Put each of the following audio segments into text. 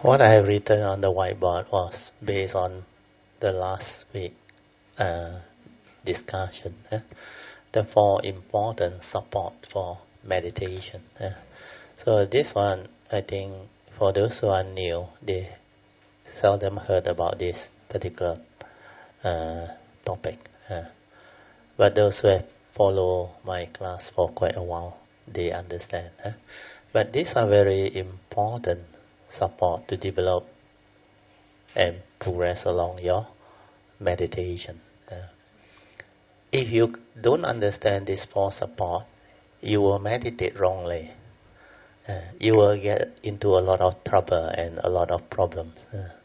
What I have written on the whiteboard was based on the last week discussion. The 4 important support for meditation. So this one, I think, for those who are new, they seldom heard about this particular topic. But those who have followed my class for quite a while, they understand. But these are very important support to develop and progress along your meditation. If you don't understand this 4 support, you will meditate wrongly. You will get into a lot of trouble and a lot of problems.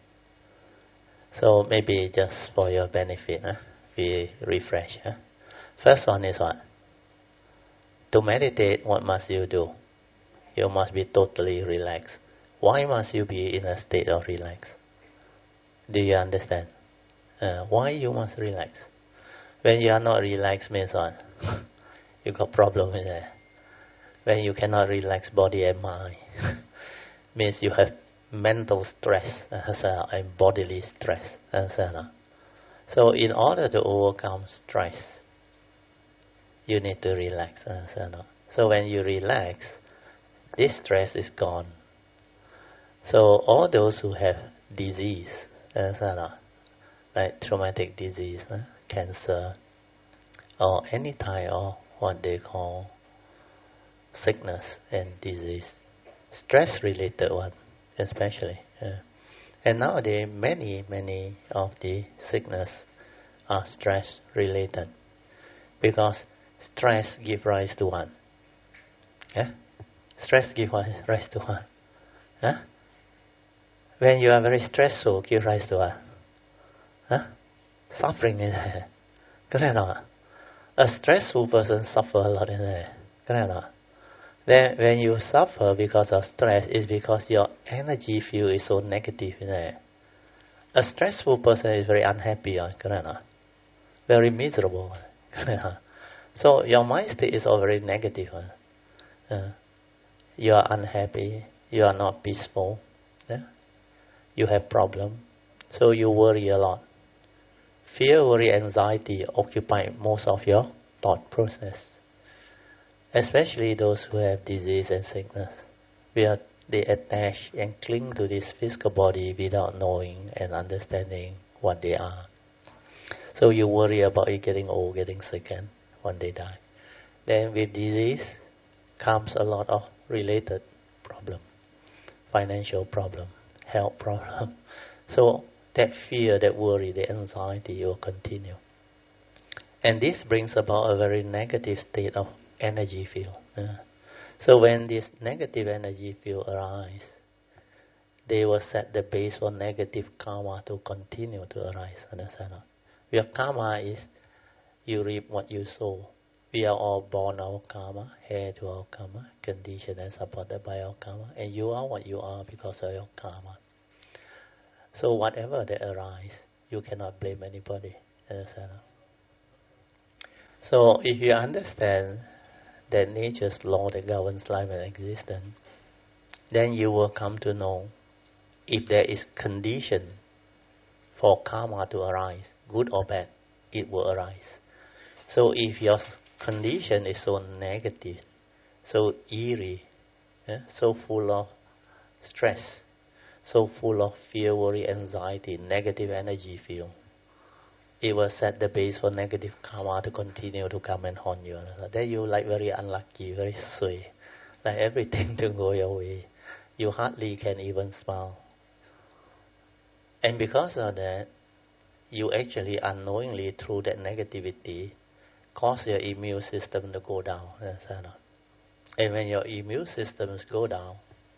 So maybe just for your benefit, we refresh. First one is what? To meditate, what must you do? You must be totally relaxed. Why must you be in a state of relax? Do you understand? Why you must relax? When you are not relaxed means what? You got problem with that. When you cannot relax body and mind, means you have mental stress and bodily stress. So in order to overcome stress, you need to relax. So when you relax, this stress is gone. So all those who have disease, like traumatic disease, cancer, or any type of what they call sickness and disease, stress-related one especially. And nowadays, many of the sickness are stress-related, because stress gives rise to one. Stress gives rise to one. When you are very stressful, give rise to what? Suffering in there. Correct or not? A stressful person suffers a lot in there. Correct or not? Then when you suffer because of stress, it's because your energy field is so negative in there. A stressful person is very unhappy, correct or not? Very miserable. Correct or not? So your mind state is all very negative. You are unhappy, you are not peaceful. You have problem, so you worry a lot. Fear, worry, anxiety occupy most of your thought process. Especially those who have disease and sickness. They attach and cling to this physical body without knowing and understanding what they are. So you worry about it getting old, getting sick, and one day die. Then with disease comes a lot of related problem, financial problem, health problem. So that fear, that worry, the anxiety will continue. And this brings about a very negative state of energy field. So when this negative energy field arises, they will set the base for negative karma to continue to arise. Understand? Your karma is you reap what you sow. We are all born our karma, heir to our karma, conditioned and supported by our karma, and you are what you are because of your karma. So whatever that arises, you cannot blame anybody. Understand? So if you understand that nature's law that governs life and existence, then you will come to know if there is condition for karma to arise, good or bad, it will arise. So if your condition is so negative, so eerie, so full of stress, so full of fear, worry, anxiety, negative energy field, it will set the base for negative karma to continue to come and haunt you. Then you like very unlucky, very sui, like everything to go your way. You hardly can even smile. And because of that, you actually unknowingly, through that negativity, cause your immune system to go down. And when your immune systems go down,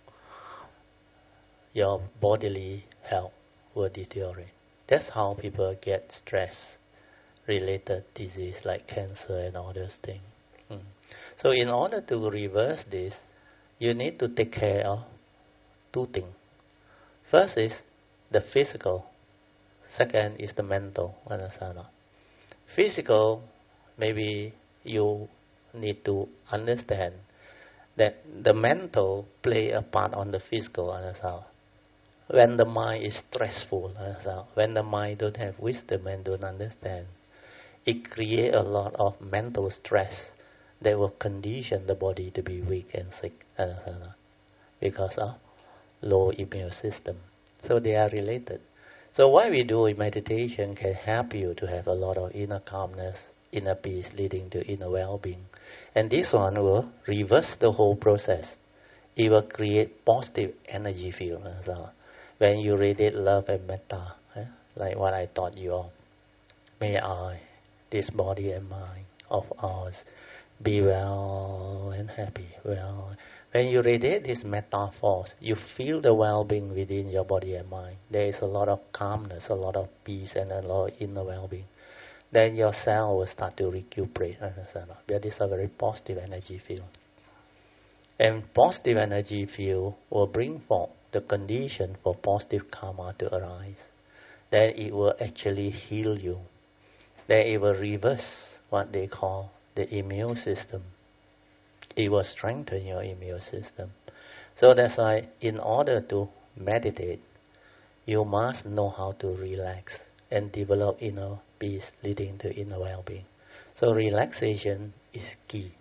your bodily health will deteriorate. That's how people get stress-related disease like cancer and all those things. So in order to reverse this, you need to take care of 2 things. First is the physical. Second is the mental. Physical, maybe you need to understand that the mental play a part on the physical. when the mind is stressful, when the mind don't have wisdom and don't understand, it creates a lot of mental stress that will condition the body to be weak and sick, because of low immune system. So they are related. So what we do in meditation can help you to have a lot of inner calmness, inner peace, leading to inner well-being. And this one will reverse the whole process. It will create positive energy field. So when you radiate love and metta, like what I taught you all, may I, this body and mind of ours, be well and happy. Well, when you radiate this metta force, you feel the well-being within your body and mind. There is a lot of calmness, a lot of peace, and a lot of inner well-being. Then your cell will start to recuperate. That is a very positive energy field. And positive energy field will bring forth the condition for positive karma to arise. Then it will actually heal you. Then it will reverse what they call the immune system. It will strengthen your immune system. So that's why in order to meditate, you must know how to relax and develop inner peace leading to inner well-being. So relaxation is key.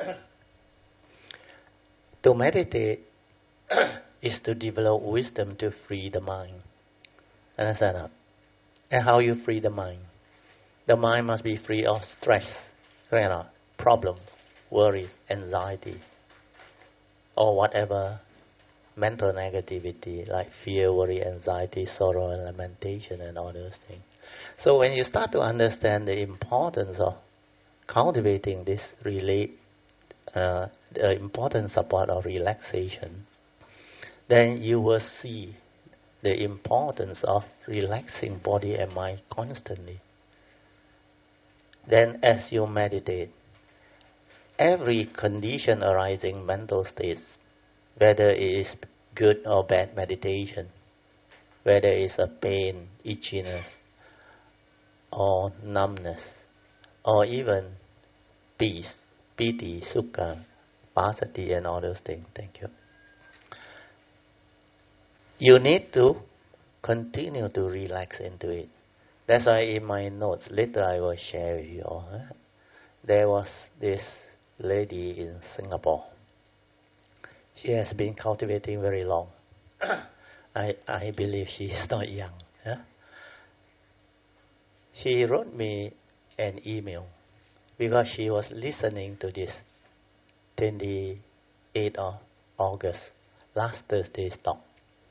To meditate is to develop wisdom to free the mind. Understand that? And how you free the mind? The mind must be free of stress, problem, worry, anxiety, or whatever mental negativity like fear, worry, anxiety, sorrow, and lamentation, and all those things. So when you start to understand the importance of cultivating this the important support of relaxation, then you will see the importance of relaxing body and mind constantly. Then as you meditate, every condition arising mental states, whether it is good or bad meditation, whether it is a pain, itchiness, or numbness, or even peace, piti, sukha, passaddhi, and all those things. Thank you. You need to continue to relax into it. That's why in my notes, later I will share with you all. There was this lady in Singapore. She has been cultivating very long. I believe she is not young. She wrote me an email because she was listening to this 28th of August, last Thursday's talk.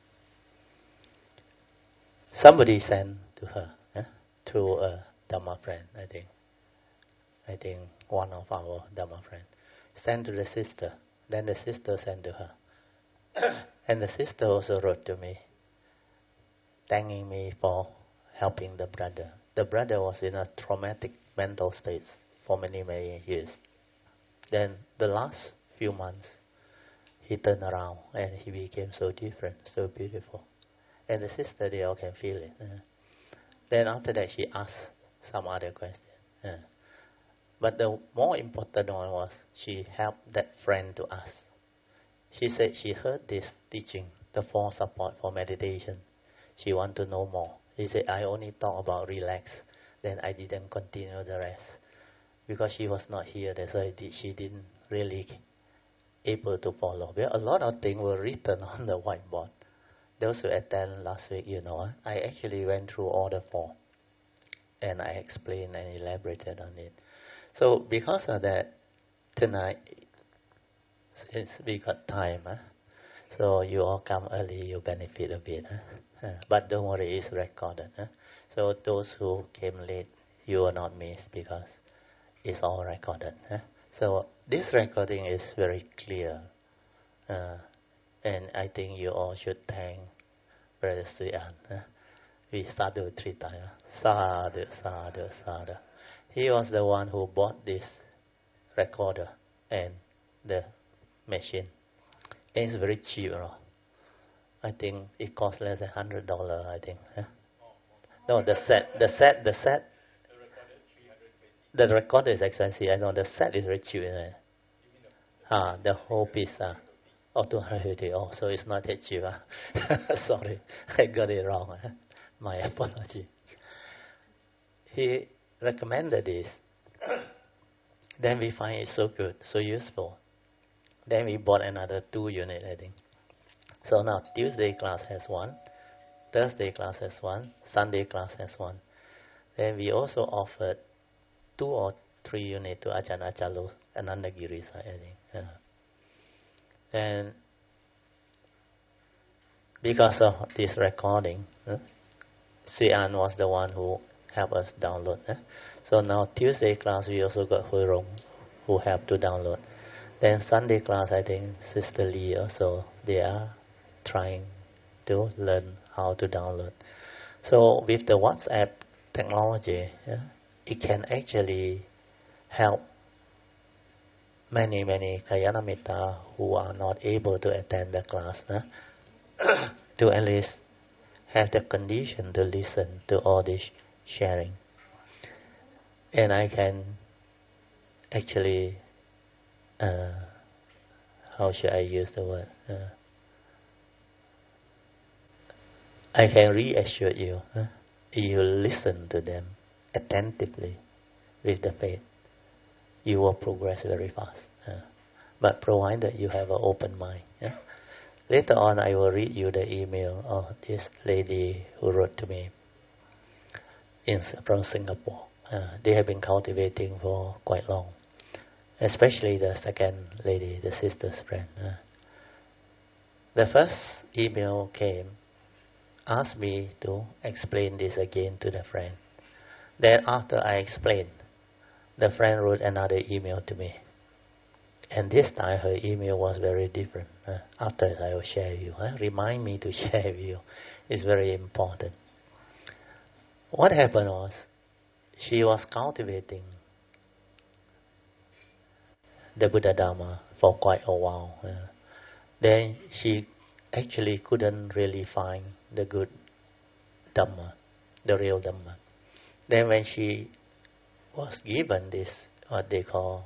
Somebody sent to her, through a Dhamma friend, I think one of our Dhamma friends, sent to the sister. Then the sister sent to her. And the sister also wrote to me, thanking me for helping the brother. The brother was in a traumatic mental state for many, many years. Then the last few months, he turned around and he became so different, so beautiful. And the sister, they all can feel it. Then after that, she asked some other question. But the more important one was, she helped that friend to ask. She said she heard this teaching, the four support for meditation. She want to know more. He said, I only talk about relax. Then I didn't continue the rest. Because she was not here, that's why she didn't really able to follow. Well, a lot of things were written on the whiteboard. Those who attended last week, I actually went through all the four. And I explained and elaborated on it. So because of that, tonight, since we got time, so you all come early, you benefit a bit. But don't worry, it's recorded. So those who came late, you will not miss because it's all recorded. So this recording is very clear. And I think you all should thank Brother Sri An. We started with 3 times. Sadhu, sadhu, sadhu. He was the one who bought this recorder and the machine. And it's very cheap. I think it costs less than $100, I think. No, the set. The recorder is expensive. I know the set is very cheap. The whole piece. or 250. Oh, so it's not that cheap. Sorry, I got it wrong. My apology. He recommended this. Then we find it so good, so useful. Then we bought another 2 units, I think. So now Tuesday class has 1, Thursday class has 1, Sunday class has 1. Then we also offered 2 or 3 units to Ajahn Achalu, Anandagiri, I think. And because of this recording, Sian was the one who helped us download. So now Tuesday class we also got Huirong who helped to download. Then Sunday class I think Sister Lee also, they are trying to learn how to download. So with the WhatsApp technology, it can actually help many Kalyanamitta who are not able to attend the class to at least have the condition to listen to all this sharing. And I can actually, how should I use the word? I can reassure you, if you listen to them attentively with the faith, you will progress very fast. But provided you have an open mind. Later on, I will read you the email of this lady who wrote to me from Singapore. They have been cultivating for quite long, especially the second lady, the sister's friend. The first email came, asked me to explain this again to the friend. Then after I explained, the friend wrote another email to me. And this time her email was very different. After I will share with you. Remind me to share with you. It's very important. What happened was, she was cultivating the Buddha Dharma for quite a while. Then she actually couldn't really find the good Dhamma, the real Dhamma. Then when she was given this, what they call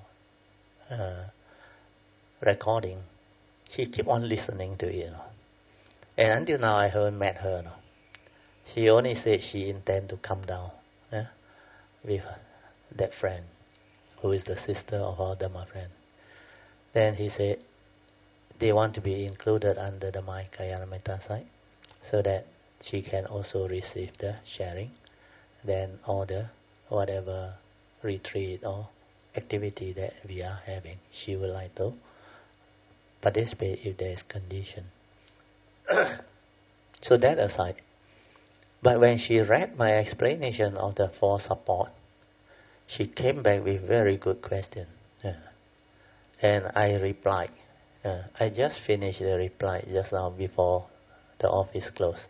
recording, she kept on listening to it. And until now I haven't met her. She only said she intends to come down with that friend, who is the sister of our Dhamma friend. Then he said they want to be included under the My Kalyanamitta site, so that she can also receive the sharing. Then all the whatever retreat or activity that we are having, she would like to participate if there is condition. So that aside. But when she read my explanation of the 4 support, she came back with very good question. And I replied. I just finished the reply just now before the office closed.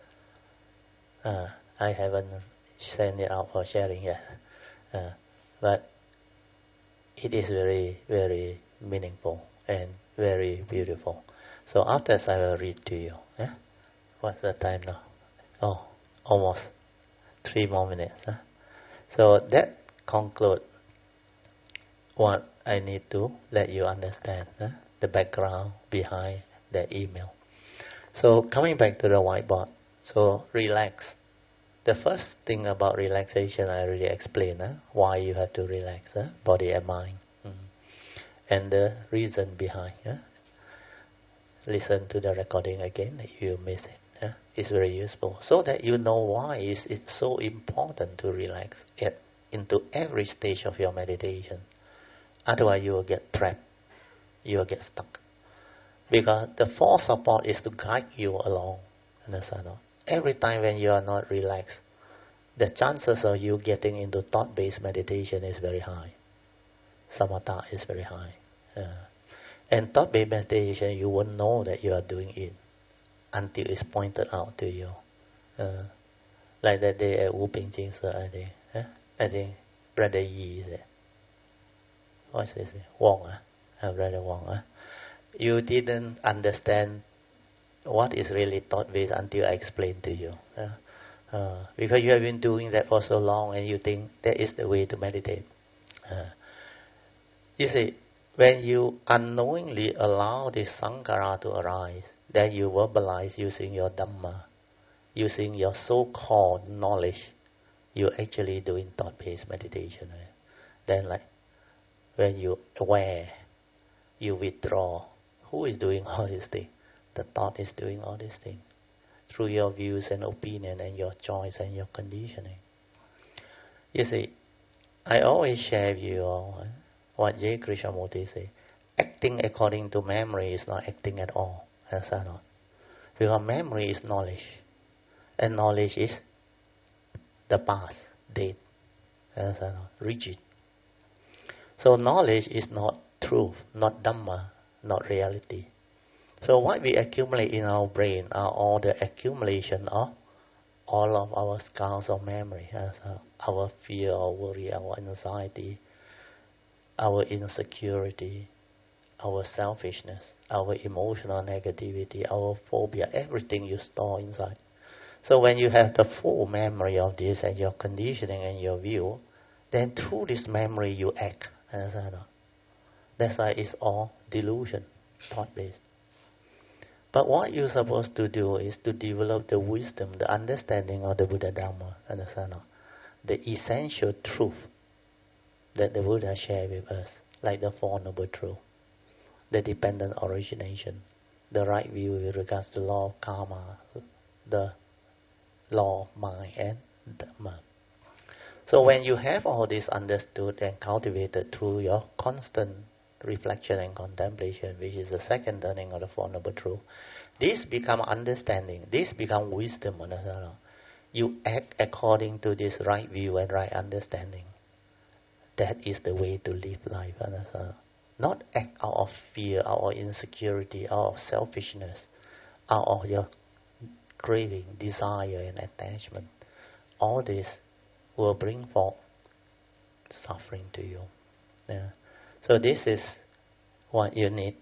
I haven't sent it out for sharing yet. But it is very, very meaningful and very beautiful. So after I will read to you. What's the time now? Oh, almost 3 more minutes. So that concludes what I need to let you understand, the background behind the email. So coming back to the whiteboard. So relax. The first thing about relaxation I already explained, why you have to relax, body and mind. And the reason behind. Listen to the recording again if you miss it. It's very useful. So that you know why it's so important to relax into every stage of your meditation. Otherwise you will get trapped. You will get stuck. Because the 4 support is to guide you along. Understand? Every time when you are not relaxed, the chances of you getting into thought-based meditation is very high. Samatha is very high. And thought-based meditation, you won't know that you are doing it until it's pointed out to you. Like that day at Wu Ping Jing, I think Brother Yi said, what's his name? Wong, Brother Wong. You didn't understand what is really thought-based until I explained to you. Because you have been doing that for so long and you think that is the way to meditate. You see, When you unknowingly allow this sankhara to arise, then you verbalize using your Dhamma, using your so-called knowledge. You're actually doing thought-based meditation. Right? Then like, when you're aware, you withdraw. Who is doing all these things? The thought is doing all these things. Through your views and opinion and your choice and your conditioning. You see, I always share with you all what J. Krishnamurti said. Acting according to memory is not acting at all. Understand or not? Because memory is knowledge. And knowledge is the past, date. Understand or not? Rigid. So knowledge is not truth, not Dhamma, not reality. So what we accumulate in our brain are all the accumulation of all of our scars of memory, our fear, our worry, our anxiety, our insecurity, our selfishness, our emotional negativity, our phobia, everything you store inside. So when you have the full memory of this and your conditioning and your view, then through this memory you act. That's why it's all delusion, thought-based. But what you're supposed to do is to develop the wisdom, the understanding of the Buddha Dhamma, understand? The essential truth that the Buddha shared with us, like the Four Noble Truths, the dependent origination, the right view with regards to law of karma, the law of mind and Dhamma. So when you have all this understood and cultivated through your constant reflection and contemplation, which is the second turning of the Four Noble Truths, this become understanding, this become wisdom. You act according to this right view and right understanding. That is the way to live life. Not act out of fear, out of insecurity, out of selfishness, out of your craving, desire and attachment. All this will bring forth suffering to you. Yeah. So this is what you need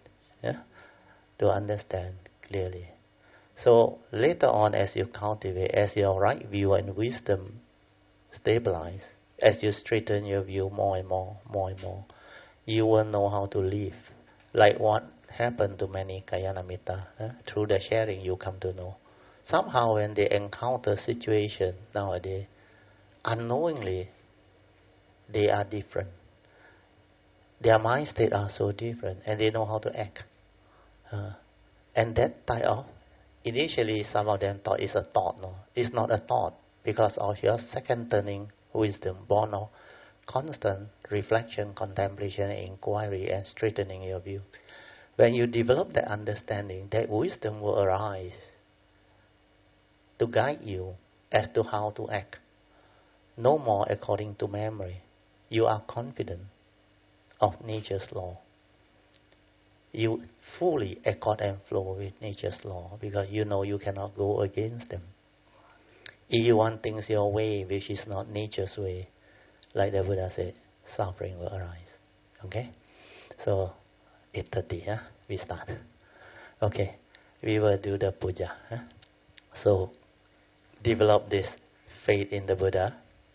to understand clearly. So later on, as you cultivate, as your right view and wisdom stabilize, as you straighten your view more and more, you will know how to live. Like what happened to many Kalyanamitta, through the sharing you come to know. Somehow when they encounter situation nowadays, unknowingly, they are different. Their mind state are so different, and they know how to act. And that type of, initially some of them thought it's a thought. No, it's not a thought, because of your second turning wisdom, born of constant reflection, contemplation, inquiry, and straightening your view. When you develop that understanding, that wisdom will arise to guide you as to how to act. No more according to memory. You are confident of nature's law. You fully accord and flow with nature's law because you know you cannot go against them. If you want things your way, which is not nature's way, like the Buddha said, suffering will arise. Okay? So, 8:30, we start. Okay, we will do the puja. So, develop this faith in the Buddha.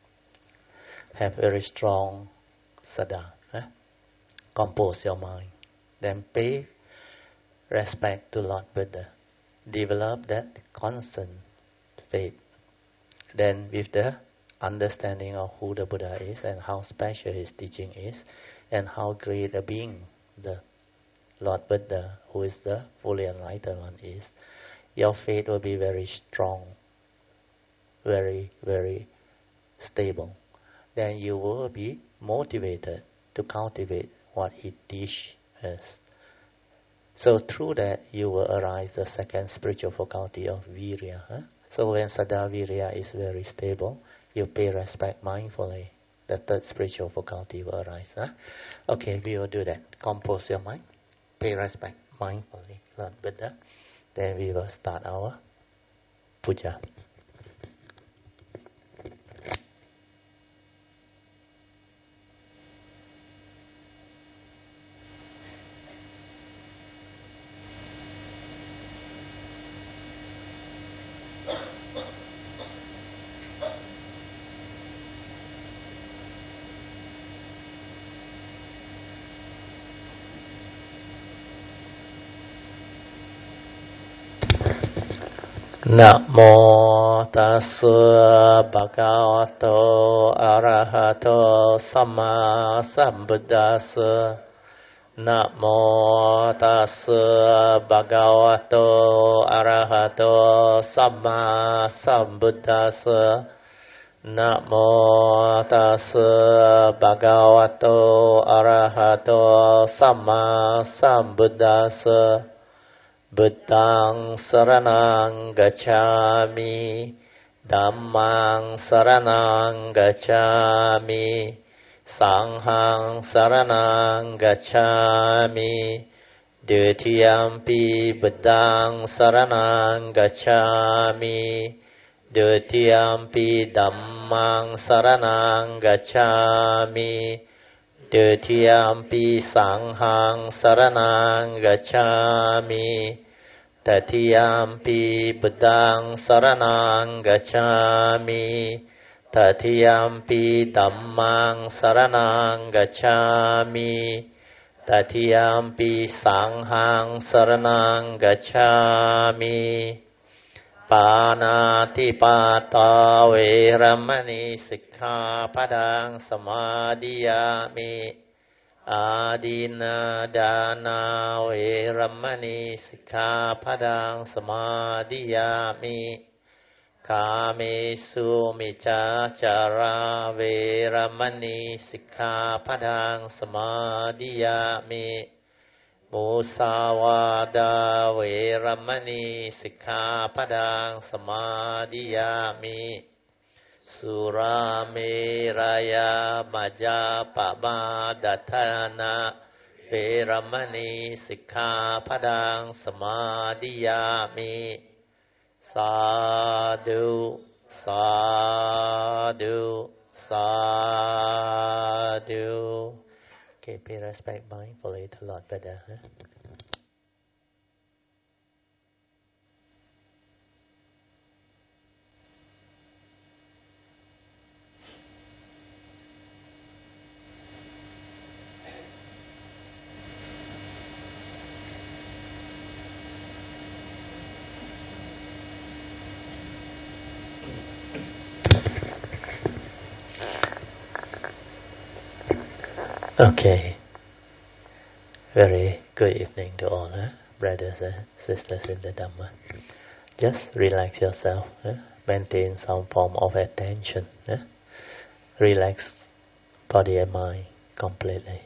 Have very strong saddha. Compose your mind. Then pay respect to Lord Buddha. Develop that constant faith. Then with the understanding of who the Buddha is and how special his teaching is and how great a being the Lord Buddha, who is the fully enlightened one, is, your faith will be very strong, very, very stable. Then you will be motivated to cultivate what he teaches us. So through that, you will arise the second spiritual faculty of virya. So when saddha virya is very stable, you pay respect mindfully. The third spiritual faculty will arise. Okay, we will do that. Compose your mind. Pay respect mindfully, Lord Buddha. Then we will start our puja. นะโมตัสสะภะคะวะโตอะระหะโตสัมมาสัมพุทธัสสะนะโมตัสสะภะคะวะโตอะระหะโตสัมมาสัมพุทธัสสะนะโมตัสสะภะคะวะโตอะระหะโตสัมมาสัมพุทธัสสะบุตตังสรณังกัจฉามิธัมมังสรณังกัจฉามิสังฆังสรณังกัจฉามิดุติยัมปิบุตตังสรณังกัจฉามิดุติยัมปิธัมมังสรณังกัจฉามิดุติยัมปิสังฆังสรณังกัจฉามิตติยัมปิบุตตังสรณังกัจฉามิตติยัมปิธัมมังสรณังกัจฉามิตติยัมปิสังฆังสรณังกัจฉามิปานาติปาตาเวรมณีสิกขาปะทังสมาธิยามิอาดินาดานาเวรมณีสิกขาปะทังสมาธิยามิกาเมสุมิจฉาจาราเวรมณีสิกขาปะทังสมาธิยามิมุสาวาดาเวรมณีสิกขาปะทังสมาธิยามิสุราเมรยามัจจาปมาดัฏฐานะเวรมณีสิกขาปะทังสมาธิยามิสาธุสาธุสาธุ Okay, pay respect mindfully to Lord Buddha. Okay, very good evening to all, brothers and sisters in the Dhamma. Just relax yourself, maintain some form of attention, relax body and mind completely.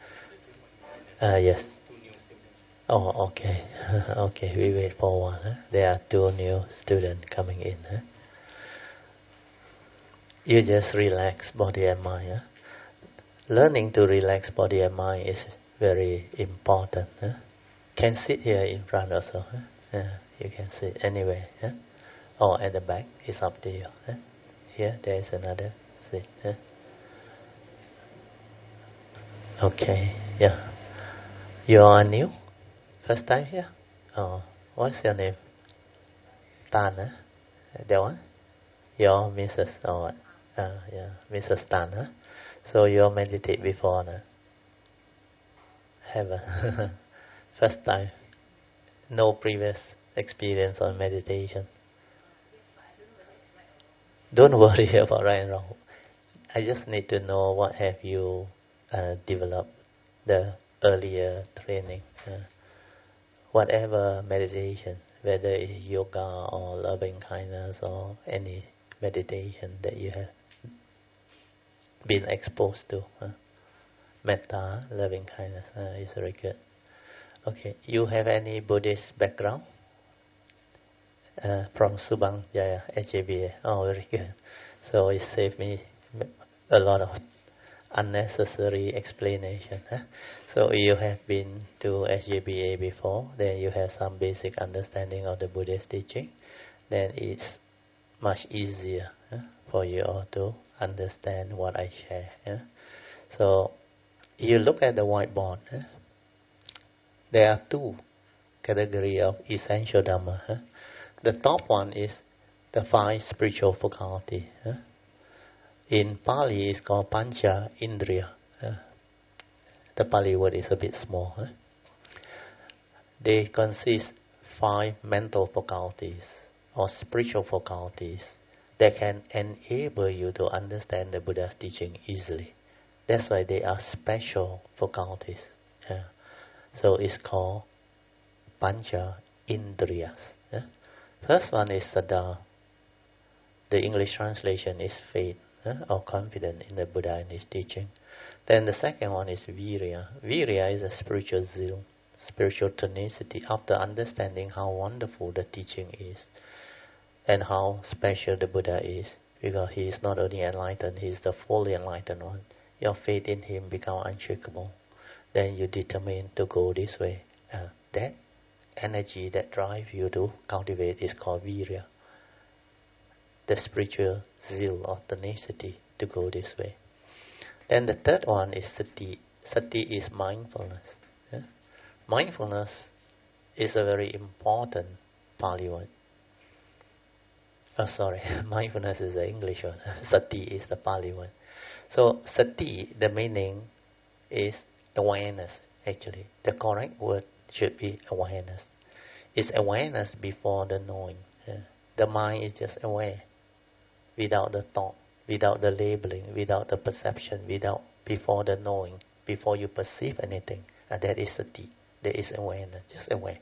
Yes. Oh, okay. Okay, we wait for one. There are 2 new students coming in. You just relax body and mind. Learning to relax body and mind is very important. Can sit here in front also. You can sit anywhere. Or at the back. It's up to you. Here, there is another seat. Okay, yeah. You are new? First time here? Oh, what's your name? Tan, that one? Your Mrs. Oh, what? Yeah, Mrs. Tan, So you meditate before, Haven't? First time. No previous experience on meditation. Don't worry about right and wrong. I just need to know what have you developed the earlier training. Whatever meditation, whether it's yoga or loving kindness or any meditation that you have been exposed to. Metta, loving kindness, is very good. Okay, you have any Buddhist background? From Subang Jaya, HJBA. Oh, very good. So it saved me a lot of unnecessary explanation. So you have been to HJBA before, then you have some basic understanding of the Buddhist teaching, then it's much easier for you all to understand what I share. So you look at the whiteboard. There are 2 categories of essential Dhamma. The top one is the 5 spiritual faculties. In Pali, it's called Pancha Indriya. The Pali word is a bit small. They consist 5 mental faculties or spiritual faculties that can enable you to understand the Buddha's teaching easily. That's why they are special faculties. Yeah. So it's called Pancha Indriyas. Yeah. First one is Saddha. The English translation is faith, or confidence in the Buddha and his teaching. Then the second one is Virya. Virya is a spiritual zeal, spiritual tenacity after understanding how wonderful the teaching is and how special the Buddha is, because he is not only enlightened, he is the fully enlightened one. Your faith in him becomes unshakable. Then you determine to go this way. That energy that drives you to cultivate is called Virya. The spiritual zeal or tenacity to go this way. Then the third one is Sati. Sati is mindfulness. Yeah? Mindfulness is a very important Pali word. Mindfulness is the English word. Sati is the Pali word. So Sati, the meaning is awareness actually. The correct word should be awareness. It's awareness before the knowing. Yeah? The mind is just aware. Without the thought, without the labeling, without the perception, before the knowing, before you perceive anything. And that is Sati. There is awareness, just aware.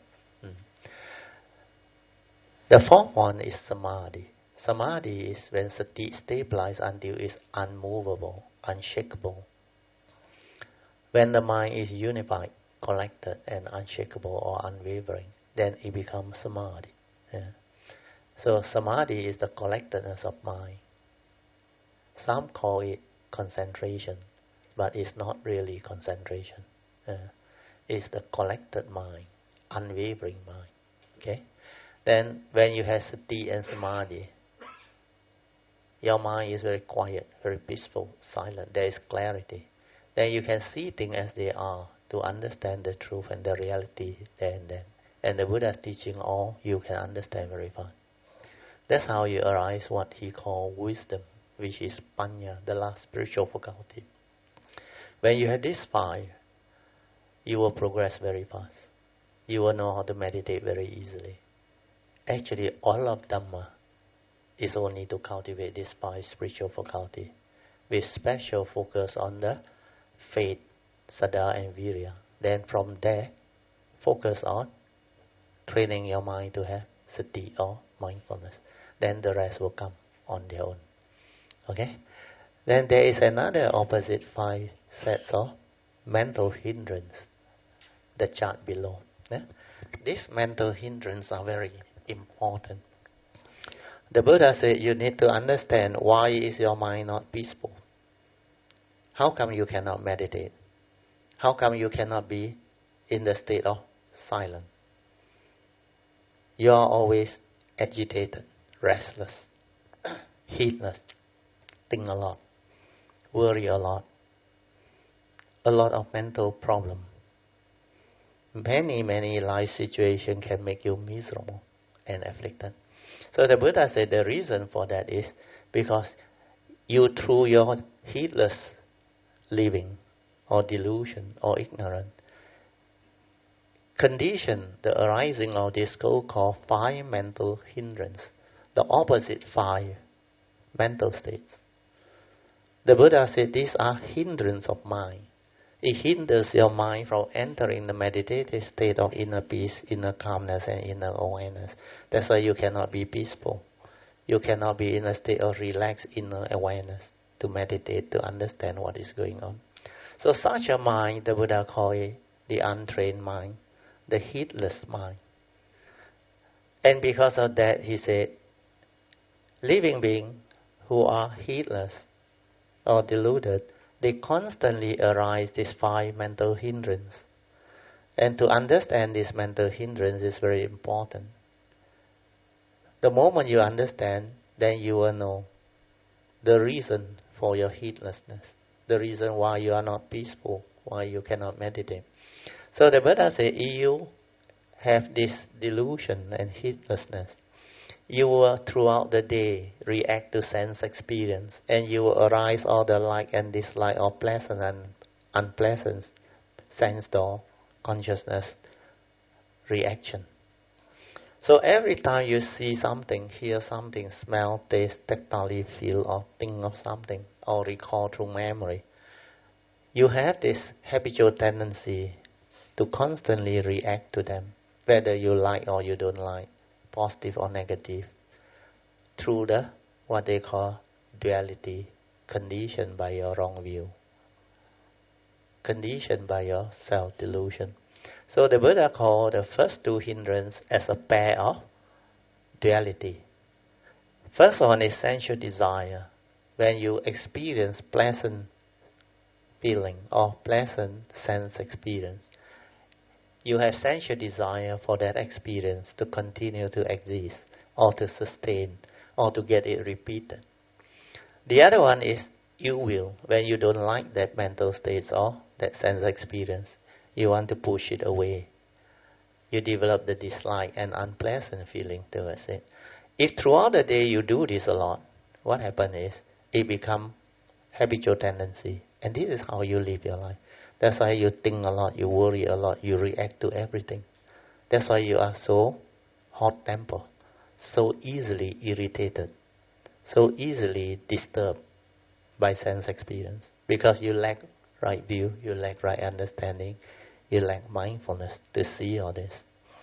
The fourth one is Samadhi. Samadhi is when Sati stabilizes until it's unmovable, unshakable. When the mind is unified, collected, and unshakable or unwavering, then it becomes Samadhi. Yeah. So Samadhi is the collectedness of mind. Some call it concentration, but it's not really concentration. It's the collected mind, unwavering mind. Okay? Then when you have Sati and Samadhi, your mind is very quiet, very peaceful, silent. There is clarity. Then you can see things as they are to understand the truth and the reality there and then. And the Buddha's teaching all you can understand very fast. That's how you arise what he called wisdom, which is Panya, the last spiritual faculty. When you have this five, you will progress very fast. You will know how to meditate very easily. Actually, all of Dhamma is only to cultivate this five spiritual faculty, with special focus on the faith, Saddha and Virya. Then from there, focus on training your mind to have Sati or mindfulness. Then the rest will come on their own. Okay? Then there is another opposite five sets of mental hindrance. The chart below. Yeah? These mental hindrances are very important. The Buddha said you need to understand why is your mind not peaceful. How come you cannot meditate? How come you cannot be in the state of silence? You are always agitated, restless, heedless, think a lot, worry a lot of mental problem. Many life situations can make you miserable and afflicted. So the Buddha said the reason for that is because you, through your heedless living or delusion or ignorance, condition the arising of this so-called five mental hindrance, the opposite five mental states. The Buddha said these are hindrance of mind. It hinders your mind from entering the meditative state of inner peace, inner calmness, and inner awareness. That's why you cannot be peaceful. You cannot be in a state of relaxed inner awareness to meditate, to understand what is going on. So such a mind, the Buddha called it the untrained mind, the heedless mind. And because of that, he said, living beings who are heedless or deluded, they constantly arise these five mental hindrances. And to understand this mental hindrance is very important. The moment you understand, then you will know the reason for your heedlessness, the reason why you are not peaceful, why you cannot meditate. So the Buddha said, if you have this delusion and heedlessness, you will throughout the day react to sense experience, and you will arise all the like and dislike or pleasant and unpleasant sense or consciousness reaction. So every time you see something, hear something, smell, taste, tactile, feel, or think of something, or recall through memory, you have this habitual tendency to constantly react to them, whether you like or you don't like, positive or negative, through the what they call duality, conditioned by your wrong view, conditioned by your self-delusion. So the Buddha called the first two hindrances as a pair of duality. First one is sensual desire. When you experience pleasant feeling or pleasant sense experience, you have sensual desire for that experience to continue to exist or to sustain or to get it repeated. The other one is ill will. When you don't like that mental state or that sense experience, you want to push it away. You develop the dislike and unpleasant feeling towards it. If throughout the day you do this a lot, what happens is it becomes habitual tendency. And this is how you live your life. That's why you think a lot, you worry a lot, you react to everything. That's why you are so hot-tempered, so easily irritated, so easily disturbed by sense experience. Because you lack right view, you lack right understanding, you lack mindfulness to see all this.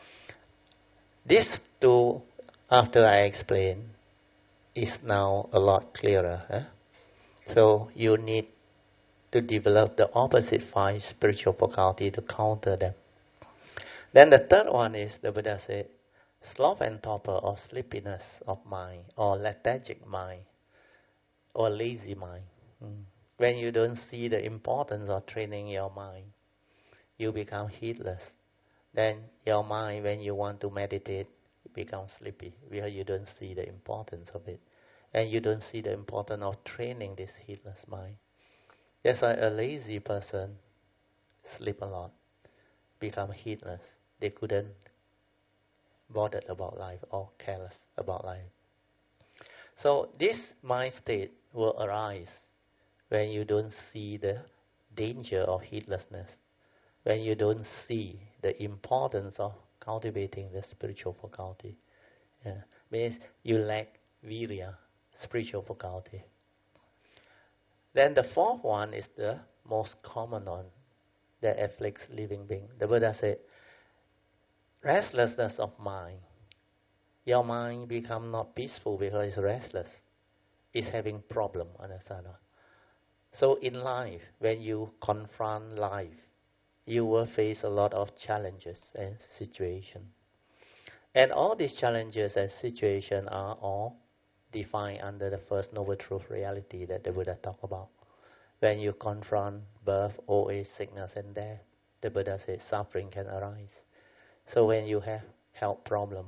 This too, after I explain, is now a lot clearer. So you need to develop the opposite 5 spiritual faculty to counter them. Then the third one is, the Buddha said, sloth and torpor or sleepiness of mind, or lethargic mind, or lazy mind. When you don't see the importance of training your mind, you become heedless. Then your mind, when you want to meditate, it becomes sleepy because you don't see the importance of it. And you don't see the importance of training this heedless mind. That's why a lazy person sleep a lot, become heedless. They couldn't bother about life or careless about life. So this mind state will arise when you don't see the danger of heedlessness, when you don't see the importance of cultivating the spiritual faculty. Means you lack virya, spiritual faculty. Then the fourth one is the most common one that afflicts living being. The Buddha said, restlessness of mind. Your mind become not peaceful because it's restless. It's having problem, understand? So in life, when you confront life, you will face a lot of challenges and situations. And all these challenges and situations are all defined under the first noble truth reality that the Buddha talked about. When you confront birth, old age, sickness and death, the Buddha said suffering can arise. So when you have health problem,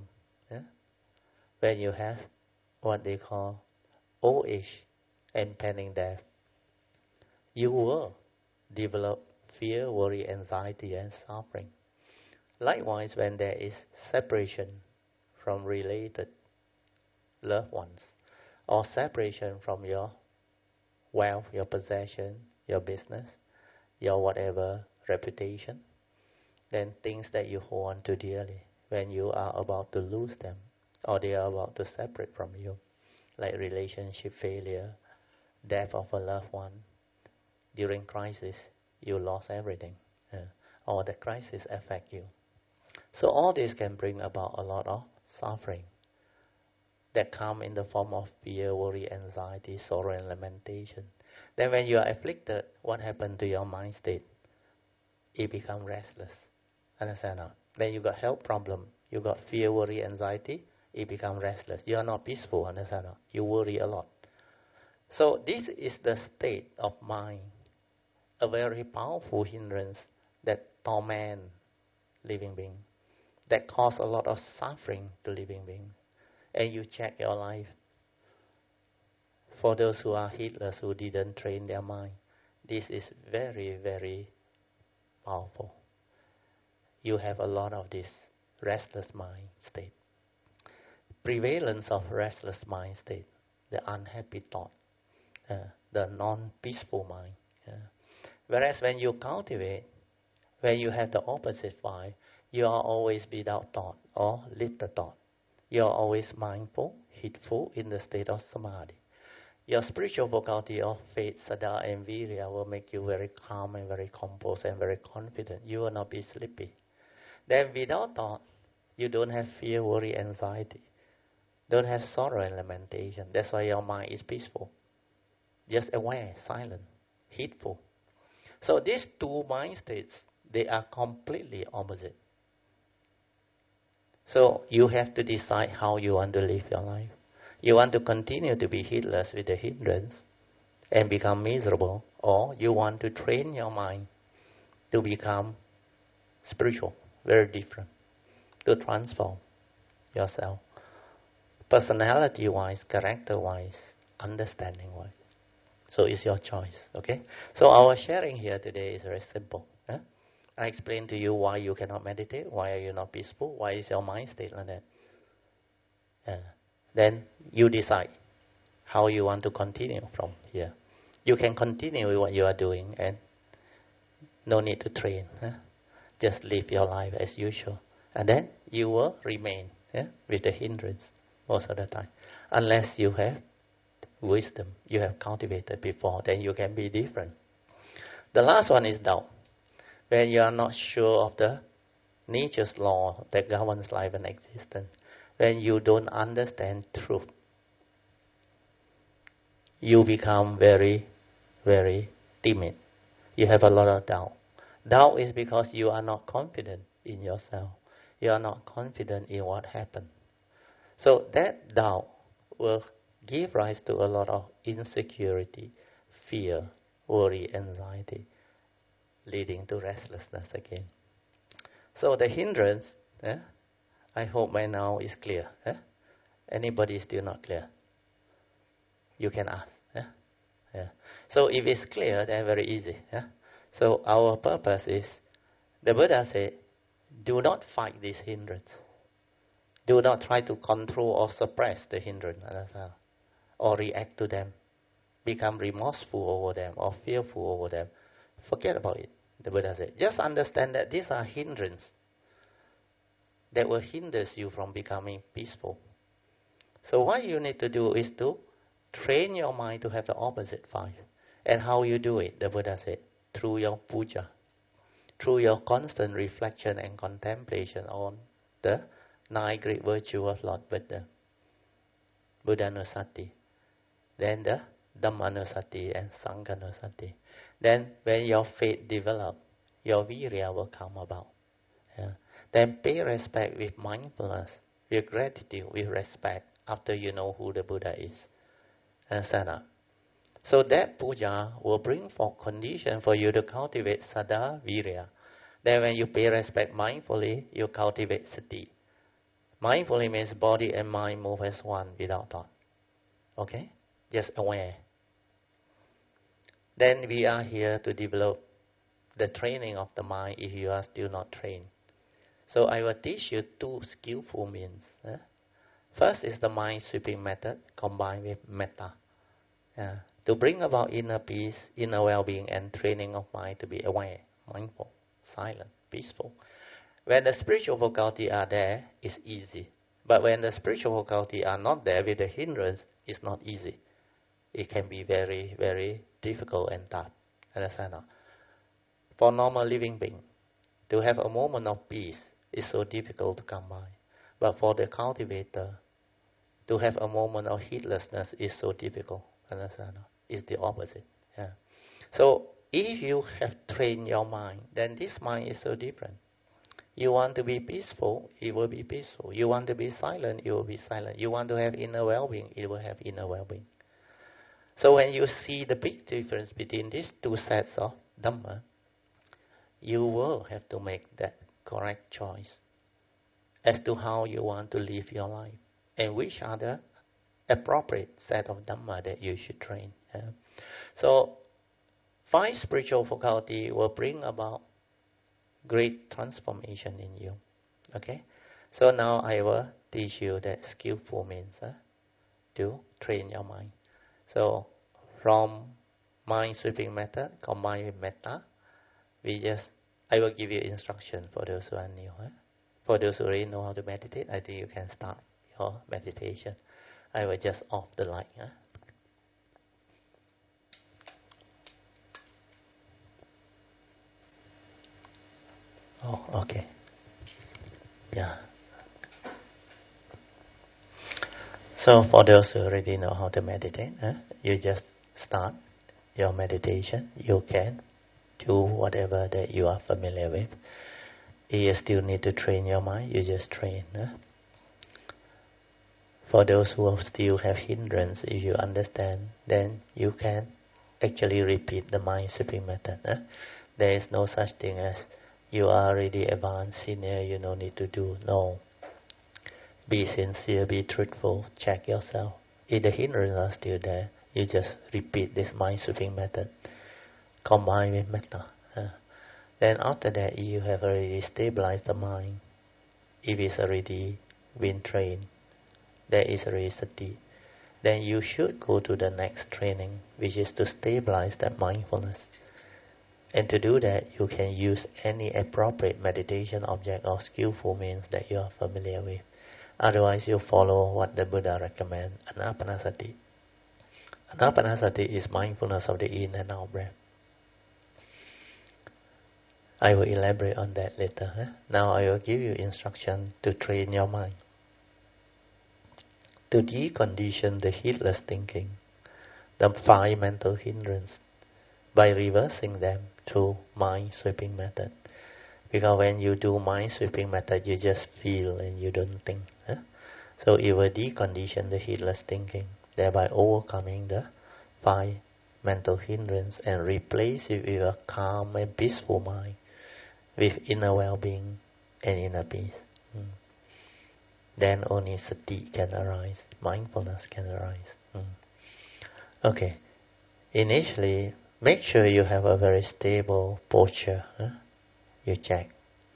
when you have what they call old age and pending death, you will develop fear, worry, anxiety and suffering. Likewise, when there is separation from related loved ones, or separation from your wealth, your possession, your business, your whatever reputation, then things that you hold on to dearly, when you are about to lose them, or they are about to separate from you, like relationship failure, death of a loved one. During crisis, you lost everything, or the crisis affect you. So all this can bring about a lot of suffering that come in the form of fear, worry, anxiety, sorrow and lamentation. Then when you are afflicted, what happened to your mind state? It becomes restless. Understand now? When you got health problem, you got fear, worry, anxiety, it becomes restless. You are not peaceful, understand now? You worry a lot. So this is the state of mind, a very powerful hindrance that torment living being, that cause a lot of suffering to living beings. And you check your life. For those who are heedless, who didn't train their mind, this is very, very powerful. You have a lot of this restless mind state. Prevalence of restless mind state, the unhappy thought, the non-peaceful mind. Whereas when you cultivate, when you have the opposite vibe, you are always without thought or little thought. You are always mindful, heedful in the state of samadhi. Your spiritual faculty of faith, saddha and virya will make you very calm and very composed and very confident. You will not be sleepy. Then without thought, you don't have fear, worry, anxiety. Don't have sorrow and lamentation. That's why your mind is peaceful. Just aware, silent, heedful. So these two mind states, they are completely opposite. So you have to decide how you want to live your life. You want to continue to be heedless with the hindrance and become miserable, or you want to train your mind to become spiritual, very different, to transform yourself, personality-wise, character-wise, understanding-wise. So it's your choice, okay? So our sharing here today is very simple. I explained to you why you cannot meditate, why are you not peaceful, why is your mind state like that. Then you decide how you want to continue from here. You can continue with what you are doing and no need to train. Just live your life as usual. And then you will remain with the hindrance most of the time. Unless you have wisdom, you have cultivated before, then you can be different. The last one is doubt. When you are not sure of the nature's law that governs life and existence, when you don't understand truth, you become very, very timid. You have a lot of doubt. Doubt is because you are not confident in yourself. You are not confident in what happened. So that doubt will give rise to a lot of insecurity, fear, worry, anxiety, leading to restlessness again. So the hindrance, I hope by now is clear. Anybody still not clear? You can ask. So if it's clear, then very easy. So our purpose is, the Buddha said, do not fight this hindrance. Do not try to control or suppress the hindrance, or react to them, become remorseful over them, or fearful over them. Forget about it, the Buddha said. Just understand that these are hindrances that will hinder you from becoming peaceful. So what you need to do is to train your mind to have the opposite five. And how you do it, the Buddha said, through your puja, through your constant reflection and contemplation on the 9 great virtues of Lord Buddha, Buddhanusati, then the Dhammanusati and Sanghanusati. Then when your faith develops, your virya will come about. Then pay respect with mindfulness, with gratitude, with respect, after you know who the Buddha is. So that puja will bring forth condition for you to cultivate saddha, virya. Then when you pay respect mindfully, you cultivate sati. Mindfully means body and mind move as one without thought. Okay? Just aware. Then we are here to develop the training of the mind if you are still not trained. So I will teach you 2 skillful means. First is the mind sweeping method combined with metta. To bring about inner peace, inner well-being and training of mind to be aware, mindful, silent, peaceful. When the spiritual faculty are there, it's easy. But when the spiritual faculty are not there with the hindrance, it's not easy. It can be very, very difficult and tough. Understand? For normal living being, to have a moment of peace is so difficult to come by. But for the cultivator, to have a moment of heedlessness is so difficult. Understand? It's the opposite. So if you have trained your mind, then this mind is so different. You want to be peaceful, it will be peaceful. You want to be silent, it will be silent. You want to have inner well-being, it will have inner well-being. So when you see the big difference between these 2 sets of Dhamma, you will have to make that correct choice as to how you want to live your life and which are the appropriate set of Dhamma that you should train. So 5 spiritual faculty will bring about great transformation in you. Okay? So now I will teach you that skillful means to train your mind. So from mind sweeping method combined with metta, I will give you instruction for those who are new. For those who already know how to meditate, I think you can start your meditation. I will just off the light. Huh? Oh, okay. Yeah. So for those who already know how to meditate, you just start your meditation. You can do whatever that you are familiar with. If you still need to train your mind, you just train. For those who still have hindrance, if you understand, then you can actually repeat the mind sweeping method. There is no such thing as you are already advanced, senior, you no need to do. No. Be sincere, be truthful, check yourself. If the hindrances are still there, you just repeat this mind sweeping method combined with metta. Then after that, you have already stabilized the mind. If it's already been trained, there is already sati. Then you should go to the next training, which is to stabilize that mindfulness. And to do that, you can use any appropriate meditation object or skillful means that you are familiar with. Otherwise, you follow what the Buddha recommends, anapanasati. Anapanasati is mindfulness of the in and out breath. I will elaborate on that later. Now I will give you instruction to train your mind. To decondition the heedless thinking, the 5 mental hindrances, by reversing them through mind sweeping method. Because when you do mind sweeping method, you just feel and you don't think. So it will decondition the heedless thinking, thereby overcoming the 5 mental hindrances and replace it with a calm and peaceful mind, with inner well-being and inner peace. Then only sati can arise, mindfulness can arise. Okay, initially, make sure you have a very stable posture. You check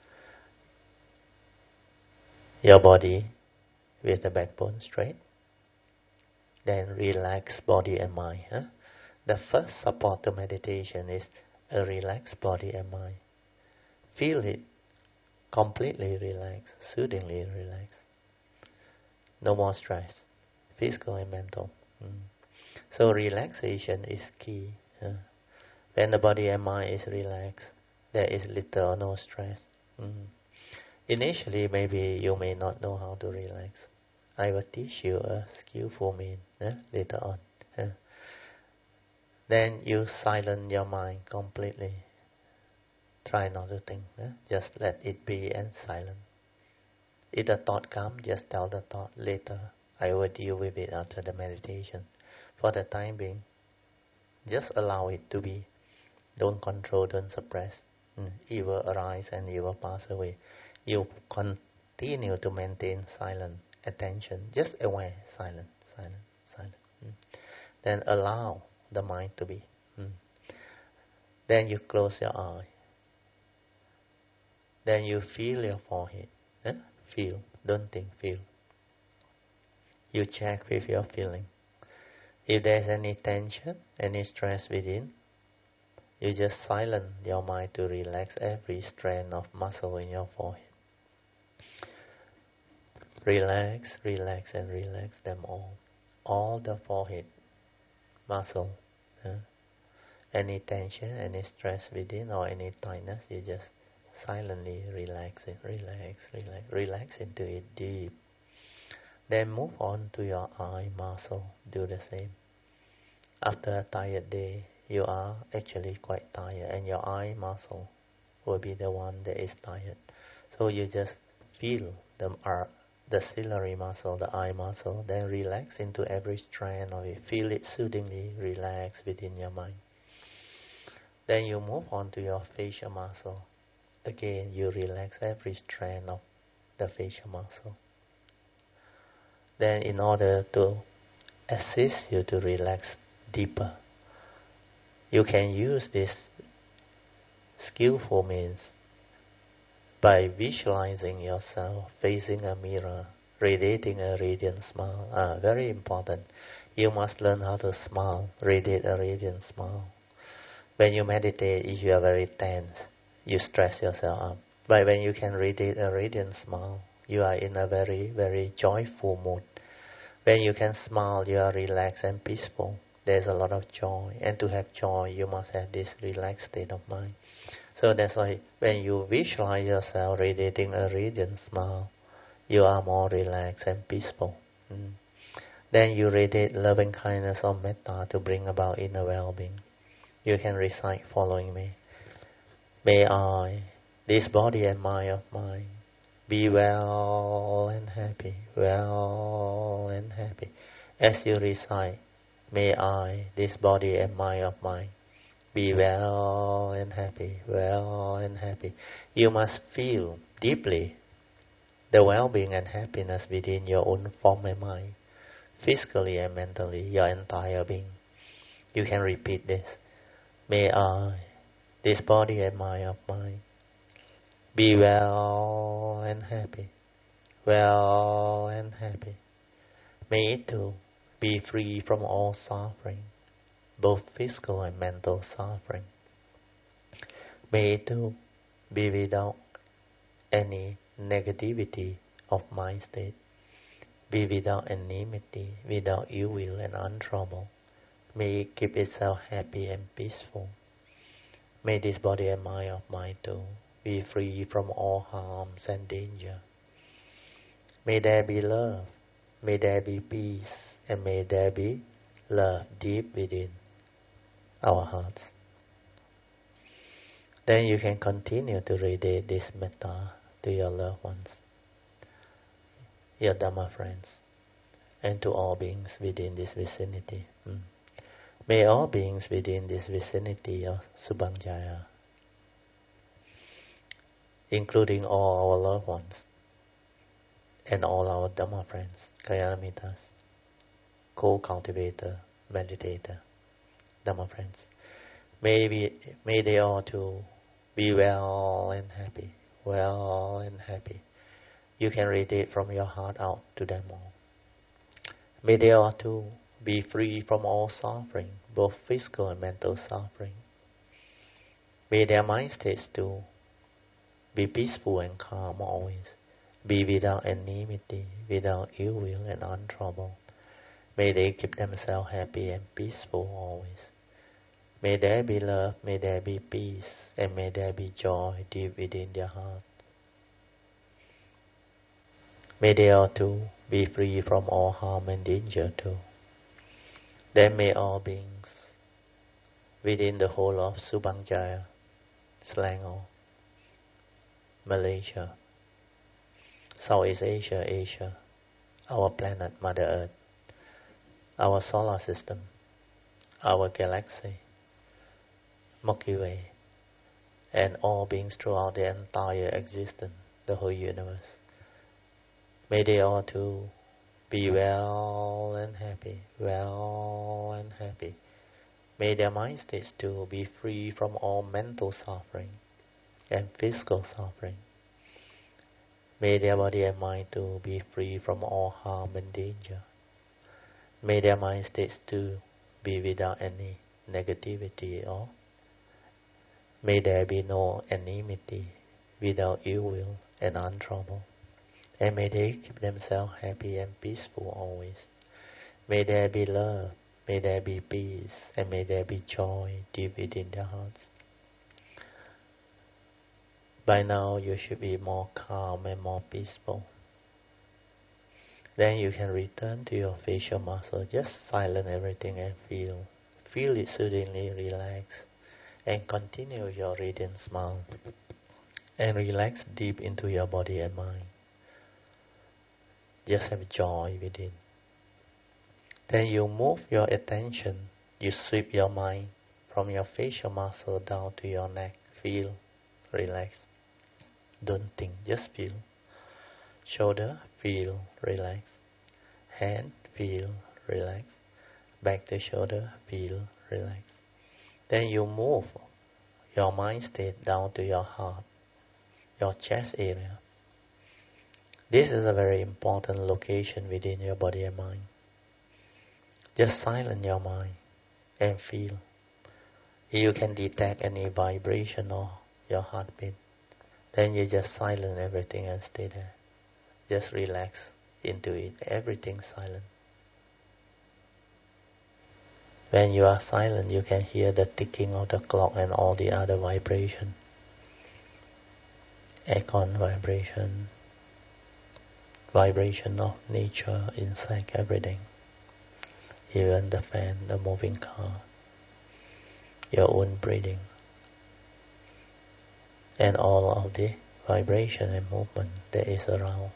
your body with the backbone straight. Then relax body and mind. The first support to meditation is a relaxed body and mind. Feel it completely relaxed, soothingly relaxed. No more stress, physical and mental. So relaxation is key. When the body and mind is relaxed, there is little or no stress. Initially, maybe you may not know how to relax. I will teach you a skillful means later on. Then you silence your mind completely. Try not to think. Just let it be and silent. If the thought comes, just tell the thought later. I will deal with it after the meditation. For the time being, just allow it to be. Don't control, don't suppress. It will arise and it will pass away. You continue to maintain silent attention, just aware, silent. Then allow the mind to be. Then you close your eye. Then you feel your forehead. Feel, don't think, feel. You check with your feeling. If there's any tension, any stress within, you just silence your mind to relax every strand of muscle in your forehead. Relax, relax, and relax them all. All the forehead muscle. Any tension, any stress within, or any tightness, you just silently relax it. Relax into it deep. Then move on to your eye muscle. Do the same. After a tired day, you are actually quite tired, and your eye muscle will be the one that is tired. So you just feel the ciliary muscle, the eye muscle, then relax into every strand of it. Feel it soothingly relax within your mind. Then you move on to your facial muscle. Again, you relax every strand of the facial muscle. Then in order to assist you to relax deeper, you can use this skillful means by visualizing yourself facing a mirror, radiating a radiant smile. Very important. You must learn how to smile, radiate a radiant smile. When you meditate, if you are very tense, you stress yourself up. But when you can radiate a radiant smile, you are in a very, very joyful mood. When you can smile, you are relaxed and peaceful. There's a lot of joy. And to have joy, you must have this relaxed state of mind. So that's why when you visualize yourself radiating a radiant smile, you are more relaxed and peaceful. Then you radiate loving kindness or metta to bring about inner well-being. You can recite following me. May I, this body and mind of mine, be well and happy, well and happy. As you recite, may I, this body and mind of mine, be well and happy, well and happy. You must feel deeply the well-being and happiness within your own form and mind, physically and mentally, your entire being. You can repeat this. May I, this body and mind of mine, be well and happy, well and happy. May it too be free from all suffering, both physical and mental suffering. May it too be without any negativity of mind state, be without enmity, without ill will and untroubled. May it keep itself happy and peaceful. May this body and mind of mine too be free from all harms and danger. May there be love, may there be peace, and may there be love deep within our hearts. Then you can continue to radiate this metta to your loved ones, your Dhamma friends, and to all beings within this vicinity. May all beings within this vicinity of Subang Jaya, including all our loved ones and all our Dhamma friends, Kalyanamitas, co-cultivator, meditator, Dhamma friends, may they all too be well and happy, well and happy. You can radiate from your heart out to them all. May they all too be free from all suffering, both physical and mental suffering. May their mind states too be peaceful and calm always, be without enmity, without ill will and untroubled. May they keep themselves happy and peaceful always. May there be love, may there be peace, and may there be joy deep within their heart. May they all too be free from all harm and danger too. Then may all beings within the whole of Subang Jaya, Selangor, Malaysia, Southeast Asia, Asia, our planet Mother Earth, our solar system, our galaxy, Milky Way, and all beings throughout the entire existence, the whole universe. May they all too be well and happy, well and happy. May their mind states too be free from all mental suffering and physical suffering. May their body and mind too be free from all harm and danger. May their mind states too be without any negativity at all. May there be no enmity, without ill will and untroubled. And may they keep themselves happy and peaceful always. May there be love, may there be peace, and may there be joy deep within their hearts. By now you should be more calm and more peaceful. Then you can return to your facial muscle. Just silence everything and feel. Feel it suddenly relax. And continue your radiant smile. And relax deep into your body and mind. Just have joy within. Then you move your attention. You sweep your mind from your facial muscle down to your neck. Feel, relax. Don't think, just feel. Shoulder, feel, relax. Hand, feel, relax. Back to shoulder, feel, relax. Then you move your mind state down to your heart, your chest area. This is a very important location within your body and mind. Just silence your mind and feel. You can detect any vibration or your heartbeat. Then you just silence everything and stay there. Just relax into it. Everything silent. When you are silent, you can hear the ticking of the clock and all the other vibration. Aircon vibration, vibration of nature, insect, everything. Even the fan, the moving car, your own breathing. And all of the vibration and movement that is around.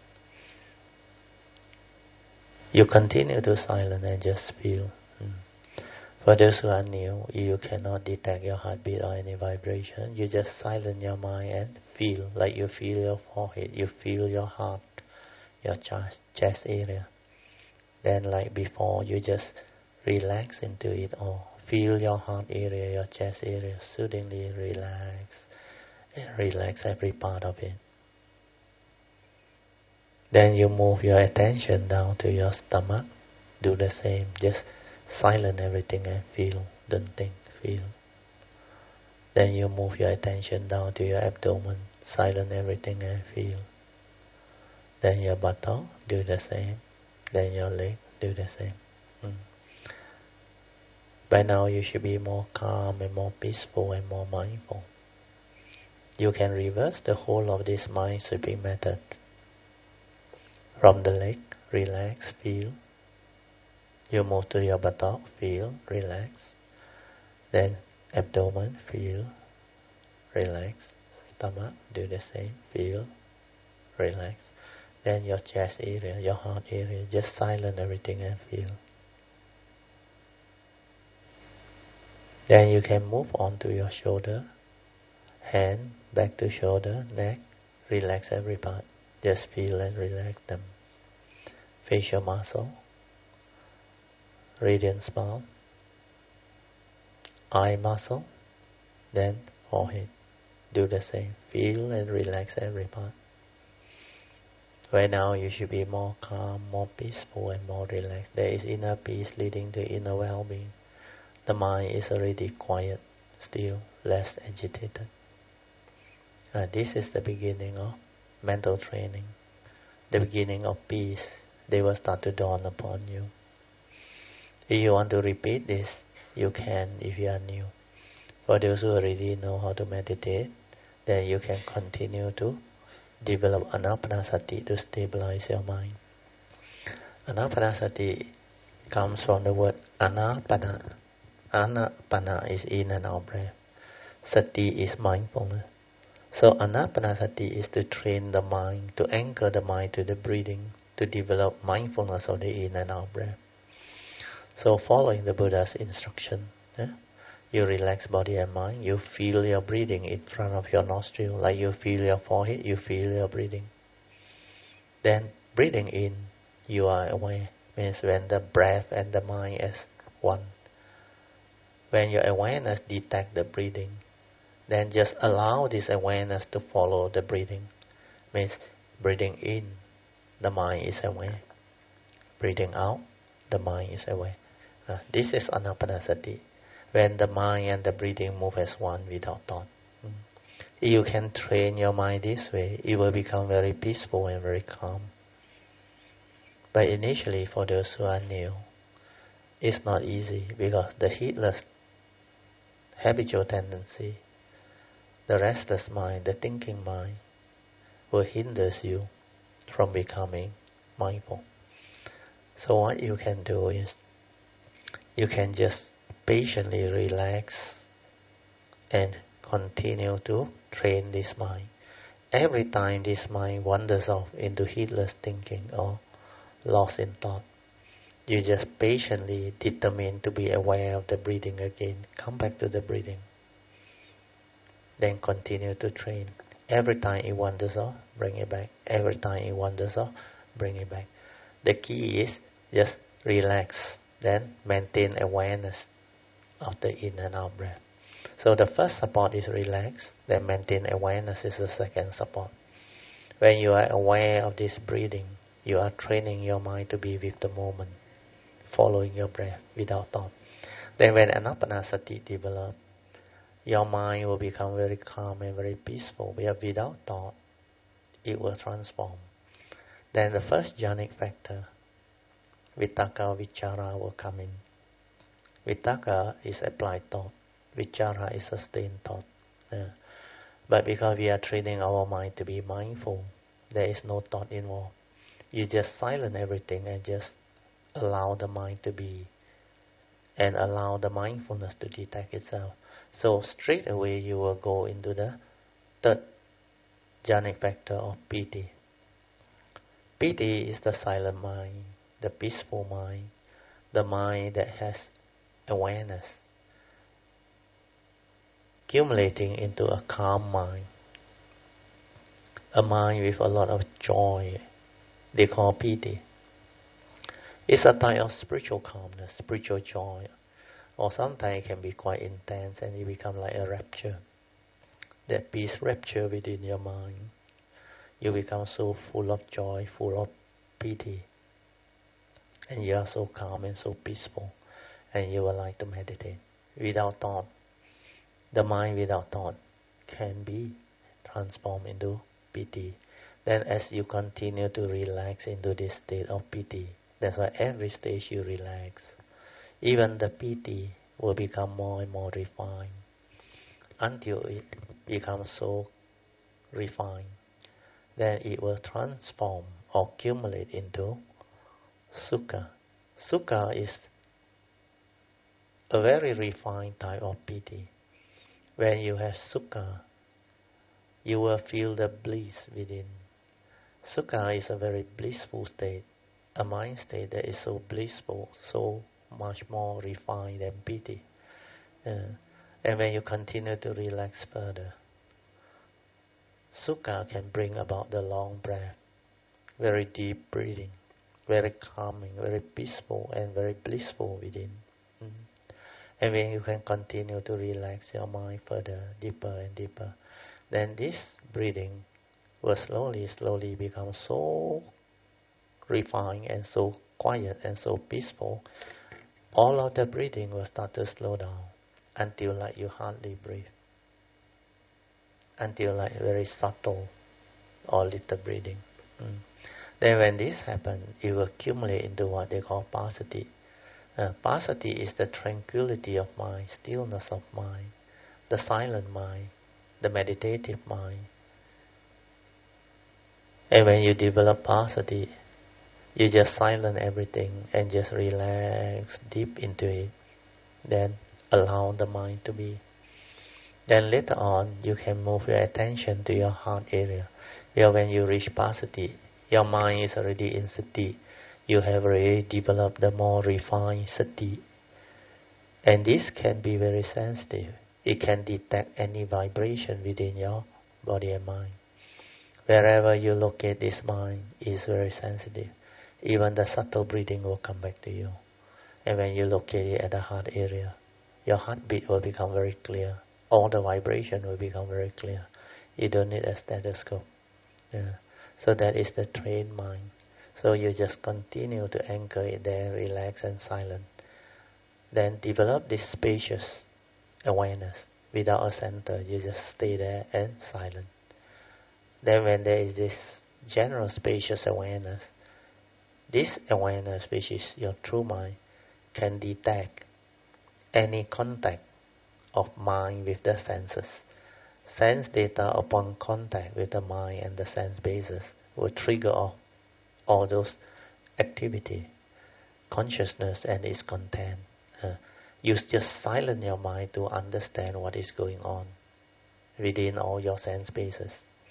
You continue to silence and just feel. For those who are new, you cannot detect your heartbeat or any vibration. You just silence your mind and feel, like you feel your forehead, you feel your heart, your chest area. Then like before, you just relax into it all. Feel your heart area, your chest area, soothingly relax. And relax every part of it. Then you move your attention down to your stomach. Do the same. Just silence everything and feel. Don't think, feel. Then you move your attention down to your abdomen. Silence everything and feel. Then your buttock, do the same. Then your leg, do the same. By now you should be more calm and more peaceful and more mindful. You can reverse the whole of this mind sweeping method. From the leg, relax, feel. You move to your buttock, feel, relax. Then abdomen, feel, relax. Stomach, do the same, feel, relax. Then your chest area, your heart area, just silence everything and feel. Then you can move on to your shoulder, hand, back to shoulder, neck, relax every part. Just feel and relax them. Facial muscle, radiant smile, eye muscle, then forehead. Do the same. Feel and relax every part. Right now you should be more calm, more peaceful and more relaxed. There is inner peace leading to inner well-being. The mind is already quiet, still, less agitated. This is the beginning of mental training. The beginning of peace. They will start to dawn upon you. If you want to repeat this, you can if you are new. For those who already know how to meditate, then you can continue to develop anapanasati to stabilize your mind. Anapanasati comes from the word anapana. Anapana is in and out breath. Sati is mindfulness. So anapanasati is to train the mind, to anchor the mind to the breathing, to develop mindfulness of the in and out breath. So following the Buddha's instruction, you relax body and mind, you feel your breathing in front of your nostril, like you feel your forehead, you feel your breathing. Then breathing in, you are aware, means when the breath and the mind is one. When your awareness detects the breathing, then just allow this awareness to follow the breathing. Means breathing in, the mind is aware. Breathing out, the mind is aware. This is anapanasati. When the mind and the breathing move as one without thought. You can train your mind this way, it will become very peaceful and very calm. But initially, for those who are new, it's not easy because the heedless habitual tendency, the restless mind, the thinking mind, will hinder you from becoming mindful. So what you can do is, you can just patiently relax and continue to train this mind. Every time this mind wanders off into heedless thinking or lost in thought, you just patiently determine to be aware of the breathing again. Come back to the breathing. Then continue to train. Every time it wanders off, bring it back. Every time it wanders off, bring it back. The key is just relax, then maintain awareness of the in and out breath. So the first support is relax, then maintain awareness is the second support. When you are aware of this breathing, you are training your mind to be with the moment, following your breath without thought. Then when anapanasati develops, your mind will become very calm and very peaceful. Without thought, it will transform. Then the first jhanic factor, Vitakka, Vichara will come in. Vitakka is applied thought. Vichara is sustained thought. But because we are training our mind to be mindful, there is no thought involved. You just silence everything and just allow the mind to be, and allow the mindfulness to detect itself. So straight away you will go into the third jhanic factor of piti. Piti is the silent mind, the peaceful mind, the mind that has awareness, accumulating into a calm mind, a mind with a lot of joy. They call piti. It's a type of spiritual calmness, spiritual joy, or sometimes it can be quite intense and it becomes like a rapture. That peace rapture within your mind. You become so full of joy, full of pity, and you are so calm and so peaceful, and you will like to meditate. Without thought, the mind without thought can be transformed into piti. Then as you continue to relax into this state of piti, that's why every stage you relax, even the piti will become more and more refined until it becomes so refined. Then it will transform or accumulate into sukha. Sukha is a very refined type of piti. When you have sukha, you will feel the bliss within. Sukha is a very blissful state, a mind state that is so blissful, so much more refined than piti. And when you continue to relax further, sukha can bring about the long breath, very deep breathing, very calming, very peaceful and very blissful within. And when you can continue to relax your mind further, deeper and deeper, then this breathing will slowly become so refined and so quiet and so peaceful. All of the breathing will start to slow down until like you hardly breathe, until like very subtle or little breathing. Then when this happens, it will accumulate into what they call passaddhi. Passaddhi is the tranquility of mind, stillness of mind, the silent mind, the meditative mind. And when you develop passaddhi, you just silence everything and just relax deep into it. Then allow the mind to be. Then later on, you can move your attention to your heart area. When you reach passaddhi, your mind is already in sati. You have already developed the more refined sati. And this can be very sensitive. It can detect any vibration within your body and mind. Wherever you locate this mind is very sensitive. Even the subtle breathing will come back to you. And when you locate it at the heart area, your heartbeat will become very clear. All the vibration will become very clear. You don't need a stethoscope. So that is the trained mind. So you just continue to anchor it there, relax and silent. Then develop this spacious awareness without a center. You just stay there and silent. Then when there is this general spacious awareness, this awareness, which is your true mind, can detect any contact of mind with the senses. Sense data upon contact with the mind and the sense basis will trigger off all those activity, consciousness and its content. You just silence your mind to understand what is going on within all your sense bases.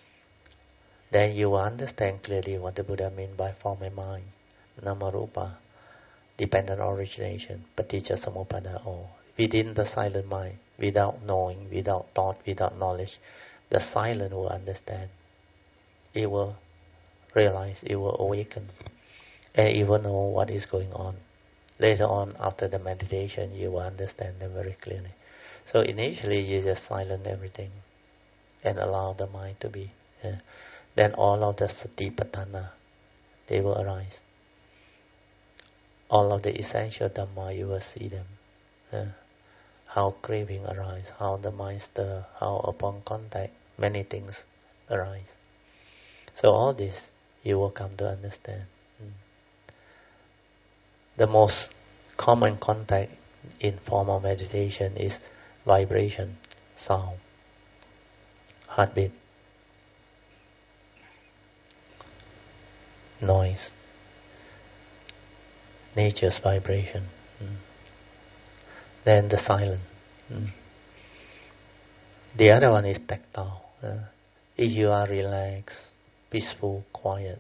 Then you will understand clearly what the Buddha means by form and mind, Namarupa, dependent origination, Paticca Samuppada, or within the silent mind, without knowing, without thought, without knowledge, the silent will understand. It will realize, it will awaken, and it will know what is going on. Later on, after the meditation, you will understand them very clearly. So initially, you just silence everything and allow the mind to be. Then all of the satipatthana, they will arise. All of the essential Dhamma, you will see them. how craving arise, how the mind stir, how upon contact many things arise. So all this you will come to understand. The most common contact in formal meditation is vibration, sound, heartbeat, noise, nature's vibration. Then the silence. The other one is tactile. If you are relaxed, peaceful, quiet,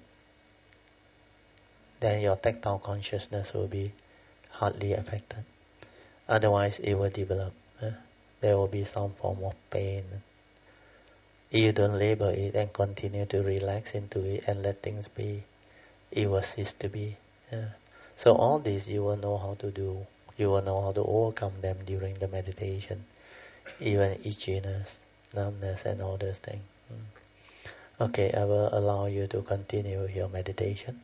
then your tactile consciousness will be hardly affected. Otherwise, it will develop. There will be some form of pain. If you don't label it and continue to relax into it and let things be, it will cease to be. So all this you will know how to do. You will know how to overcome them during the meditation. Even itchiness, numbness and all those things. Okay, I will allow you to continue your meditation.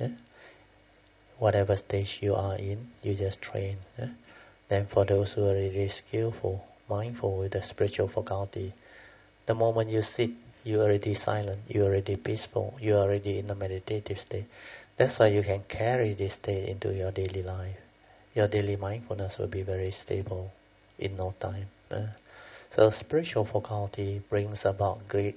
Whatever stage you are in, you just train. Then for those who are really skillful, mindful with the spiritual faculty, the moment you sit, you are already silent, you are already peaceful, you are already in a meditative state. That's why you can carry this state into your daily life. Your daily mindfulness will be very stable in no time. So spiritual faculty brings about great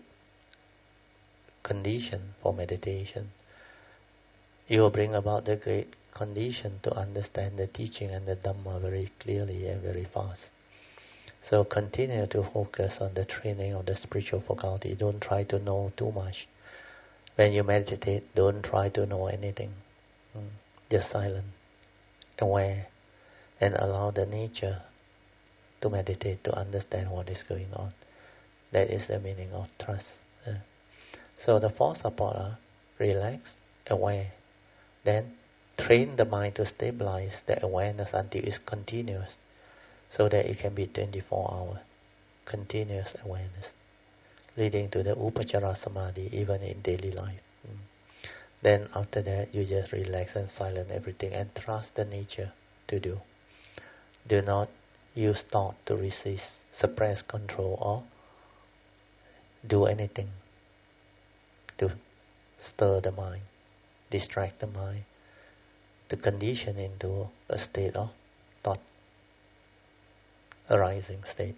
condition for meditation. You will bring about the great condition to understand the teaching and the Dhamma very clearly and very fast. So continue to focus on the training of the spiritual faculty. Don't try to know too much. When you meditate, don't try to know anything. Just silent, aware, and allow the nature to meditate, to understand what is going on. That is the meaning of trust. So the four support are relax, aware. Then train the mind to stabilize the awareness until it's continuous, so that it can be 24 hours. Continuous awareness, leading to the Upachara Samadhi even in daily life. Then after that, you just relax and silence everything and trust the nature to do. Do not use thought to resist, suppress, control, or do anything to stir the mind, distract the mind, to condition into a state of thought, arising state.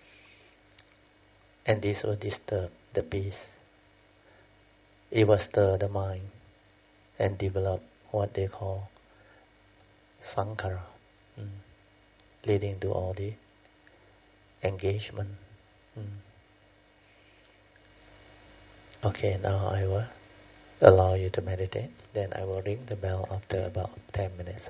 And this will disturb the peace. It will stir the mind and develop what they call sankhara, leading to all the engagement. Okay, now I will allow you to meditate. Then I will ring the bell after about 10 minutes.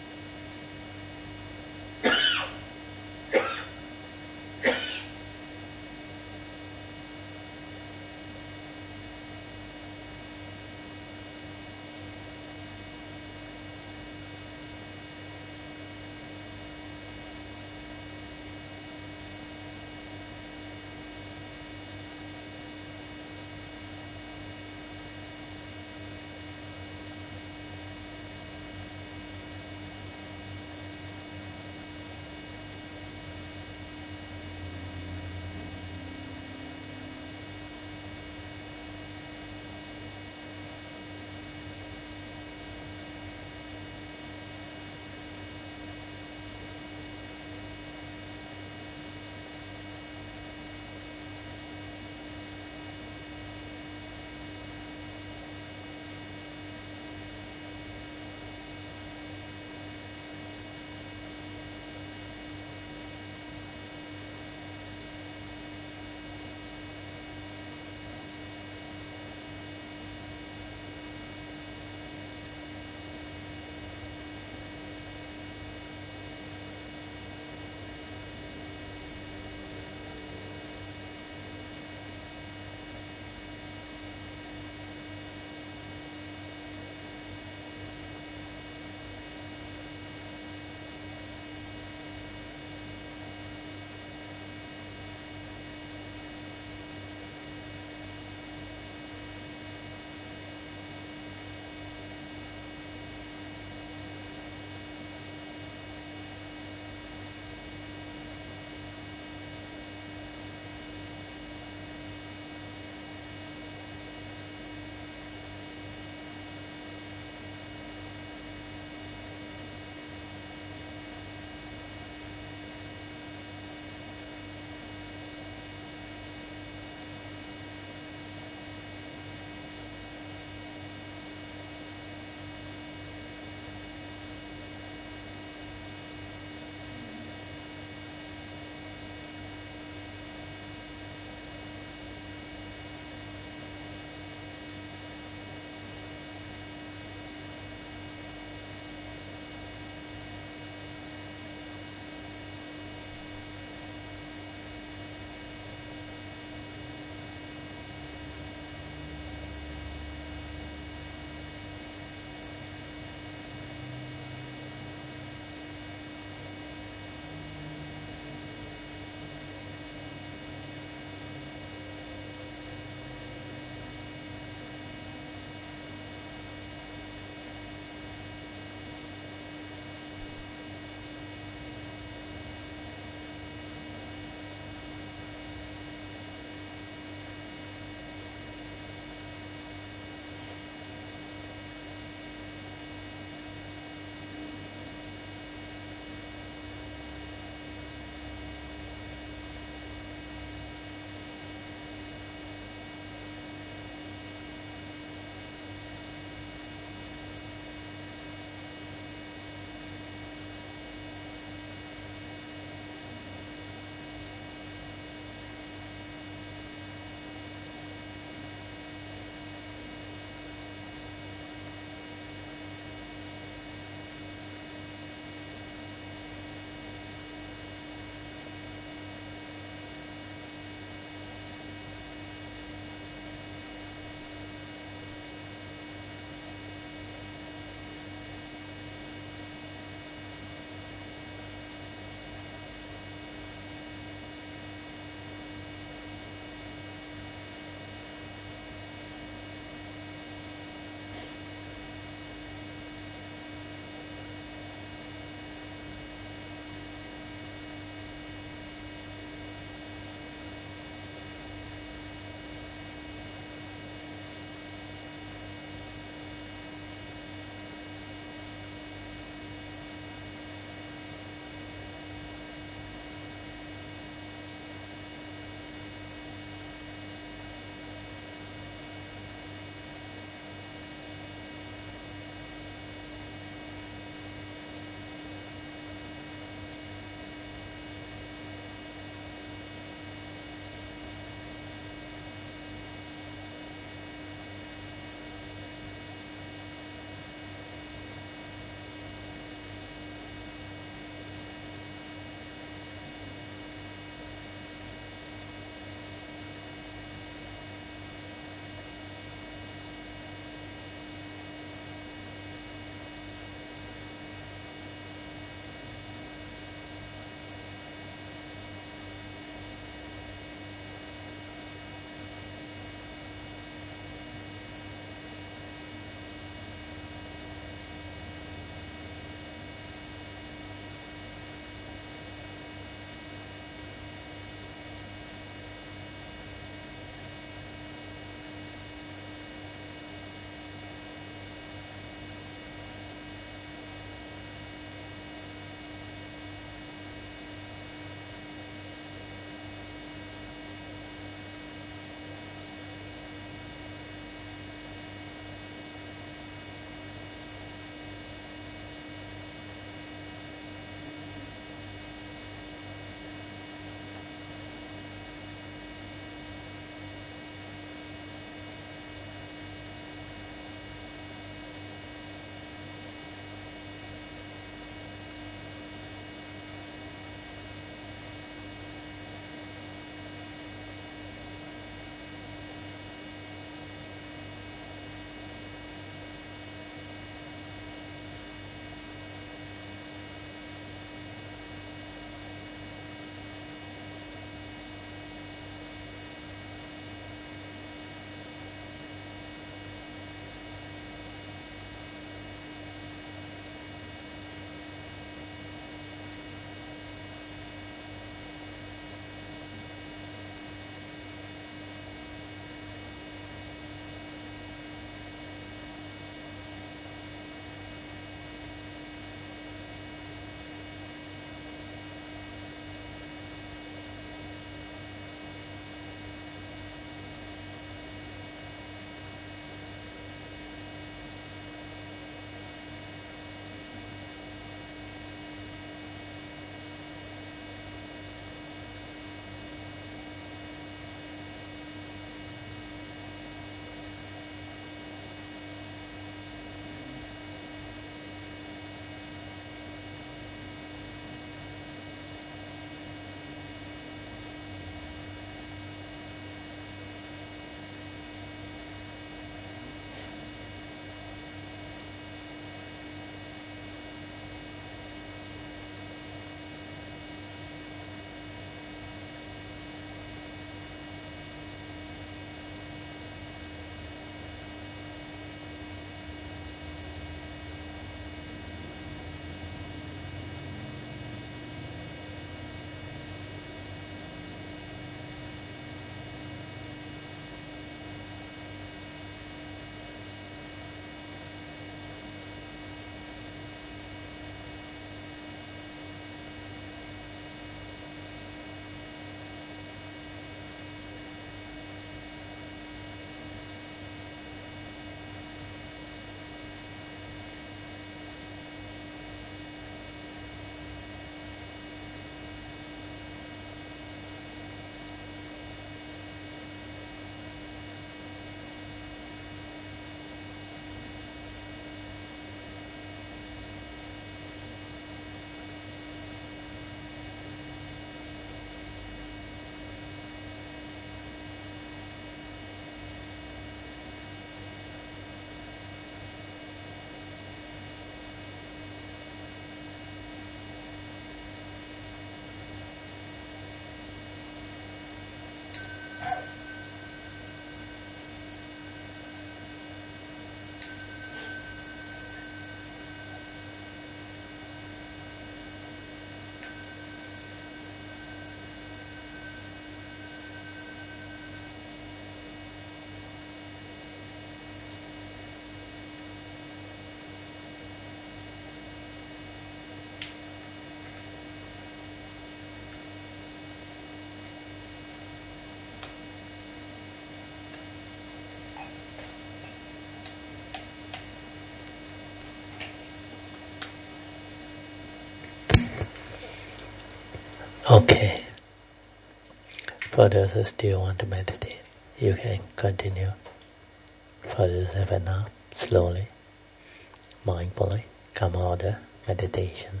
Okay. For those who still want to meditate, you can continue. For those who have enough, slowly, mindfully, come out of the meditation.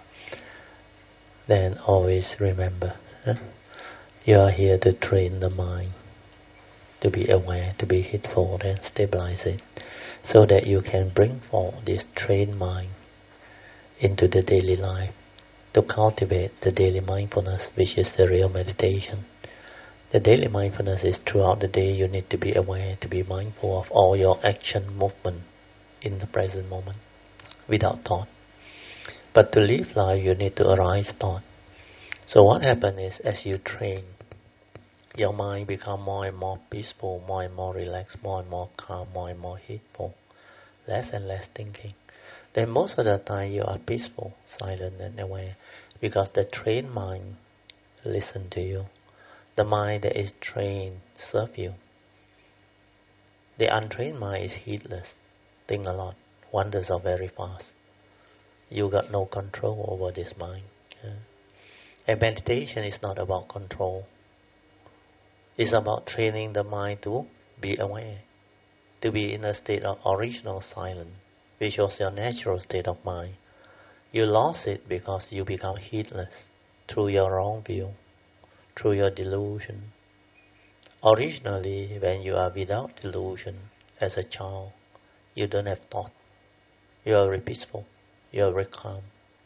Then always remember, you are here to train the mind, to be aware, to be heedful, and stabilize it, so that you can bring forth this trained mind into the daily life, to cultivate the daily mindfulness, which is the real meditation. The daily mindfulness is throughout the day you need to be aware, to be mindful of all your action, movement in the present moment, without thought. But to live life, you need to arise thought. So what happens is, as you train, your mind becomes more and more peaceful, more and more relaxed, more and more calm, more and more heedful, less and less thinking. Then most of the time you are peaceful, silent and aware, because the trained mind listens to you. The mind that is trained serves you. The untrained mind is heedless, think a lot, wanders off very fast. You got no control over this mind. And meditation is not about control. It's about training the mind to be aware, to be in a state of original silence, which was your natural state of mind. You lost it because you become heedless through your wrong view, through your delusion. Originally, when you are without delusion, as a child, you don't have thought. You are very peaceful. You are very calm.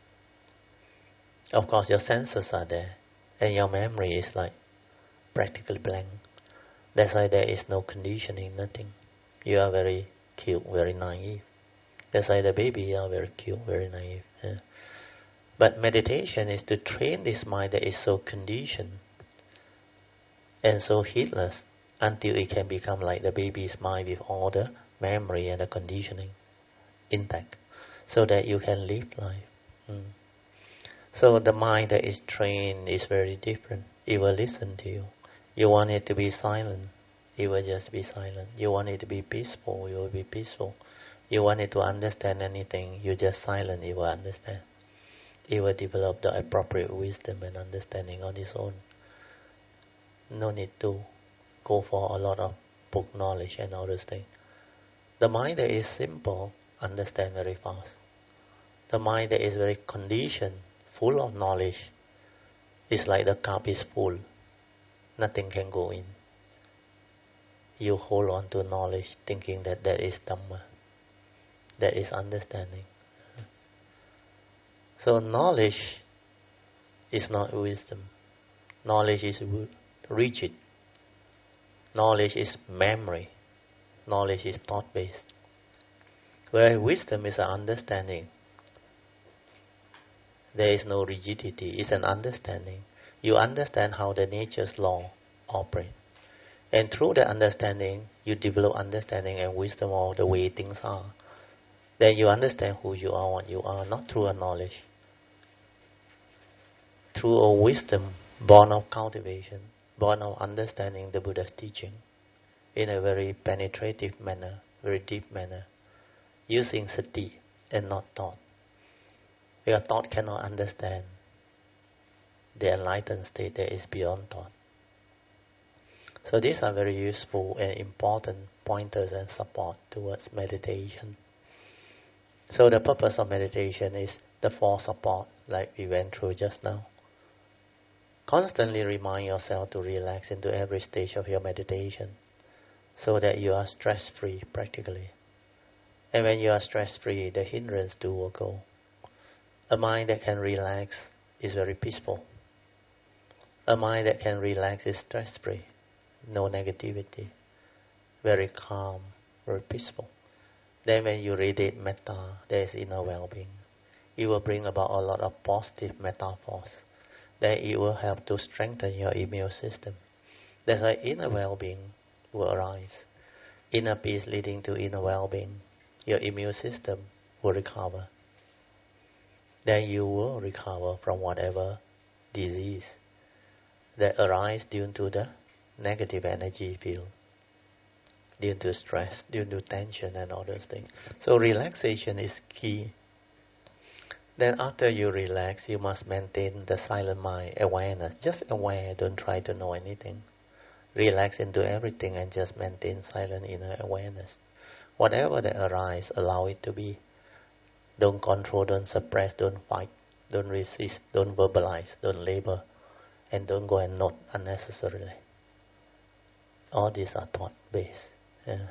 Of course, your senses are there, and your memory is like practically blank. That's why there is no conditioning, nothing. You are very cute, very naive. That's why the baby are very cute, very naive. But meditation is to train this mind that is so conditioned and so heedless until it can become like the baby's mind with all the memory and the conditioning intact, so that you can live life. So the mind that is trained is very different. It will listen to you. You want it to be silent, it will just be silent. You want it to be peaceful, you will be peaceful. You want it to understand anything, you just silent, it will understand. It will develop the appropriate wisdom and understanding on its own. No need to go for a lot of book knowledge and all those things. The mind that is simple understands very fast. The mind that is very conditioned, full of knowledge, is like the cup is full. Nothing can go in. You hold on to knowledge thinking that that is Dhamma. That is understanding. So knowledge is not wisdom. Knowledge is rigid. Knowledge is memory. Knowledge is thought-based. Whereas wisdom is an understanding. There is no rigidity. It's an understanding. You understand how the nature's law operate. And through the understanding, you develop understanding and wisdom of the way things are. Then you understand who you are, what you are, not through a knowledge. Through a wisdom born of cultivation, born of understanding the Buddha's teaching in a very penetrative manner, very deep manner, using sati and not thought. Your thought cannot understand the enlightened state that is beyond thought. So these are very useful and important pointers and support towards meditation. So the purpose of meditation is the four support, like we went through just now. Constantly remind yourself to relax into every stage of your meditation, so that you are stress-free practically. And when you are stress-free, the hindrance too will go. A mind that can relax is very peaceful. A mind that can relax is stress-free, no negativity, very calm, very peaceful. Then when you radiate metta, there is inner well-being. It will bring about a lot of positive metta force. Then it will help to strengthen your immune system. That's why inner well-being will arise. Inner peace leading to inner well-being. Your immune system will recover. Then you will recover from whatever disease that arises due to the negative energy field, due to stress, due to tension and all those things. So relaxation is key. Then after you relax, you must maintain the silent mind, awareness. Just aware, don't try to know anything. Relax into everything and just maintain silent inner awareness. Whatever that arises, allow it to be. Don't control, don't suppress, don't fight, don't resist, don't verbalize, don't label, and don't go and note unnecessarily. All these are thought-based. Yeah.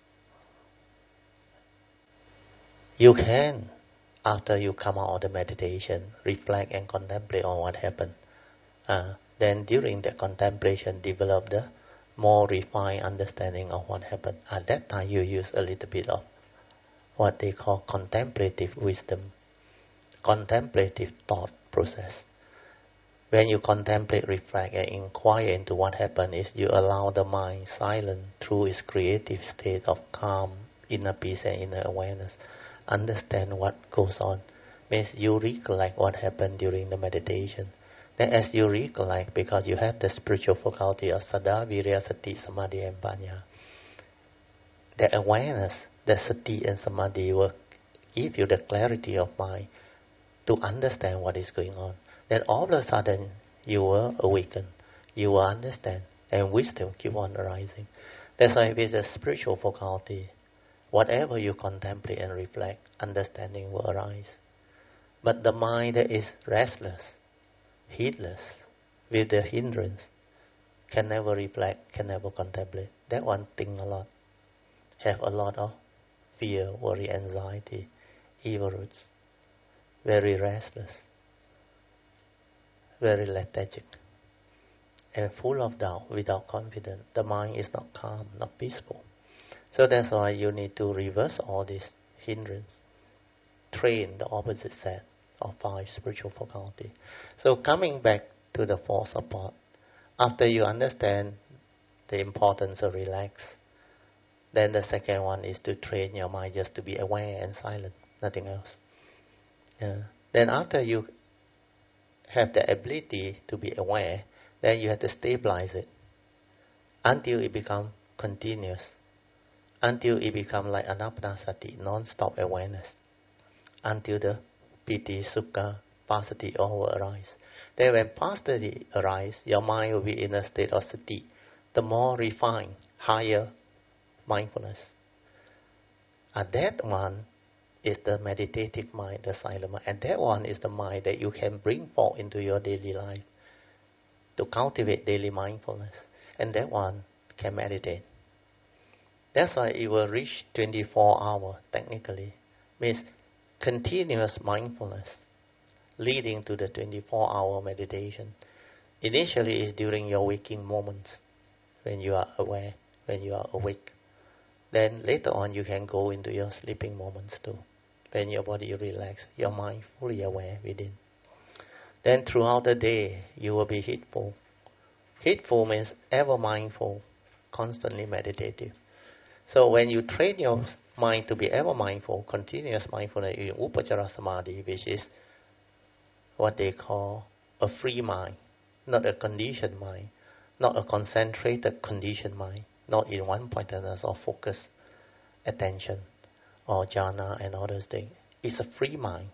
You can, after you come out of the meditation, reflect and contemplate on what happened. Then during the contemplation, develop the more refined understanding of what happened. At that time, you use a little bit of what they call contemplative wisdom, contemplative thought process. When you contemplate, reflect, and inquire into what happened, is you allow the mind silent through its creative state of calm, inner peace, and inner awareness. Understand what goes on. Means you recollect what happened during the meditation. Then as you recollect, because you have the spiritual faculty of Saddha, Virya, Sati, Samadhi, and Panya, the awareness, the Sati and Samadhi will give you the clarity of mind to understand what is going on. Then all of a sudden, you will awaken, you will understand, and wisdom keep on arising. That's why with the spiritual faculty, whatever you contemplate and reflect, understanding will arise. But the mind that is restless, heedless, with the hindrance, can never reflect, can never contemplate. That one think a lot, have a lot of fear, worry, anxiety, evil roots, very restless, very lethargic, and full of doubt, without confidence. The mind is not calm, not peaceful. So that's why you need to reverse all these hindrance, train the opposite set of 5 spiritual faculty. So coming back to the 4 support, after you understand the importance of relax, then the second one is to train your mind just to be aware and silent, nothing else. Then after you have the ability to be aware, then you have to stabilize it until it becomes continuous, until it becomes like anapanasati, non-stop awareness, until the piti, sukha, passaddhi all will arise. Then when passaddhi arises, your mind will be in a state of sati, the more refined, higher mindfulness. And that one is the meditative mind, the silent mind. And that one is the mind that you can bring forth into your daily life to cultivate daily mindfulness. And that one can meditate. That's why it will reach 24 hours technically. Means continuous mindfulness leading to the 24-hour meditation. Initially it's during your waking moments when you are aware, when you are awake. Then later on you can go into your sleeping moments too. When your body relaxes, your mind fully aware within. Then throughout the day you will be heedful. Heedful means ever mindful, constantly meditative. So when you train your mind to be ever mindful, continuous mindfulness in Upachara Samadhi, which is what they call a free mind, not a conditioned mind, not a concentrated conditioned mind, not in one pointedness or focus, attention, or jhana and all those things. It's a free mind.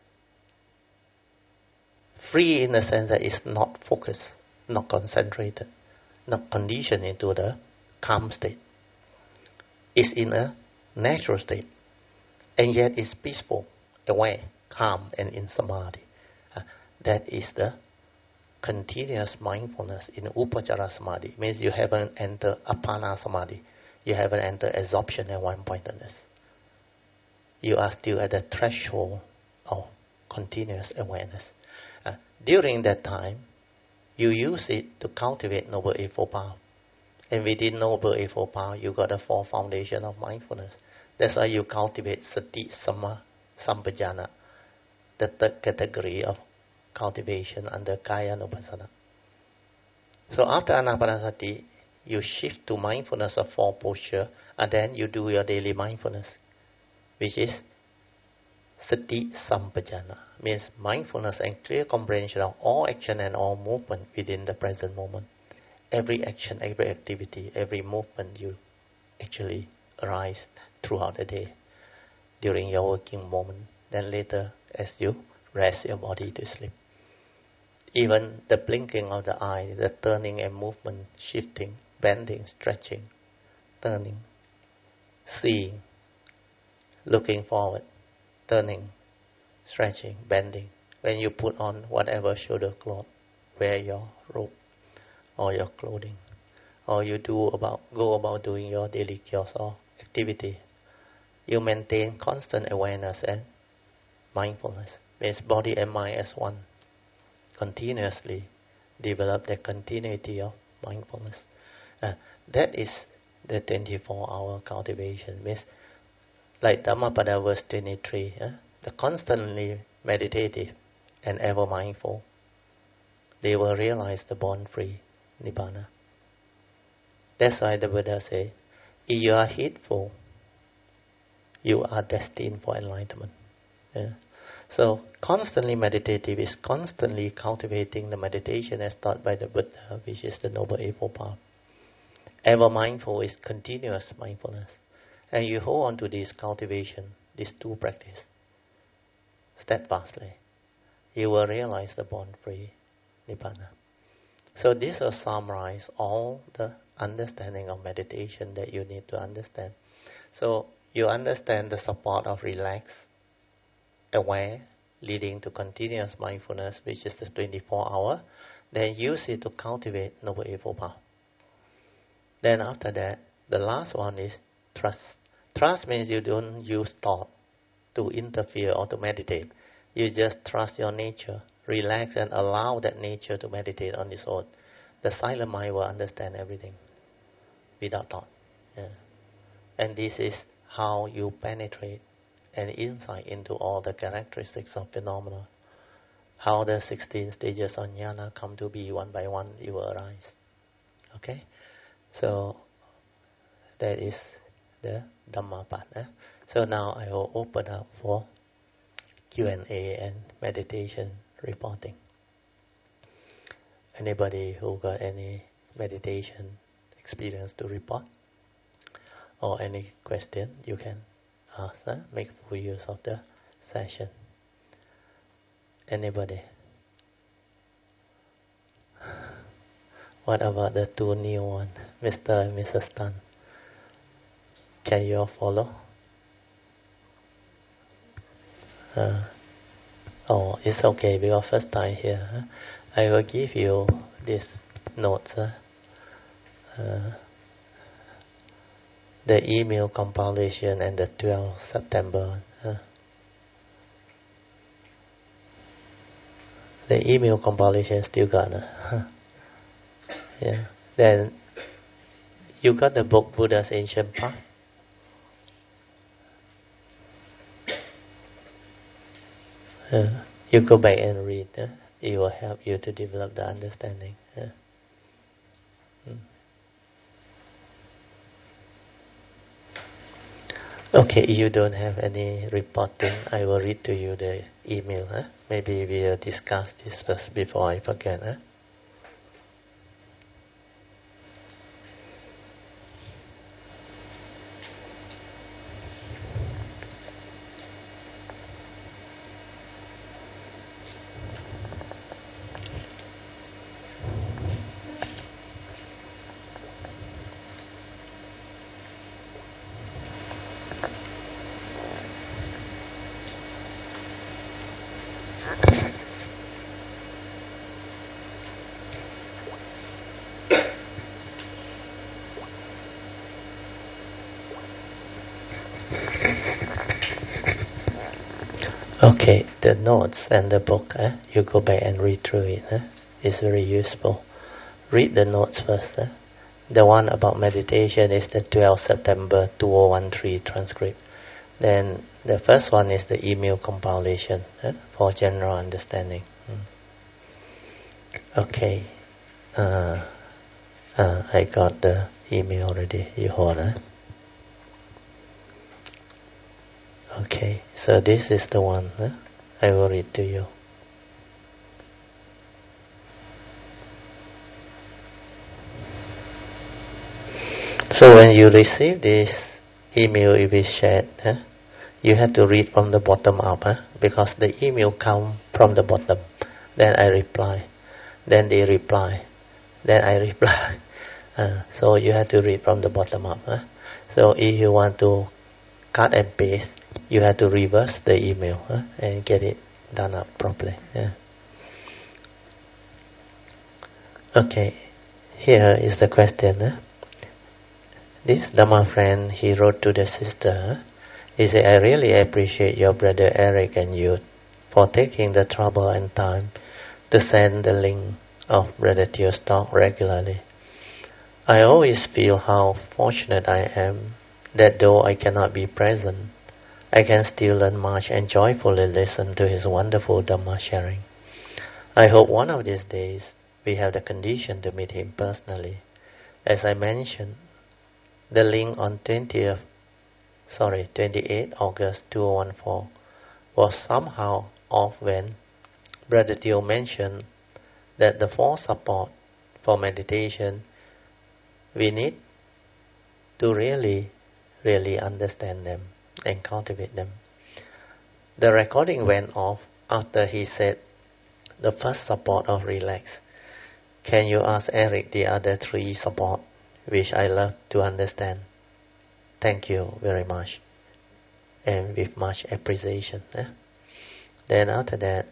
Free in the sense that it's not focused, not concentrated, not conditioned into the calm state. It's in a natural state, and yet it's peaceful, aware, calm, and in samadhi. That is the continuous mindfulness in Upachara Samadhi. Means you haven't entered Appana Samadhi. You haven't entered absorption and one-pointedness. You are still at the threshold of continuous awareness. During that time, you use it to cultivate Noble Eightfold Path. And within Noble Eightfold Path, you got the 4 foundation of mindfulness. That's why you cultivate Sati, Samma, Sampajana, the 3rd category of cultivation under Kayanupassana. So after Anapanasati, you shift to mindfulness of 4 posture, and then you do your daily mindfulness, which is Sati Sampajana, means mindfulness and clear comprehension of all action and all movement within the present moment. Every action, every activity, every movement you actually arise throughout the day during your working moment. Then later, as you rest your body to sleep. Even the blinking of the eye, the turning and movement, shifting, bending, stretching, turning, seeing, looking forward, turning, stretching, bending. When you put on whatever shoulder cloth, wear your robe or your clothing, or you go about doing your daily chores or activity, you maintain constant awareness and mindfulness. Means body and mind as one. Continuously develop the continuity of mindfulness. That is the 24-hour cultivation. Means like Dhammapada verse 23, the constantly meditative and ever mindful, they will realize the born-free Nibbana. That's why the Buddha said, if you are heedful, you are destined for enlightenment. So constantly meditative is constantly cultivating the meditation as taught by the Buddha, which is the Noble Eightfold Path. Ever mindful is continuous mindfulness. And you hold on to this cultivation, these two practices, steadfastly. You will realize the born-free Nibbana. So this will summarize all the understanding of meditation that you need to understand. So you understand the support of relaxed, aware, leading to continuous mindfulness, which is the 24-hour. Then use it to cultivate Noble Eightfold Path. Then after that, the last one is trust. Trust means you don't use thought to interfere or to meditate. You just trust your nature, relax and allow that nature to meditate on its own. The silent mind will understand everything without thought. And this is how you penetrate an insight into all the characteristics of phenomena. How the 16 stages of jnana come to be one by one, you will arise. Okay? So that is the Dhammapada. So now I will open up for Q&A and meditation reporting. Anybody who got any meditation experience to report? Or any question, you can ask. Make full use of the session. Anybody? What about the two new ones, Mr. and Mrs. Tan? Can you all follow? It's okay because first time here. I will give you this notes. The email compilation and the 12th September. The email compilation still got. Yeah. Then you got the book Buddha's Ancient Path. You go back and read. It will help you to develop the understanding. Okay, if you don't have any reporting, I will read to you the email. Maybe we'll discuss this first before I forget. Okay, the notes and the book, you go back and read through it. It's very useful. Read the notes first. The one about meditation is the 12th September 2013 transcript. Then the first one is the email compilation for general understanding. Okay. I got the email already. You hold it. Okay, so this is the one. I will read to you. So when you receive this email, it is shared. You have to read from the bottom up, because the email come from the bottom. Then I reply. Then they reply. Then I reply. So you have to read from the bottom up. So if you want to cut and paste, you have to reverse the email and get it done up properly. Okay, here is the question. This Dhamma friend, he wrote to the sister. He said, I really appreciate your brother Eric and you for taking the trouble and time to send the link of Brother Teo's talk regularly. I always feel how fortunate I am that though I cannot be present, I can still learn much and joyfully listen to his wonderful Dhamma sharing. I hope one of these days we have the condition to meet him personally. As I mentioned, the link on 28 August 2014 was somehow off when Brother Teo mentioned that the four support for meditation, we need to really understand them and cultivate them. The recording went off after he said the first support of relax. Can you ask Eric the other three support, which I love to understand? Thank you very much, and with much appreciation. Then after that,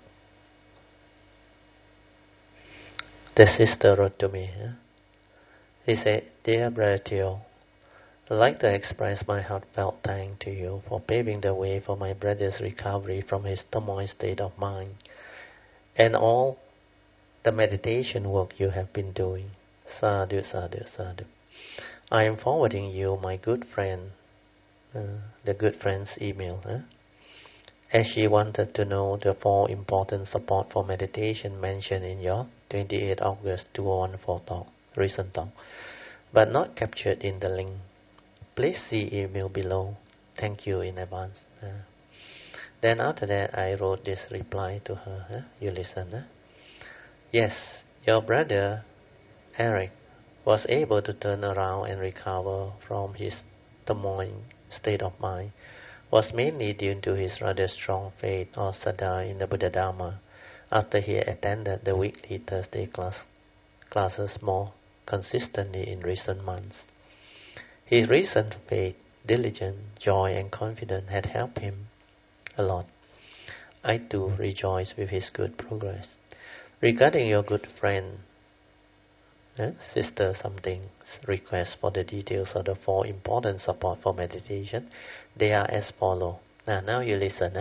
the sister wrote to me. He said, Dear Brother Teo, I'd like to express my heartfelt thanks to you for paving the way for my brother's recovery from his turmoil state of mind and all the meditation work you have been doing. Sadhu, sadhu, sadhu. I am forwarding you my good friend, the good friend's email, as she wanted to know the four important support for meditation mentioned in your 28 August 2014 talk, recent talk, but not captured in the link. Please see email below. Thank you in advance. Then after that, I wrote this reply to her. You listen. Yes, your brother Eric was able to turn around and recover from his turmoil state of mind was mainly due to his rather strong faith or saddha in the Buddha Dharma after he attended the weekly Thursday classes more consistently in recent months. His recent faith, diligence, joy and confidence had helped him a lot. I too rejoice with his good progress. Regarding your good friend, Sister something's request for the details of the four important support for meditation, they are as follow. Now you listen.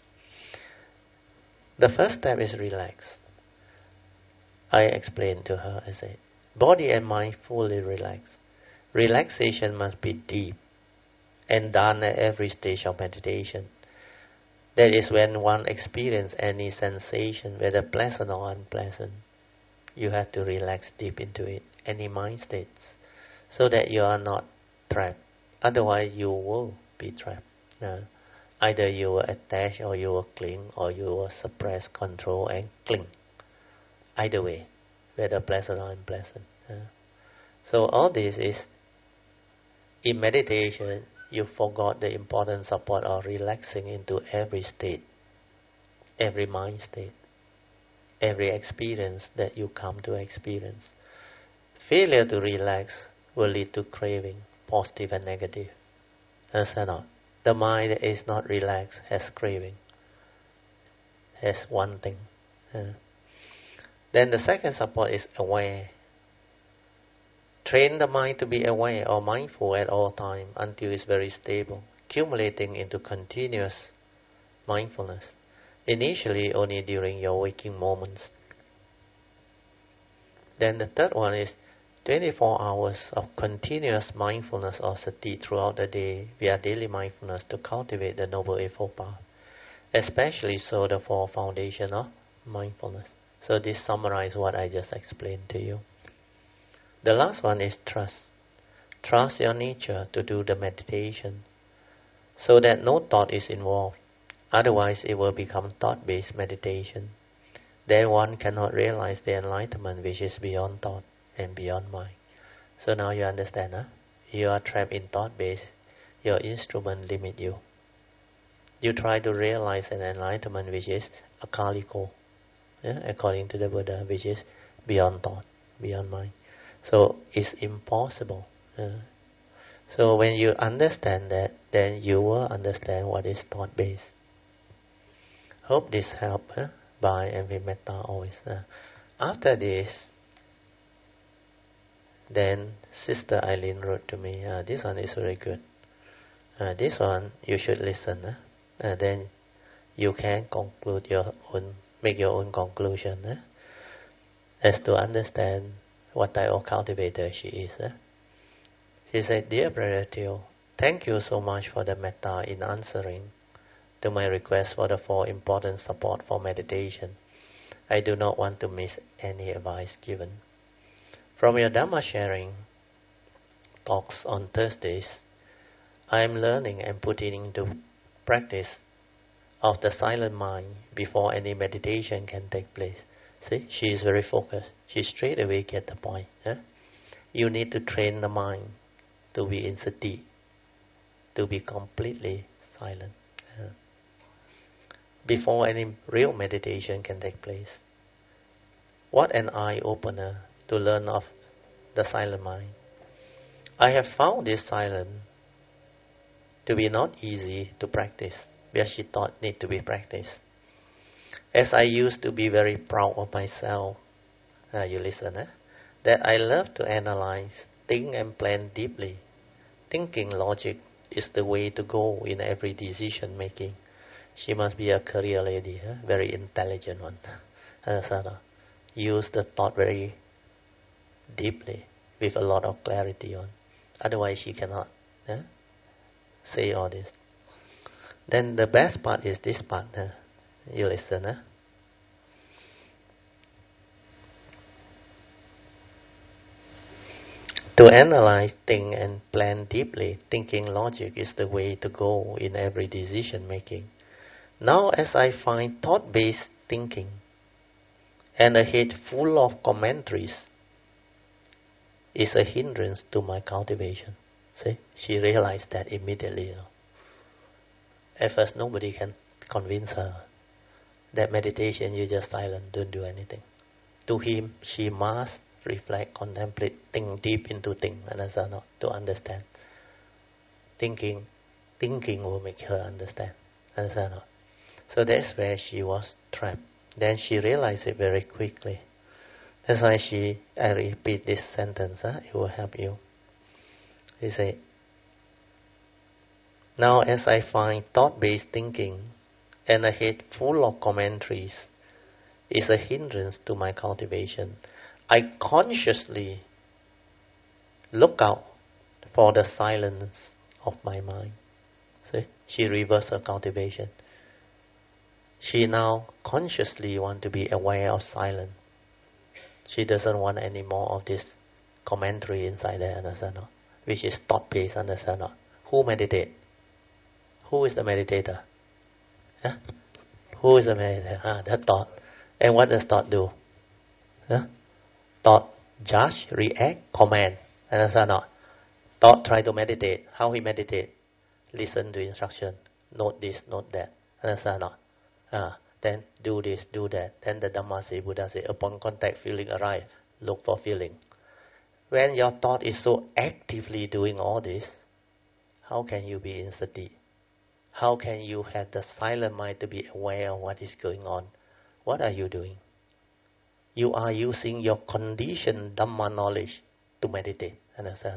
The first step is relax. I explained to her, I said, body and mind fully relax. Relaxation must be deep and done at every stage of meditation. That is when one experiences any sensation, whether pleasant or unpleasant. You have to relax deep into it, any mind states, so that you are not trapped. Otherwise, you will be trapped. Either you will attach, or you will cling, or you will suppress, control, and cling. Either way, whether pleasant or unpleasant. So all this is, in meditation, you forgot the important support of relaxing into every state, every mind state, every experience that you come to experience. Failure to relax will lead to craving, positive and negative. Understand not? The mind that is not relaxed has craving, has one thing. Then the second support is aware. Train the mind to be aware or mindful at all times until it's very stable, accumulating into continuous mindfulness. Initially only during your waking moments. Then the third one is 24 hours of continuous mindfulness or sati throughout the day via daily mindfulness to cultivate the Noble Eightfold Path. Especially so the four foundations of mindfulness. So this summarizes what I just explained to you. The last one is trust. Trust your nature to do the meditation so that no thought is involved. Otherwise, it will become thought-based meditation. Then one cannot realize the enlightenment which is beyond thought and beyond mind. So now you understand, You are trapped in thought-based. Your instrument limit you. You try to realize an enlightenment which is akaliko, according to the Buddha, which is beyond thought, beyond mind. So it's impossible. So when you understand that, then you will understand what is thought-based. Hope this helped. Bye, and with metta always. After this, then Sister Eileen wrote to me, this one is very good. This one you should listen. Then you can conclude make your own conclusion as to understand what type of cultivator she is. She said, Dear Brother Teo, thank you so much for the metta in answering to my request for the 4 important support for meditation. I do not want to miss any advice given. From your Dhamma sharing talks on Thursdays, I am learning and putting into practice of the silent mind before any meditation can take place. See, she is very focused. She straight away get the point. You need to train the mind to be in sati, to be completely silent, before any real meditation can take place. What an eye-opener to learn of the silent mind. I have found this silence to be not easy to practice, where she thought need to be practiced. As I used to be very proud of myself, you listen, that I love to analyze, think and plan deeply. Thinking logic is the way to go in every decision making. She must be a career lady, very intelligent one. Use the thought very deeply, with a lot of clarity on. Otherwise she cannot say all this. Then the best part is this part. You listen. To analyze, think and plan deeply, thinking logic is the way to go in every decision making. Now as I find thought-based thinking and a head full of commentaries is a hindrance to my cultivation. See, she realized that immediately. At first nobody can convince her that meditation you just silent, don't do anything. To him, she must reflect, contemplate, think deep into things, to understand. Thinking will make her understand. So that's where she was trapped. Then she realized it very quickly. That's why I repeat this sentence, it will help you. He said, now as I find thought-based thinking and a head full of commentaries is a hindrance to my cultivation, I consciously look out for the silence of my mind. See, she reversed her cultivation. She now consciously wants to be aware of silence. She doesn't want any more of this commentary inside there, understand? Which is thought-based, understand? Who meditate? Who is the meditator? Who is the meditator? The thought. And what does thought do? Thought judge, react, comment. Understand? Thought try to meditate. How he meditate? Listen to instruction. Note this, note that. Understand? Then do this, do that. Then the Dhamma say, Buddha say, upon contact feeling arise, look for feeling. When your thought is so actively doing all this, how can you be in sati? How can you have the silent mind to be aware of what is going on? What are you doing? You are using your conditioned Dhamma knowledge to meditate. Understand?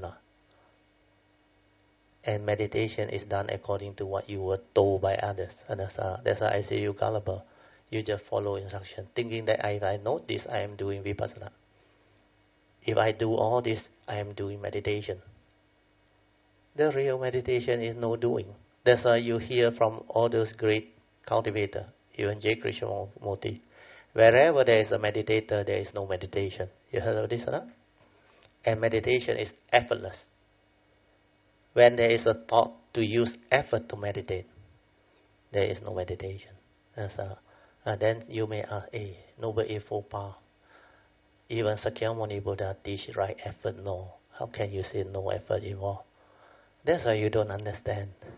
And meditation is done according to what you were told by others. Understand? That's why I say you gullible. You just follow instruction, thinking that if I know this, I am doing vipassana. If I do all this, I am doing meditation. The real meditation is no doing. That's why you hear from all those great cultivators, even J. Krishnamurti. Wherever there is a meditator, there is no meditation. You heard of this or not? And meditation is effortless. When there is a thought to use effort to meditate, there is no meditation. Then you may ask, Noble Eightfold Path, even Sakyamuni Buddha teach right effort, no. How can you say no effort involved? That's why you don't understand.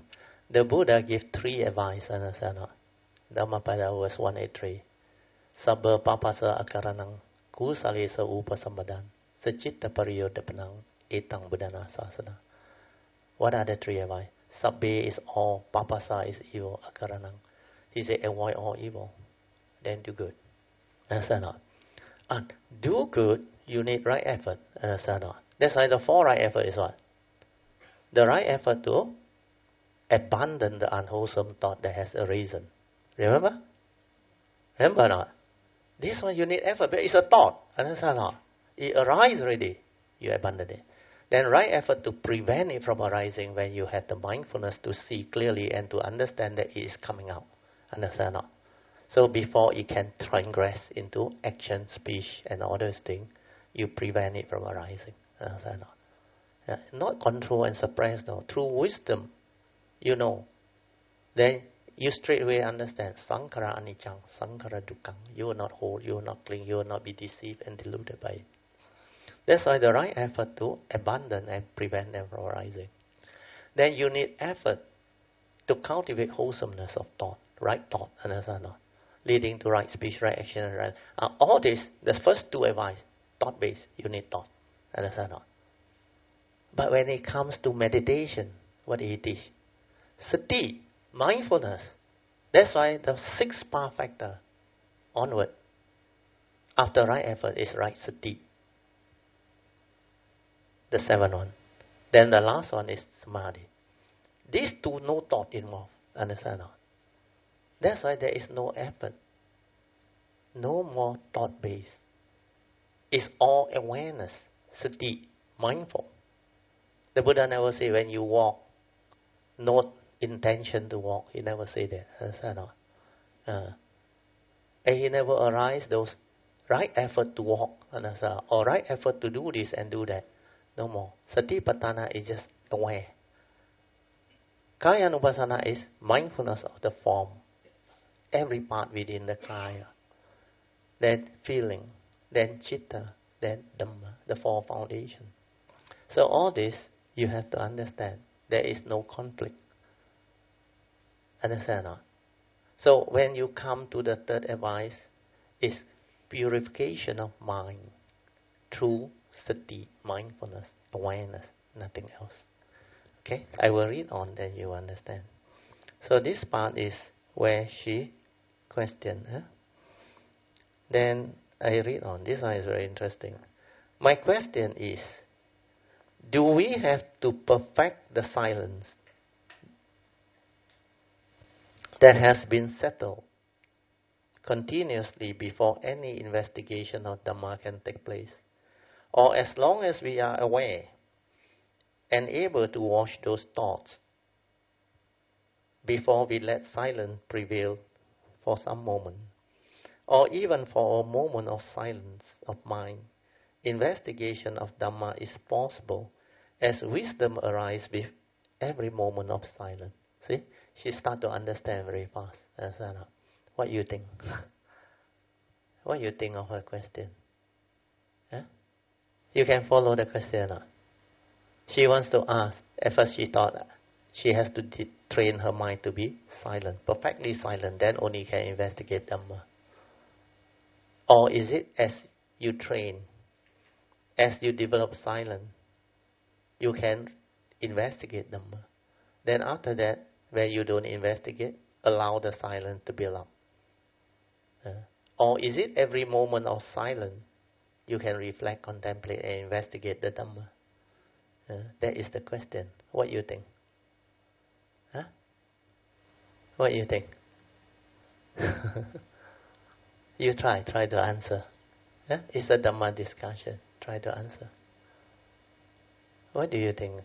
The Buddha gave 3 advice, understand not? Dhammapada verse 183. Sabba papasa akaranang kusalesa upasambadan sacitta pariyodapanang etang buddhana sasana. What are the 3 advice? Sabbe is all, papasa is evil, akaranang. He said, avoid all evil, then do good. Understand not? And do good, you need right effort. Understand not? That's why the 4 right effort is what? The right effort to abandon the unwholesome thought that has arisen. Remember? Remember not? This one you need effort, but it's a thought. Understand not? It arises already. You abandon it. Then right effort to prevent it from arising when you have the mindfulness to see clearly and to understand that it is coming out. Understand not? So before it can transgress into action, speech, and all those things, you prevent it from arising. Understand not? Yeah. Not control and suppress, no. Through wisdom, you know. Then you straight away understand. Sankhara anicca, sankhara dukkha. You will not hold, you will not cling, you will not be deceived and deluded by it. That's why the right effort to abandon and prevent them from arising. Then you need effort to cultivate wholesomeness of thought, right thought, understand not? Leading to right speech, right action, and right. All this, the first 2 advice, thought-based, you need thought, understand not? But when it comes to meditation, what did he teach? Sati, mindfulness. That's why the 6th power factor onward, after right effort, is right sati. The 7th one. Then the last one is samadhi. These 2, no thought involved. Understand not? That's why there is no effort. No more thought-based. It's all awareness, sati, mindful. The Buddha never say when you walk, no intention to walk. He never say that. Understand not? And he never arise those right effort to walk, understand? Or right effort to do this and do that. No more. Satipatthana is just aware. Kayanupassana is mindfulness of the form. Every part within the kaya. Then feeling. Then citta. Then dhamma. The 4 foundations. So all this, you have to understand. There is no conflict. Understand not? So when you come to the 3rd advice, is purification of mind through sati, mindfulness, awareness, nothing else. Okay, I will read on, then you understand. So this part is where she questioned. Then I read on. This one is very interesting. My question is, do we have to perfect the silence that has been settled continuously before any investigation of Dhamma can take place? Or as long as we are aware and able to watch those thoughts before we let silence prevail for some moment, or even for a moment of silence of mind, investigation of Dhamma is possible as wisdom arises with every moment of silence. See? She starts to understand very fast. What you think? What you think of her question? Huh? You can follow the question or not? She wants to ask. At first she thought she has to train her mind to be silent, perfectly silent, then only can investigate Dhamma. Or is it as you train, as you develop silence, you can investigate Dhamma. Then after that, when you don't investigate, allow the silence to build up. Or is it every moment of silence you can reflect, contemplate, and investigate the Dhamma? That is the question. What you think? Huh? What you think? You try to answer. It's a Dhamma discussion. Try to answer. What do you think?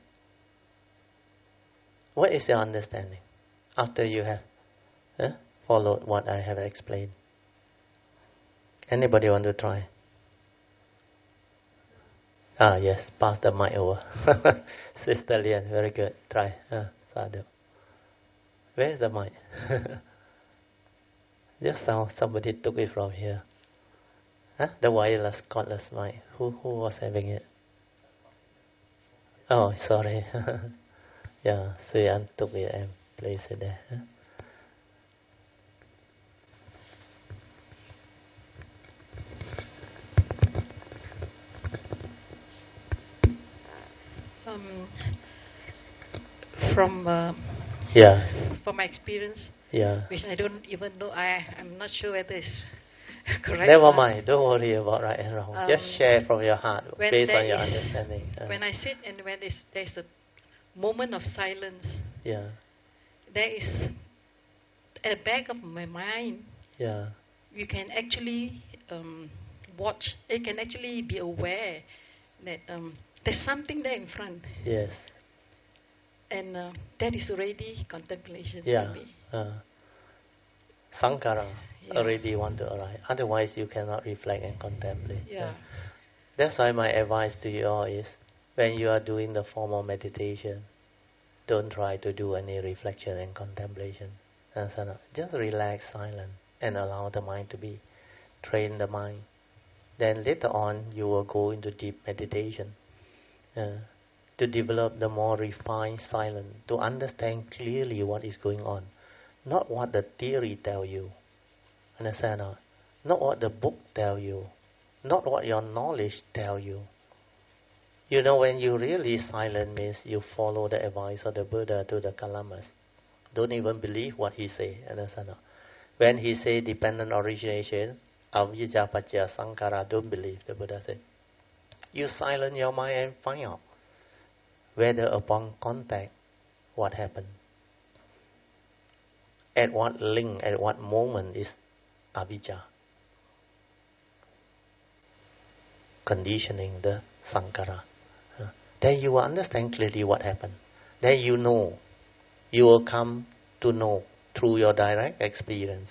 What is your understanding after you have followed what I have explained? Anybody want to try? Yes, pass the mic over. Sister Lian, very good. Try. Sadhu. Where is the mic? Just now somebody took it from here. The wireless cordless mic. Who was having it? Oh, sorry. Yeah, Suyan took it. place it there. From from my experience, which I don't even know, I'm not sure whether it's correct. Never mind, don't worry about right and wrong. Just share from your heart based on your understanding. When I sit and when there's a moment of silence, there is at the back of my mind, you can actually watch. You can actually be aware that there's something there in front. Yes. And that is already contemplation to me. Sankhara already want to arise. Otherwise, you cannot reflect and contemplate. That's why my advice to you all is, when you are doing the formal meditation, don't try to do any reflection and contemplation. Just relax, silent, and allow the mind to be. Train the mind. Then later on, you will go into deep meditation. To develop the more refined silence, to understand clearly what is going on. Not what the theory tell you. Understand or not? Not what the book tell you. Not what your knowledge tell you. You know, when you really silent means you follow the advice of the Buddha to the Kalamas. Don't even believe what he say. Understand or not? When he say dependent origination, avijja paccaya sankhara, don't believe, the Buddha said. You silence your mind and find out whether upon contact, what happened. At what link, at what moment is avijja conditioning the sankhara. Then you will understand clearly what happened. Then you know. You will come to know through your direct experience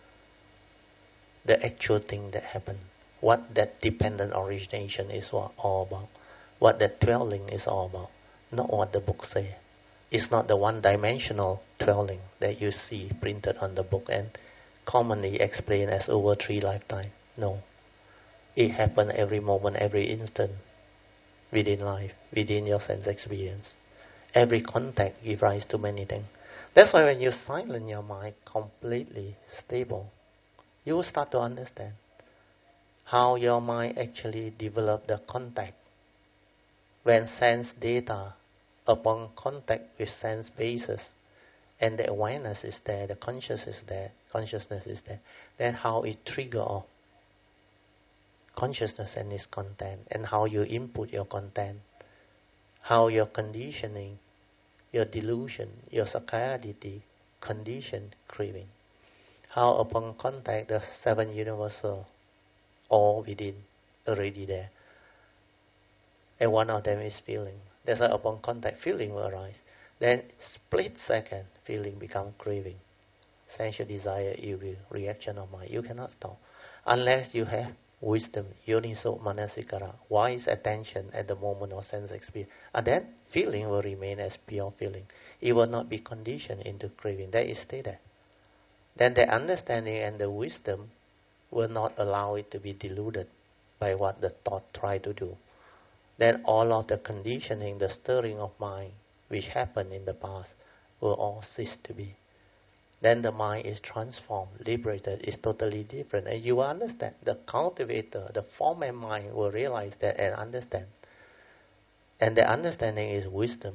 the actual thing that happened. What that dependent origination is all about. What that dwelling is all about. Not what the book says. It's not the one-dimensional dwelling that you see printed on the book and commonly explained as over 3 lifetimes. No. It happens every moment, every instant within life, within your sense experience. Every contact gives rise to many things. That's why when you silence your mind completely stable, you will start to understand how your mind actually developed the contact. When sense data upon contact with sense bases, and the awareness is there, the consciousness is there, then how it trigger off consciousness and its content, and how you input your content, how your conditioning, your delusion, your sakkayaditthi condition craving, how upon contact the 7 universal all within already there, and one of them is feeling. That's why upon contact, feeling will arise. Then split second, feeling become craving, sensual desire, evil, reaction of mind. You cannot stop unless you have wisdom, yoniso manasikara, wise attention at the moment of sense experience. And then feeling will remain as pure feeling. It will not be conditioned into craving. That is stay there. Then the understanding and the wisdom will not allow it to be deluded by what the thought try to do. Then all of the conditioning, the stirring of mind, which happened in the past, will all cease to be. Then the mind is transformed, liberated, is totally different. And you will understand. The cultivator, the former mind will realize that and understand. And the understanding is wisdom,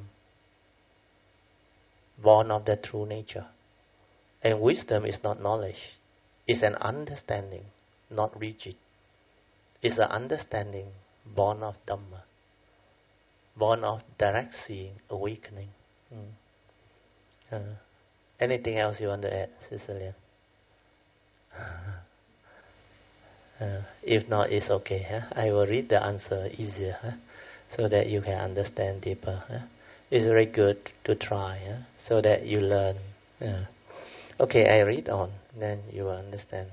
born of the true nature. And wisdom is not knowledge. It's an understanding, not rigid. It's an understanding born of Dhamma, born of direct seeing, awakening. Anything else you want to add, Cecilia? If not, it's okay. I will read the answer easier, so that you can understand deeper. It's very good to try, so that you learn. Okay, I read on, then you will understand.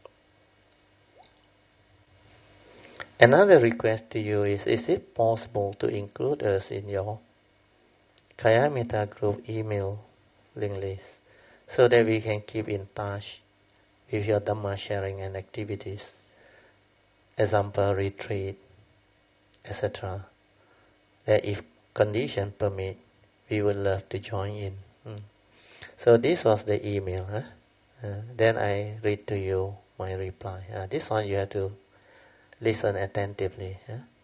Another request to you is it possible to include us in your Kaya Metta group email link list, so that we can keep in touch with your Dhamma sharing and activities, example retreat, etc. That if condition permit, we would love to join in. So this was the email. Then I read to you my reply. This one you have to listen attentively.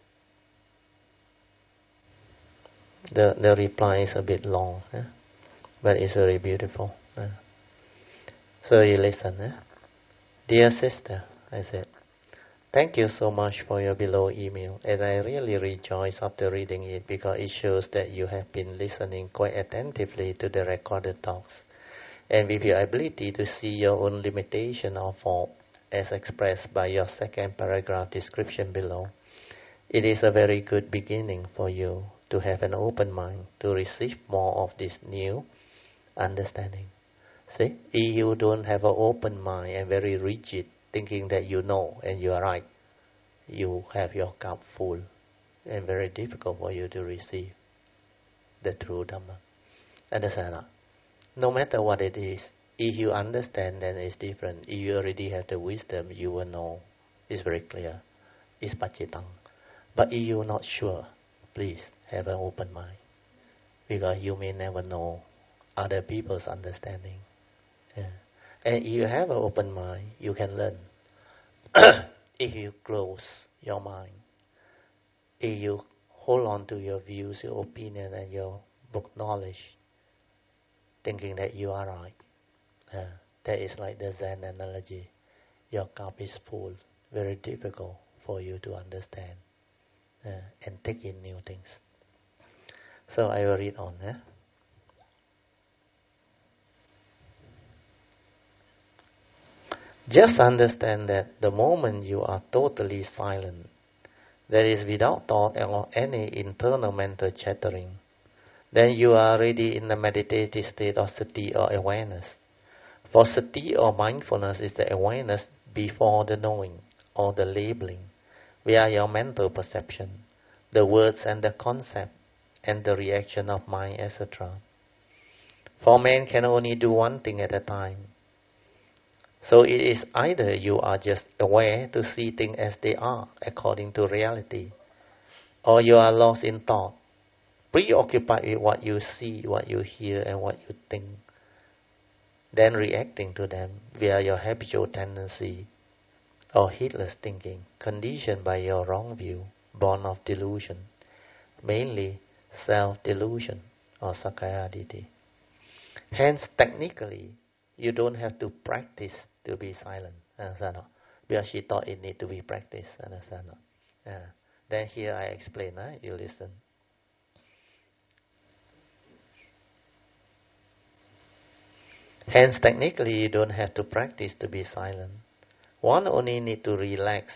The reply is a bit long, but it's very beautiful. So you listen. Dear sister, I said, thank you so much for your below email, and I really rejoice after reading it because it shows that you have been listening quite attentively to the recorded talks, and with your ability to see your own limitation or fault as expressed by your second paragraph description below. It is a very good beginning for you to have an open mind to receive more of this new understanding. See, if you don't have an open mind and very rigid, thinking that you know and you are right, you have your cup full and very difficult for you to receive the true Dhamma. Understand that? No matter what it is, if you understand, then it's different. If you already have the wisdom, you will know. It's very clear. It's Pachitang. But if you're not sure, please have an open mind, because you may never know other people's understanding. And if you have an open mind, you can learn. If you close your mind, if you hold on to your views, your opinion, and your book knowledge, thinking that you are right, that is like the Zen analogy. Your cup is full, very difficult for you to understand and take in new things. So I will read on. Just understand that the moment you are totally silent, that is without thought or any internal mental chattering, then you are already in the meditative state of sati or awareness. For sati or mindfulness is the awareness before the knowing or the labeling, via your mental perception, the words and the concept, and the reaction of mind, etc. For man can only do one thing at a time. So it is either you are just aware to see things as they are according to reality, or you are lost in thought, preoccupied with what you see, what you hear, and what you think, then reacting to them via your habitual tendency or heedless thinking, conditioned by your wrong view, born of delusion, mainly self-delusion or sakkaya-ditthi. Hence, technically, you don't have to practice to be silent. Understand? Because she thought it need to be practiced. Understand? Then here I explain. You listen. Hence, technically, you don't have to practice to be silent. One only need to relax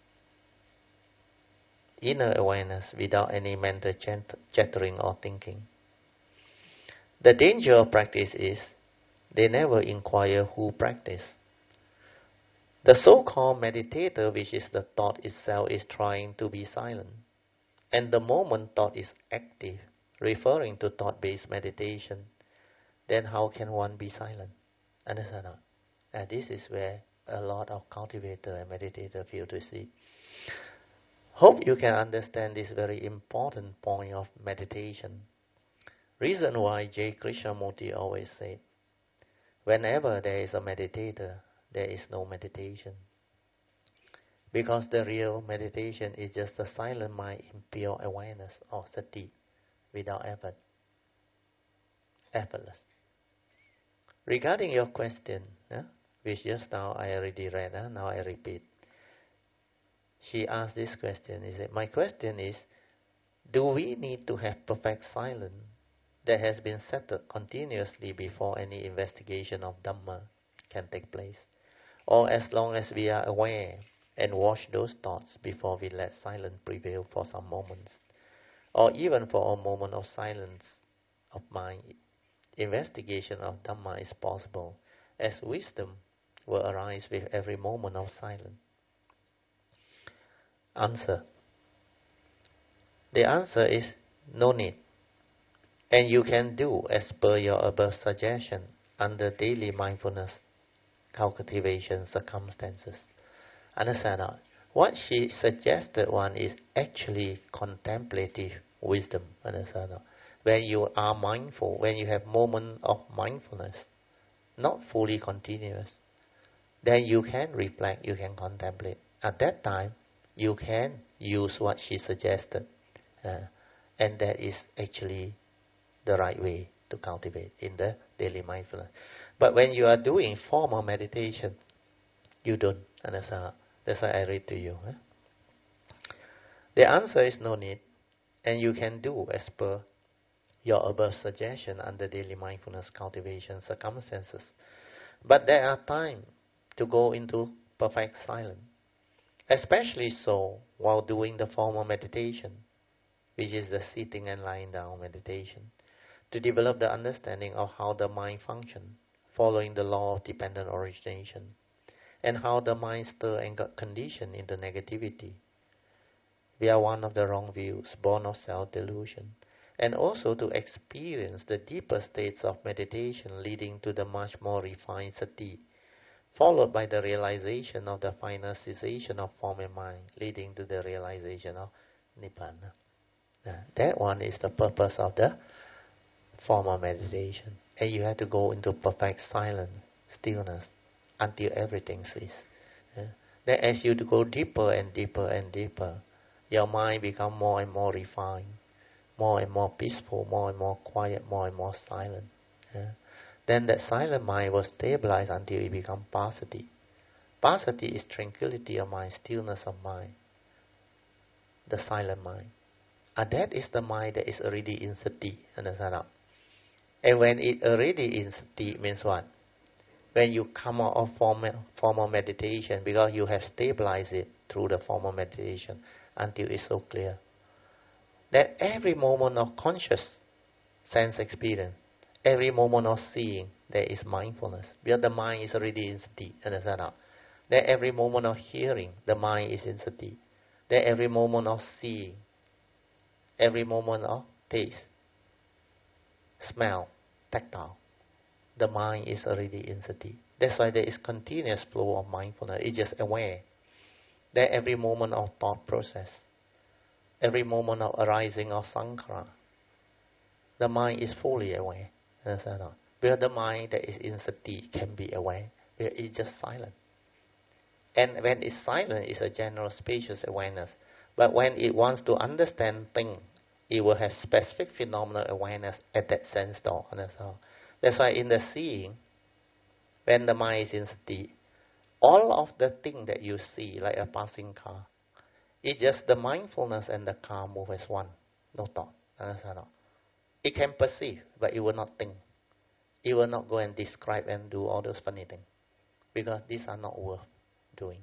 inner awareness without any mental chattering or thinking. The danger of practice is they never inquire who practice. The so-called meditator, which is the thought itself, is trying to be silent. And the moment thought is active, referring to thought-based meditation, then how can one be silent? Understand? And this is where a lot of cultivator and meditator feel to see. Hope you can understand this very important point of meditation. Reason why J. Krishnamurti always said, whenever there is a meditator, there is no meditation. Because the real meditation is just a silent mind in pure awareness or sati, without effort. Effortless. Regarding your question, which just now I already read, now I repeat. She asked this question. He said, my question is, do we need to have perfect silence that has been settled continuously before any investigation of Dhamma can take place? Or as long as we are aware and watch those thoughts before we let silence prevail for some moments? Or even for a moment of silence of mind, investigation of Dhamma is possible, as wisdom will arise with every moment of silence. Answer. The answer is no need. And you can do as per your above suggestion under daily mindfulness cultivation circumstances. Understand that? What she suggested one is actually contemplative wisdom. Understand that? When you are mindful, when you have moment of mindfulness, not fully continuous, then you can reflect, you can contemplate. At that time, you can use what she suggested, and that is actually the right way to cultivate in the daily mindfulness. But when you are doing formal meditation, you don't. And that's why I read to you. The answer is no need, and you can do as per your above suggestion under daily mindfulness cultivation circumstances. But there are times to go into perfect silence, especially so while doing the formal meditation, which is the sitting and lying down meditation, to develop the understanding of how the mind functions, following the law of dependent origination, and how the mind stir and got conditioned into negativity. We are one of the wrong views, born of self-delusion, and also to experience the deeper states of meditation leading to the much more refined sati, followed by the realization of the final cessation of form and mind, leading to the realization of Nibbana. That one is the purpose of the formal meditation. And you have to go into perfect silence, stillness, until everything ceases. Then as you go deeper and deeper and deeper, your mind becomes more and more refined, more and more peaceful, more and more quiet, more and more silent. Then that silent mind will stabilize until it becomes passaddhi. Passaddhi is tranquility of mind, stillness of mind, the silent mind. And that is the mind that is already in sati. Understand? And when it already in sati, means what? When you come out of formal meditation, because you have stabilized it through the formal meditation until it's so clear, that every moment of conscious sense experience, every moment of seeing, there is mindfulness. Because the mind is already in sati. Understand? That every moment of hearing, the mind is in sati. That every moment of seeing, every moment of taste, smell, tactile, the mind is already in sati. That's why there is continuous flow of mindfulness. It's just aware. That every moment of thought process, every moment of arising of sankhara, the mind is fully aware. Understand? Because the mind that is in sati can be aware, because it's just silent. And when it's silent, it's a general spacious awareness. But when it wants to understand things, it will have specific phenomenal awareness at that sense door. Understand? That's why in the seeing, when the mind is in sati, all of the things that you see, like a passing car, it's just the mindfulness and the car move as one. No thought. Understand? It can perceive, but it will not think. It will not go and describe and do all those funny things, because these are not worth doing.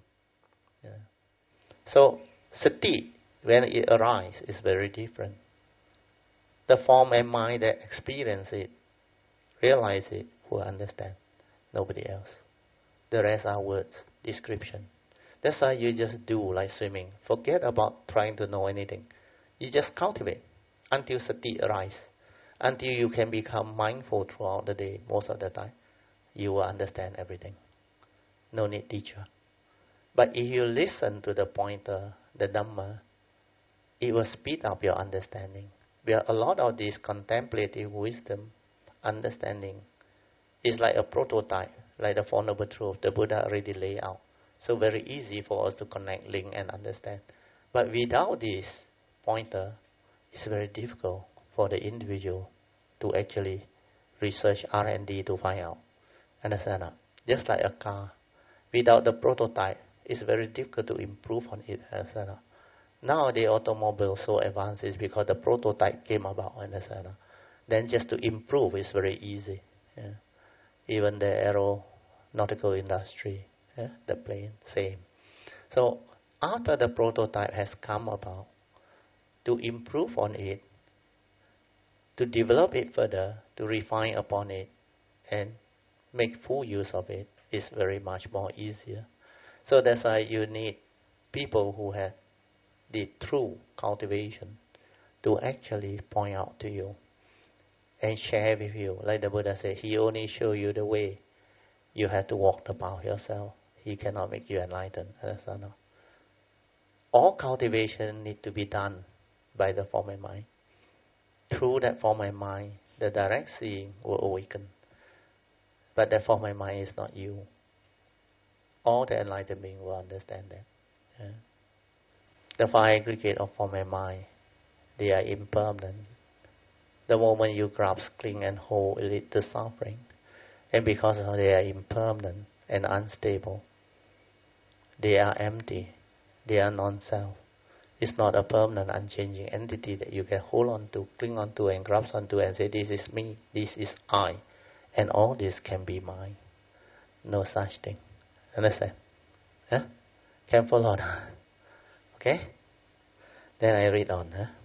So, sati, when it arises, is very different. The form and mind that experience it, realize it, will understand. Nobody else. The rest are words, description. That's why you just do like swimming. Forget about trying to know anything. You just cultivate until sati arises. Until you can become mindful throughout the day, most of the time. You will understand everything. No need teacher. But if you listen to the pointer, the Dhamma, it will speed up your understanding. Because a lot of this contemplative wisdom, understanding, is like a prototype, like the Four Noble Truths the Buddha already laid out. So very easy for us to connect, link, and understand. But without this pointer, it's very difficult for the individual to actually research R&D to find out. Understand? Just like a car, without the prototype, it's very difficult to improve on it. Understand? Now the automobile so advanced is because the prototype came about. Understand? Then just to improve is very easy. Even the aeronautical industry, the plane, same. So after the prototype has come about, to improve on it, to develop it further, to refine upon it, and make full use of it is very much more easier. So that's why you need people who have the true cultivation to actually point out to you and share with you. Like the Buddha said, he only show you the way. You have to walk the path yourself. He cannot make you enlightened. All cultivation need to be done by the form and mind. Through that form and mind, the direct seeing will awaken. But that form of mind is not you. All the enlightened beings will understand that. Yeah. The five aggregate of form and mind, they are impermanent. The moment you grasp, cling and hold, it leads to suffering. And because they are impermanent and unstable, they are empty. They are non-self. It's not a permanent, unchanging entity that you can hold on to, cling on to, and grasp onto and say, this is me, this is I, and all this can be mine. No such thing. Understand? Huh? Can follow that? Okay? Then I read on. Huh?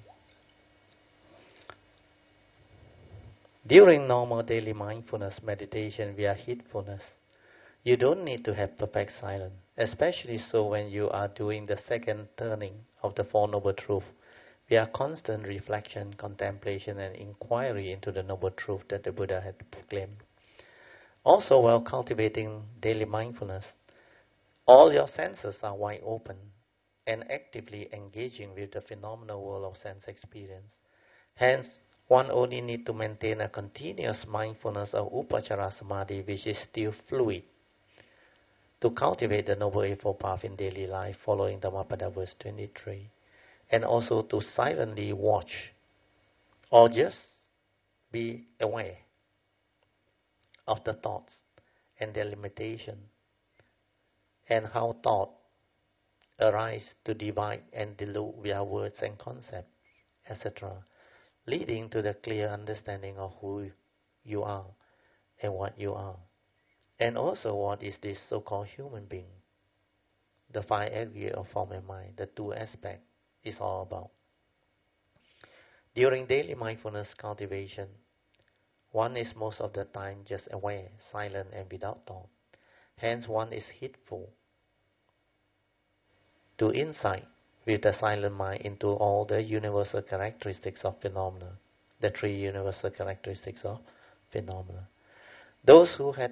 During normal daily mindfulness meditation via heedfulness, you don't need to have perfect silence, especially so when you are doing the second turning of the Four Noble Truths, via constant reflection, contemplation, and inquiry into the Noble Truth that the Buddha had proclaimed. Also, while cultivating daily mindfulness, all your senses are wide open and actively engaging with the phenomenal world of sense experience. Hence, one only needs to maintain a continuous mindfulness of Upachara Samadhi, which is still fluid, to cultivate the Noble Eightfold Path in daily life, following Dhammapada verse 23, and also to silently watch or just be aware of the thoughts and their limitation, and how thought arise to divide and dilute via words and concepts, etc., leading to the clear understanding of who you are and what you are. And also what is this so-called human being. The five aggregates of form and mind, the two aspects, is all about. During daily mindfulness cultivation, one is most of the time just aware, silent, and without thought. Hence one is heedful to insight with the silent mind into all the universal characteristics of phenomena, the three universal characteristics of phenomena. Those who have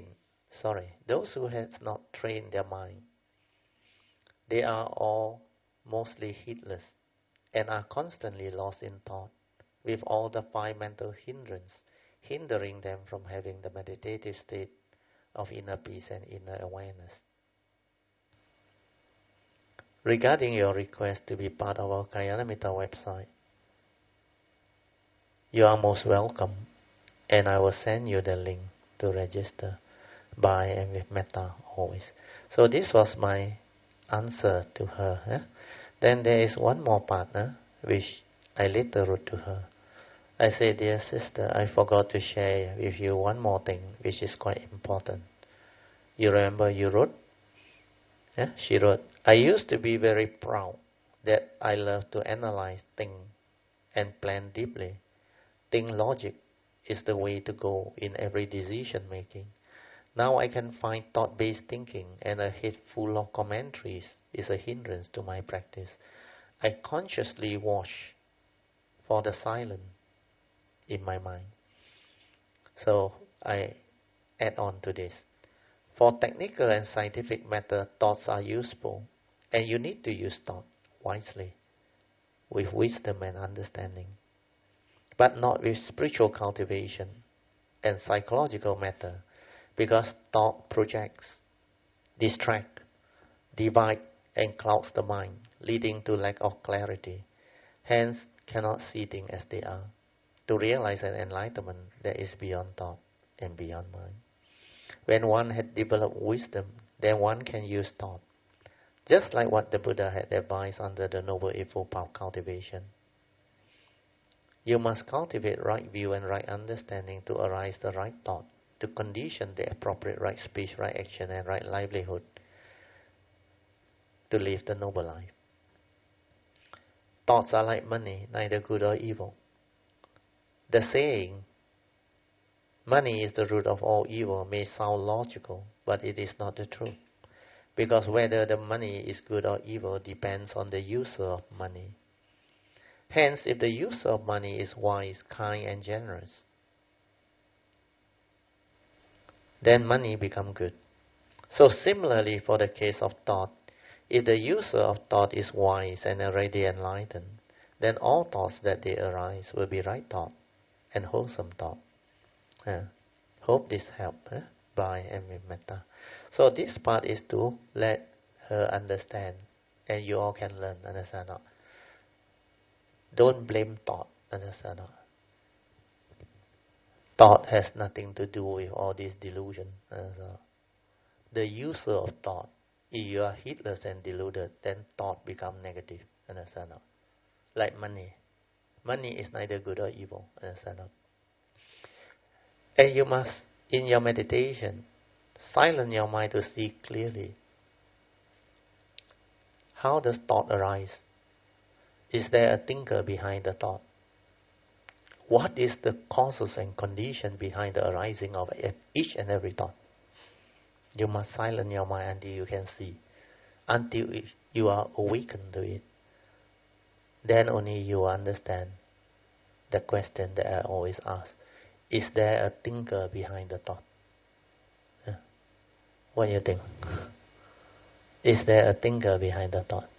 not trained their mind, they are all mostly heedless and are constantly lost in thought, with all the five mental hindrances hindering them from having the meditative state of inner peace and inner awareness. Regarding your request to be part of our Kalyanamitta website, you are most welcome, and I will send you the link to register by and with metta always. So this was my answer to her. Then there is one more part which I later wrote to her. I said, dear sister, I forgot to share with you one more thing which is quite important. You remember you wrote? She wrote, I used to be very proud that I love to analyze, think, and plan deeply. Think logic is the way to go in every decision making. Now I can find thought-based thinking, and a head full of commentaries is a hindrance to my practice. I consciously watch for the silence in my mind. So I add on to this. For technical and scientific matter, thoughts are useful, and you need to use thought wisely, with wisdom and understanding, but not with spiritual cultivation and psychological matter, because thought projects, distract, divide, and clouds the mind, leading to lack of clarity. Hence, cannot see things as they are. To realize an enlightenment that is beyond thought and beyond mind. When one had developed wisdom, then one can use thought, just like what the Buddha had advised under the Noble Eightfold Path cultivation. You must cultivate right view and right understanding to arise the right thought, to condition the appropriate right speech, right action, and right livelihood to live the noble life. Thoughts are like money, neither good or evil. The saying, money is the root of all evil, may sound logical, but it is not the truth. Because whether the money is good or evil depends on the user of money. Hence, if the user of money is wise, kind, and generous, then money becomes good. So similarly for the case of thought, if the user of thought is wise and already enlightened, then all thoughts that they arise will be right thought and wholesome thought. Hope this helped by Amy Metta. So this part is to let her understand, and you all can learn, understand not? Don't blame thought, understand not? Thought has nothing to do with all this delusion. The user of thought, if you are heedless and deluded, then thought become negative, understand not? Like money. Money is neither good or evil, understand not? And you must, in your meditation, silence your mind to see clearly. How does thought arise? Is there a thinker behind the thought? What is the causes and condition behind the arising of each and every thought? You must silence your mind until you can see, until you are awakened to it. Then only you understand the question that I always ask. Is there a thinker behind the thought? What do you think? Is there a thinker behind the thought?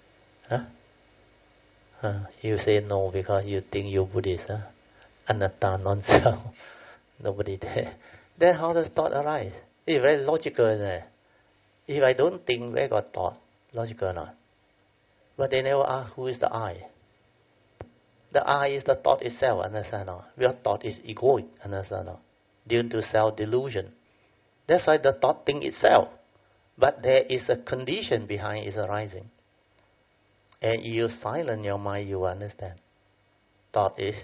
You say no because you think you're Buddhist. Anatta, non-self. Nobody there. Then how does thought arise? It's very logical, isn't it? If I don't think, where got thought? Logical or not? But they never ask who is the I. The I is the thought itself, understand or not? Your thought is egoic, understand or not? Due to self-delusion. That's why the thought think itself. But there is a condition behind its arising. And you silence your mind, you understand. Thought is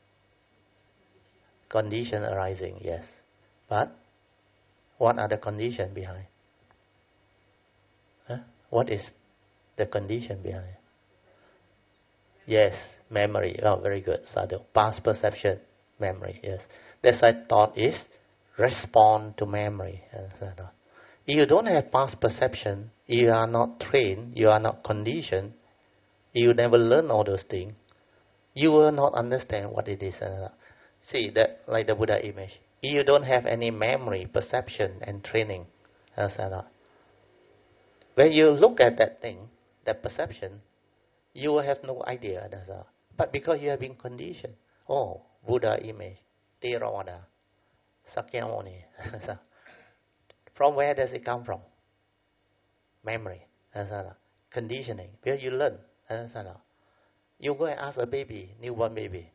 condition arising, yes. But what are the conditions behind? What is the condition behind? Yes, memory. Oh, very good, Sadhu. Past perception, memory, yes. That's why thought is respond to memory. If you don't have past perception, you are not trained, you are not conditioned, you never learn all those things, you will not understand what it is. See, that like the Buddha image. If you don't have any memory, perception, and training, when you look at that thing, that perception, you will have no idea. But because you have been conditioned, oh, Buddha image, Theravada, Sakyamuni. From where does it come from? Memory. Conditioning. Where you learn. You go and ask a baby, newborn baby.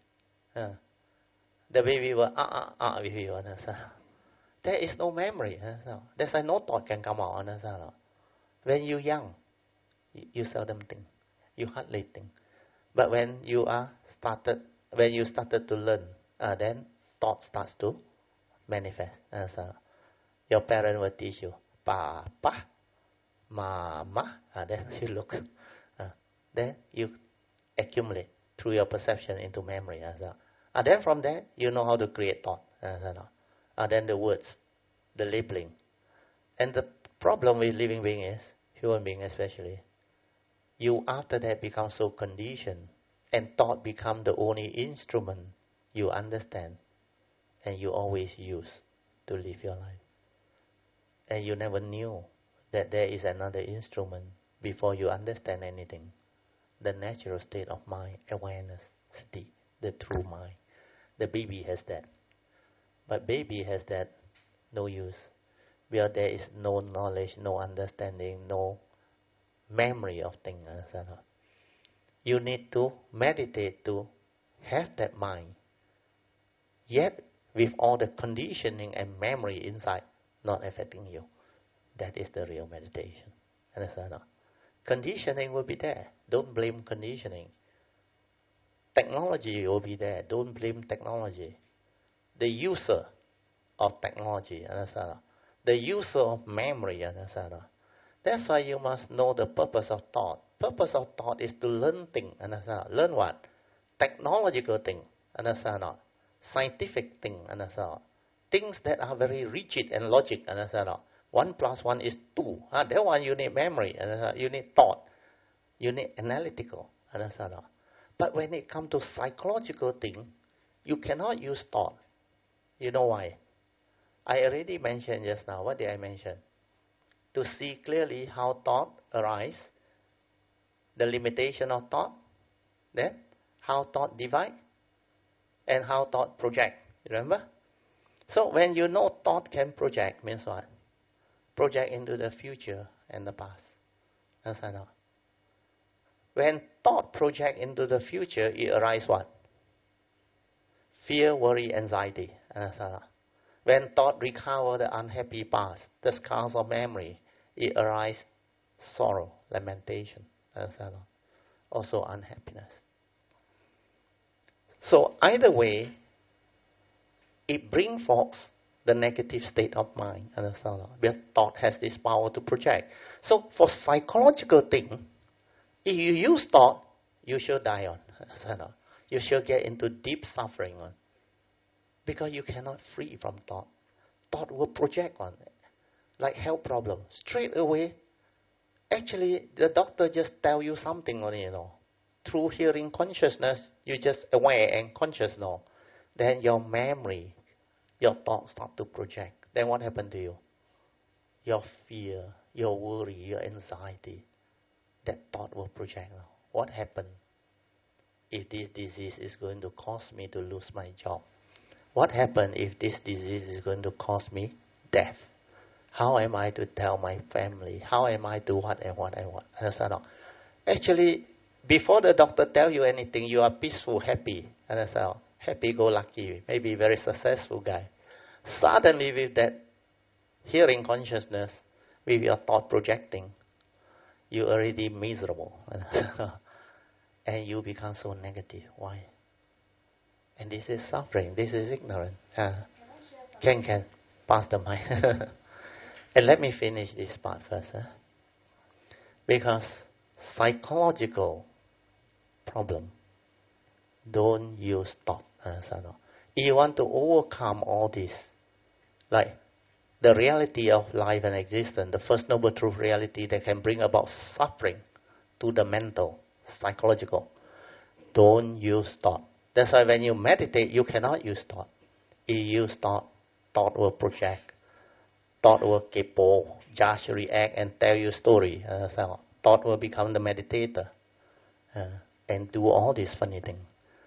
The baby will with you. There is no memory. That's why no thought can come out. When you're young, you seldom think. You hardly think. But when you started to learn, then thought starts to manifest. Your parent will teach you, Papa, Mama. Then you look. Then you accumulate through your perception into memory. Then from there, you know how to create thought. Then the words, the labeling. And the problem with living being is, human being especially, you after that become so conditioned, and thought become the only instrument you understand, and you always use to live your life. And you never knew that there is another instrument before you understand anything. The natural state of mind, awareness, sati, the true mind. The baby has that. But baby has that, no use. Where there is no knowledge, no understanding, no memory of things. You need to meditate to have that mind. Yet, with all the conditioning and memory inside, not affecting you. That is the real meditation. Understand? Conditioning will be there. Don't blame conditioning. Technology will be there. Don't blame technology. The user of technology, understand? The user of memory, understand? That's why you must know the purpose of thought. Purpose of thought is to learn things, understand? Learn what? Technological thing, understand? Scientific thing, understand? Things that are very rigid and logic, understand? 1 + 1 is 2. That one you need memory, understand? You need thought. You need analytical, understand? But when it comes to psychological thing, you cannot use thought. You know why? I already mentioned just now. What did I mention? To see clearly how thought arise, the limitation of thought, then how thought divide, and how thought project. Remember? So when you know thought can project, means what? Project into the future and the past. Understand not? When thought project into the future, it arises what? Fear, worry, anxiety. Understand not? When thought recover the unhappy past, the scars of memory, it arises sorrow, lamentation. Understand not? Also unhappiness. So either way, it brings forth the negative state of mind. Understand? Because thought has this power to project. So for psychological thing, if you use thought, you should die on. Understand? You should get into deep suffering on. Because you cannot free from thought. Thought will project on. Like health problem. Straight away, actually the doctor just tell you something on it, Through hearing consciousness, you just aware and conscious, Then your memory, your thoughts start to project. Then what happened to you? Your fear, your worry, your anxiety, that thought will project now. What happened if this disease is going to cause me to lose my job? What happened if this disease is going to cause me death? How am I to tell my family? How am I to what and what and what? Understand? Actually, before the doctor tell you anything, you are peaceful, happy. Understand? Happy-go-lucky, maybe very successful guy. Suddenly with that hearing consciousness, with your thought projecting, you already miserable. And you become so negative. Why? And this is suffering. This is ignorance. Can pass the mic. And let me finish this part first. Because psychological problem, don't use thought. If you want to overcome all this, like the reality of life and existence, the first noble truth reality that can bring about suffering to the mental, psychological, don't use thought. That's why when you meditate, you cannot use thought. If you use thought, thought will project. Thought will kepo, judge, react, and tell you story. Thought will become the meditator and do all these funny things.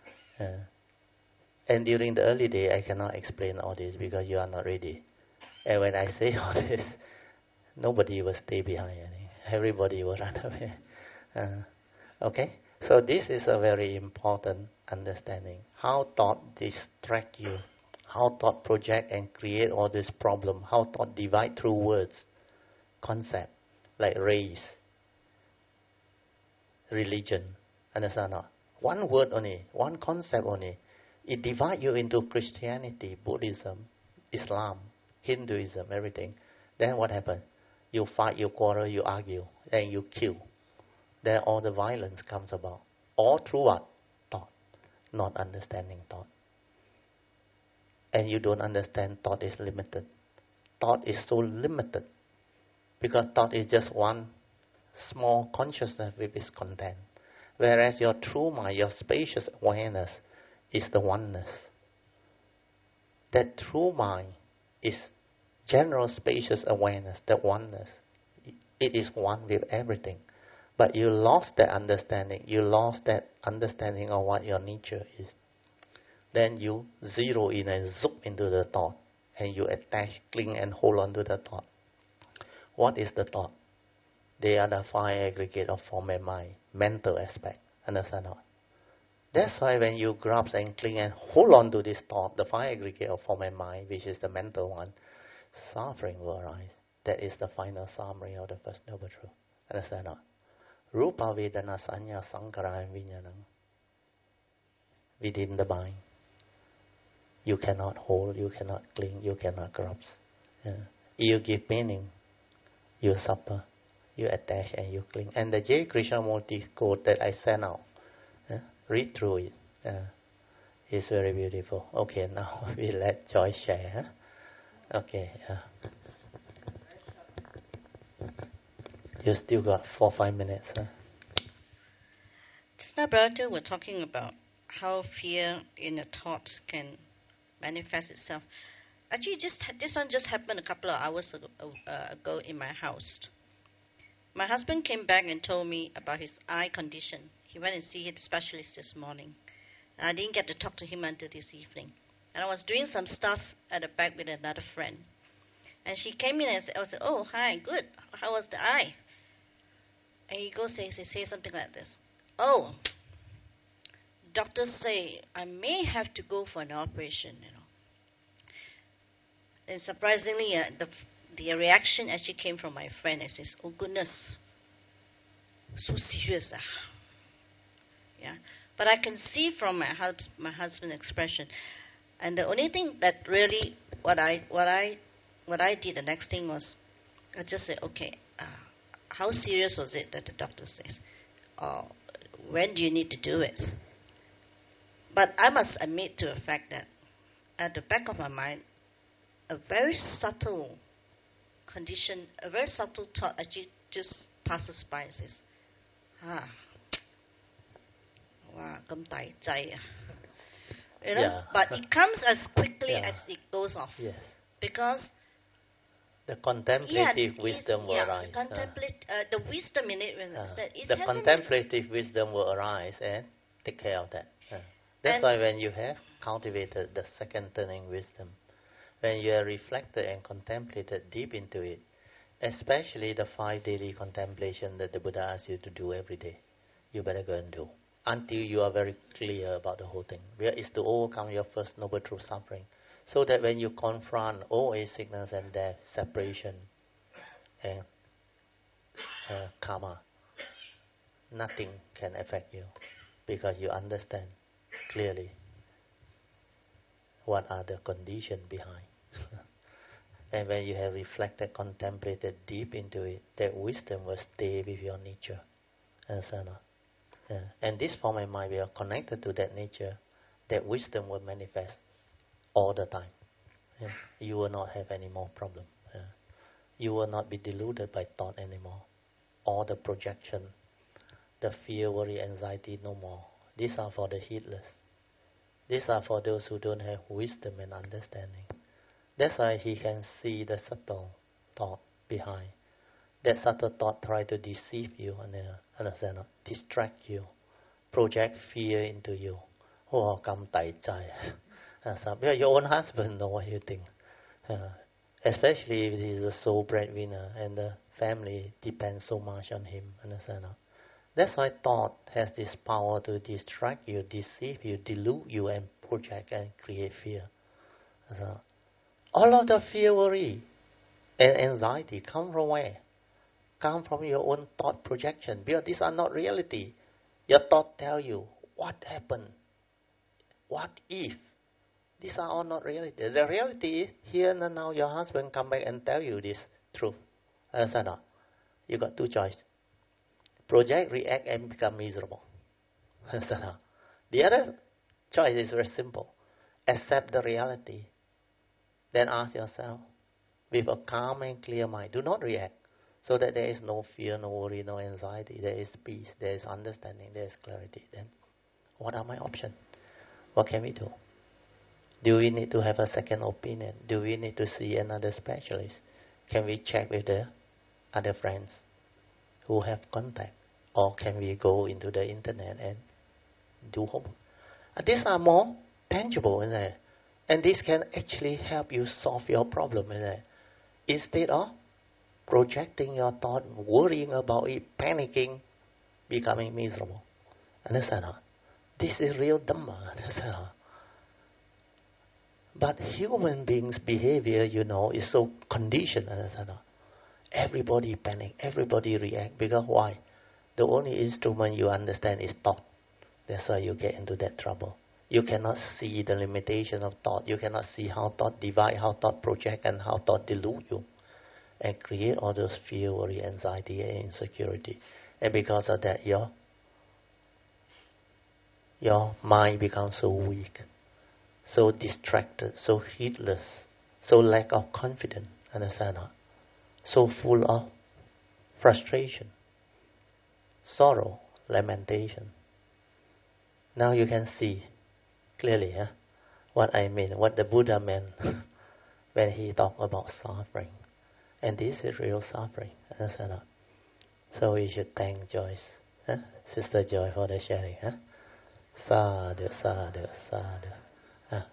And during the early day, I cannot explain all this because you are not ready. And when I say all this, nobody will stay behind. Everybody will run away. Okay? So this is a very important understanding. How thought distract you. How thought project and create all this problem. How thought divide through words, concept, like race, religion. Understand not? One word only, one concept only. It divides you into Christianity, Buddhism, Islam, Hinduism, everything. Then what happens? You fight, you quarrel, you argue, then you kill. Then all the violence comes about. All through what? Thought. Not understanding thought. And you don't understand thought is limited. Thought is so limited. Because thought is just one small consciousness with its content. Whereas your true mind, your spacious awareness, is the oneness. That true mind is general spacious awareness, the oneness. It is one with everything. But you lost that understanding. You lost that understanding of what your nature is. Then you zero in and zoom into the thought. And you attach, cling and hold on to the thought. What is the thought? They are the five aggregate of form and mind. Mental aspect. Understand not? That's why when you grasp and cling and hold on to this thought, the five aggregate of form and mind, which is the mental one, suffering will arise. That is the final summary of the First Noble Truth. Understand not? Rupa Vedana Sanya Sankara and Vijnanam. Within the mind. You cannot hold, you cannot cling, you cannot grasp. You give meaning, you suffer, you attach and you cling. And the J. Krishnamurti quote that I sent out, read through it. It's very beautiful. Okay, now we let Joy share. Okay. You still got 4-5 minutes. Just now, Brother, we're talking about how fear in the thoughts can manifest itself. Actually, this one just happened a couple of hours ago in my house. My husband came back and told me about his eye condition. He went and see his specialist this morning. I didn't get to talk to him until this evening. And I was doing some stuff at the back with another friend. And she came in and said, oh, hi, good. How was the eye? And he goes, say something like this. Oh, doctors say I may have to go for an operation, And surprisingly, the reaction actually came from my friend. And says, oh, goodness, so serious. Yeah. But I can see from my husband's expression. And the only thing that really, what I did, the next thing was, I just said, okay, how serious was it that the doctor says? When do you need to do it? But I must admit to the fact that at the back of my mind, a very subtle condition, a very subtle thought actually just passes by and says, wow, Yeah. But it comes as quickly as it goes off. Yes. Because the contemplative wisdom will arise. The wisdom in it, the contemplative wisdom will arise and take care of that. That's why when you have cultivated the second turning wisdom, when you have reflected and contemplated deep into it, especially the 5 daily contemplation that the Buddha asks you to do every day, you better go and do until you are very clear about the whole thing. Where is to overcome your first noble truth suffering, so that when you confront old age, sickness and death, separation and karma, nothing can affect you, because you understand clearly what are the conditions behind. And when you have reflected, contemplated deep into it, that wisdom will stay with your nature. Understand? And this form of mind, we are connected to that nature, that wisdom will manifest all the time. You will not have any more problem. You will not be deluded by thought anymore. All the projection, the fear, worry, anxiety, no more. These are for the heedless. These are for those who don't have wisdom and understanding. That's why he can see the subtle thought behind. That subtle thought try to deceive you and understand, distract you, project fear into you. Oh, come tai chai. Because your own husband know what you think. Especially if he's a sole breadwinner and the family depends so much on him. Understand? That's why thought has this power to distract you, deceive you, delude you, and project and create fear. All of the fear, worry, and anxiety come from where? Come from your own thought projection. Because these are not reality. Your thought tell you what happened, what if. These are all not reality. The reality is here and now. Your husband come back and tell you this truth. Understand? You got 2 choices. Project, react, and become miserable. The other choice is very simple. Accept the reality. Then ask yourself, with a calm and clear mind, do not react, so that there is no fear, no worry, no anxiety. There is peace, there is understanding, there is clarity. Then, what are my options? What can we do? Do we need to have a second opinion? Do we need to see another specialist? Can we check with the other friends who have contact? Or can we go into the internet and do homework? These are more tangible, isn't it? And this can actually help you solve your problem, isn't it? Instead of projecting your thought, worrying about it, panicking, becoming miserable. Understand? This is real Dhamma. Understand? But human beings' behavior, is so conditioned. Understand? Everybody panic, everybody react. Because why? The only instrument you understand is thought. That's why you get into that trouble. You cannot see the limitation of thought. You cannot see how thought divide, how thought project, and how thought delude you. And create all those fear, worry, anxiety, and insecurity. And because of that, your mind becomes so weak, so distracted, so heedless, so lack of confidence. Understand? So full of frustration, sorrow, lamentation. Now you can see clearly what I mean, what the Buddha meant when he talked about suffering. And this is real suffering. Understand? So we should thank Joyce, Sister Joy, for the sharing. Sadhu, sadhu, sadhu.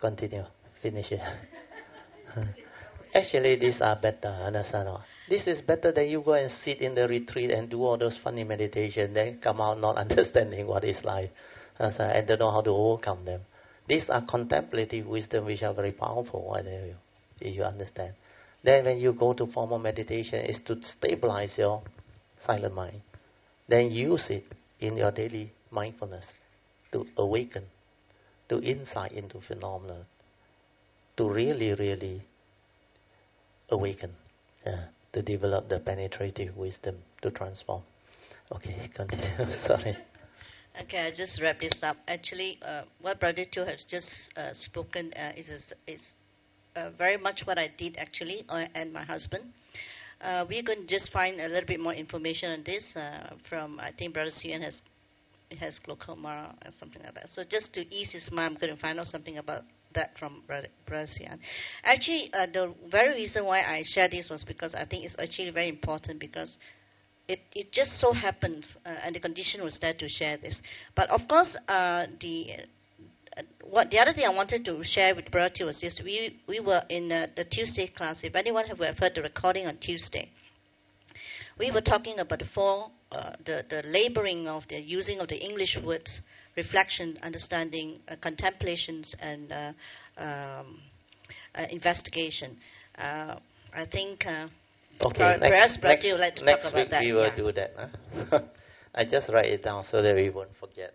continue. Finish it. Actually, these are better. Understand? This is better than you go and sit in the retreat and do all those funny meditation, then come out not understanding what is life, and don't know how to overcome them. These are contemplative wisdom which are very powerful. I tell you, if you understand. Then when you go to formal meditation, is to stabilize your silent mind. Then use it in your daily mindfulness to awaken, to insight into phenomena, to really, really awaken, to develop the penetrative wisdom to transform. Okay, continue. Sorry. Okay, I'll just wrap this up. Actually, what Brother Teo has just spoken is very much what I did actually, and my husband. We're going to just find a little bit more information on this from, I think Brother Sian has glaucoma or something like that. So just to ease his mind, I'm going to find out something about that from Brother Sian. Actually, the very reason why I shared this was because I think it's actually very important, because it just so happens, and the condition was there to share this. But of course, the other thing I wanted to share with Brother Teo was this. We were in the Tuesday class. If anyone have heard the recording on Tuesday, we were talking about the laboring of the using of the English words, reflection, understanding, contemplations, and investigation. I think okay, perhaps Brother Teo would like to talk about that. Next week we will do that. Huh? I just write it down so that we won't forget.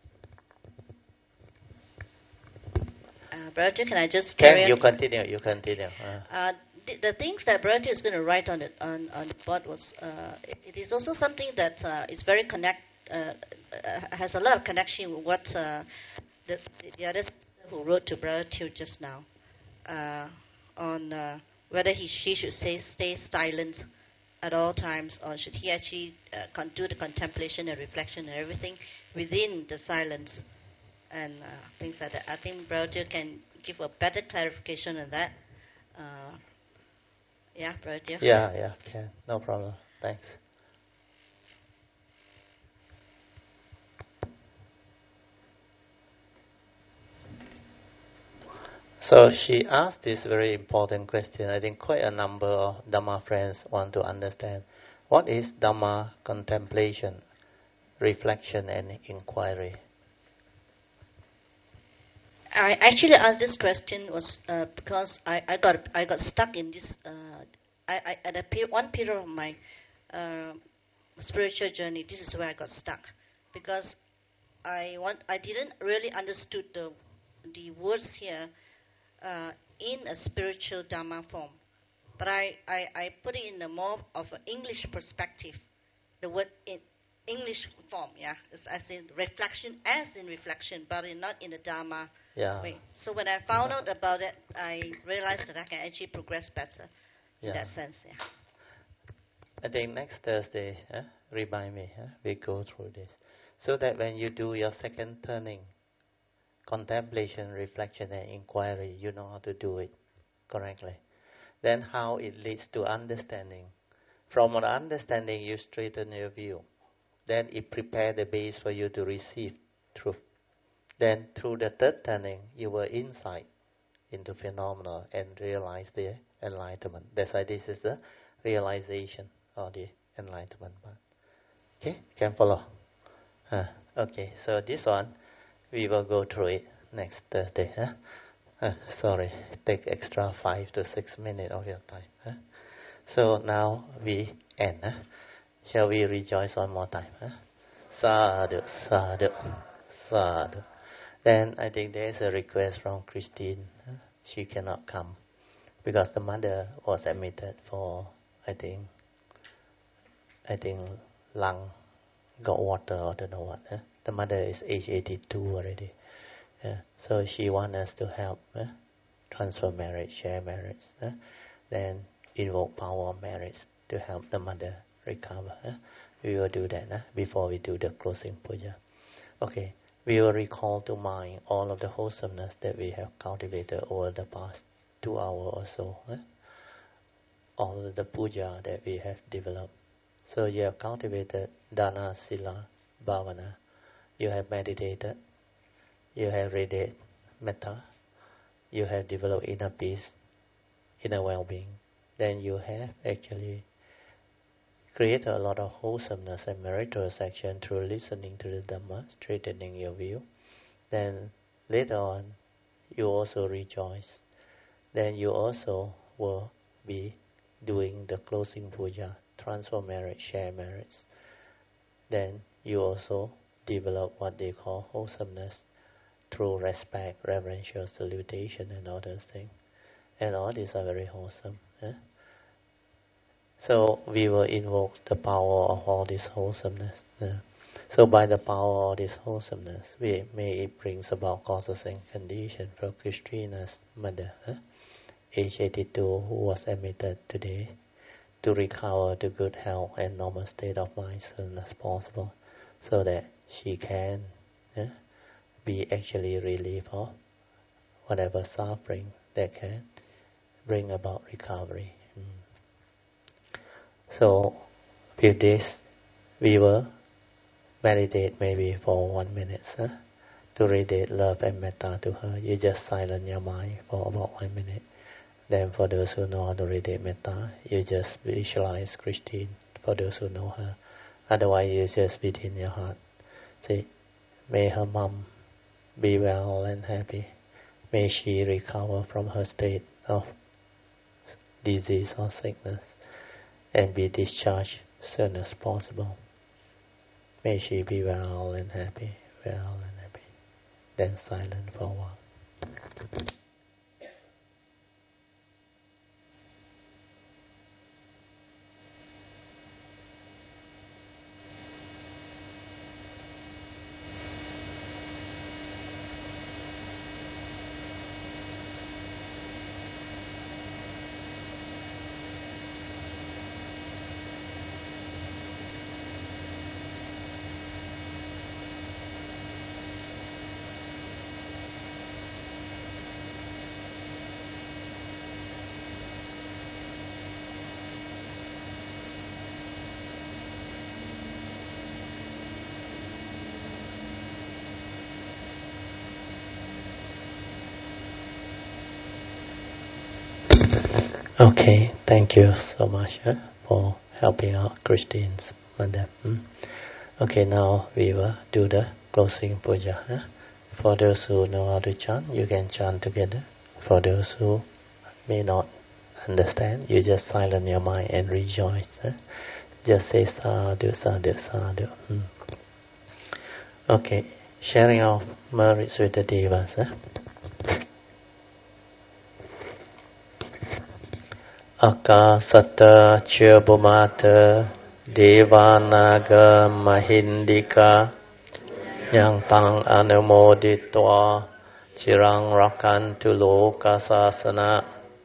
Brother Teo, can I just carry on? You continue. The things that Brother Teo is going to write on the board was it is also something that is very has a lot of connection with what the other who wrote to Brother Teo just now on whether she should stay silent at all times, or should he actually do the contemplation and reflection and everything within the silence and things like that. I think Brother Teo can give a better clarification on that. Yeah, Brother Teo? Yeah, can. No problem. Thanks. So she asked this very important question. I think quite a number of Dhamma friends want to understand. What is Dhamma contemplation, reflection and inquiry? I actually asked this question was because I got stuck in this. At one period of my spiritual journey, this is where I got stuck, because I didn't really understood the words here in a spiritual Dhamma form, but I put it in a more of an English perspective. The word in English form, it's as in reflection, but not in the Dhamma way. So when I found out about it, I realized that I can actually progress better in that sense. I think next Thursday, remind me, we go through this, so that when you do your second turning, contemplation, reflection, and inquiry, you know how to do it correctly. Then how it leads to understanding. From an understanding, you straighten your view. Then it prepares the base for you to receive truth. Then through the third turning, you will insight into phenomena and realize the enlightenment. That's why this is the realization of the enlightenment part. Okay, can follow? Okay, so this one, we will go through it next Thursday. Sorry, take extra 5 to 6 minutes of your time. So now we end. Shall we rejoice one more time? Sadhu, sadhu, sadhu. Then I think there is a request from Christine. She cannot come because the mother was admitted for, I think lung got water or don't know what. The mother is age 82 already. So she wants us to help transfer marriage, share marriage. Then invoke power of marriage to help the mother recover. We will do that before we do the closing puja. Okay, we will recall to mind all of the wholesomeness that we have cultivated over the past 2 hours or so. All of the puja that we have developed. So you have cultivated dana, sila, bhavana. You have meditated. You have read metta. you have developed inner peace, inner well-being, then you have actually created a lot of wholesomeness and meritorious action through listening to the Dhamma, straightening your view. Then later on, you also rejoice. Then you also will be doing the closing puja, transfer merit, share merits. Then you also develop what they call wholesomeness through respect, reverential salutation and all those things. And all these are very wholesome. So we will invoke the power of all this wholesomeness. So by the power of this wholesomeness, may it brings about causes and conditions for Christina's mother, age 82, who was admitted today, to recover to good health and normal state of mind as soon as possible, so that she can be actually relieved of whatever suffering that can bring about recovery. So with this, we will meditate maybe for 1 minute to radiate love and metta to her. You just silence your mind for about 1 minute. Then for those who know how to radiate metta, you just visualize Christine, for those who know her. Otherwise, you just within your heart. Say, may her mom be well and happy. May she recover from her state of disease or sickness and be discharged as soon as possible. May she be well and happy, well and happy. Then silent for a while. Okay, thank you so much for helping out Christine's mother. Okay, now we will do the closing puja. For those who know how to chant, you can chant together. For those who may not understand, you just silence your mind and rejoice. Just say sadhu, sadhu, sadhu. Okay, sharing our merits with the devas. Akasata Chubumata Devanaga Mahindika Yang Tang Anumoditwa Chirang Rakantu Loka Sasana.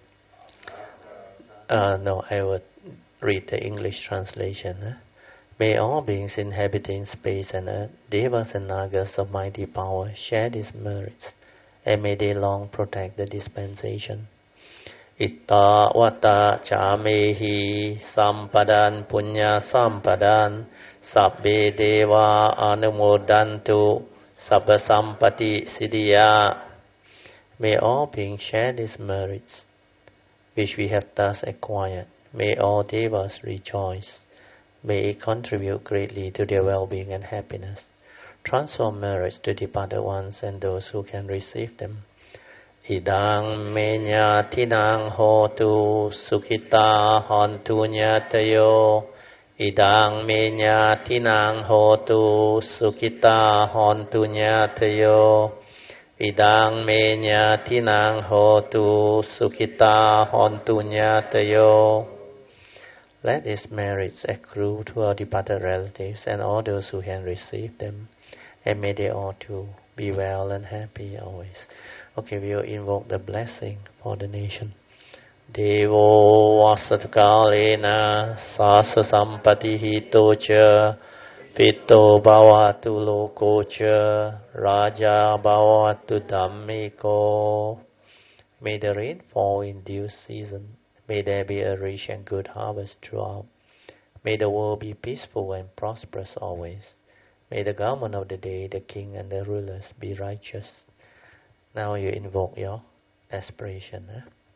No, I would read the English translation. May all beings inhabiting space and earth, devas and nagas of mighty power, share these merits, and may they long protect the dispensation. Itta vata chamehi sampadan punya sampadan sabbe deva anumodantu sabba sampati siddhya. May all beings share these merits which we have thus acquired. May all devas rejoice. May it contribute greatly to their well-being and happiness. Transform merits to departed ones and those who can receive them. Idang menya tinang hotu sukhita hontu nyatayo. Idang menya tinang hotu sukhita hontu nyatayo. Idang menya tinang hotu sukhita hontu nyatayo. Let these merits accrue to our departed relatives and all those who can receive them, and may they all too be well and happy always. Okay, we will invoke the blessing for the nation. Devo vasatkalena sasa sampati hito cha pito bhavatu loko cha raja bhavatu dhammiko. May the rain fall in due season. May there be a rich and good harvest throughout. May the world be peaceful and prosperous always. May the government of the day, the king and the rulers be righteous. Now you invoke your aspiration.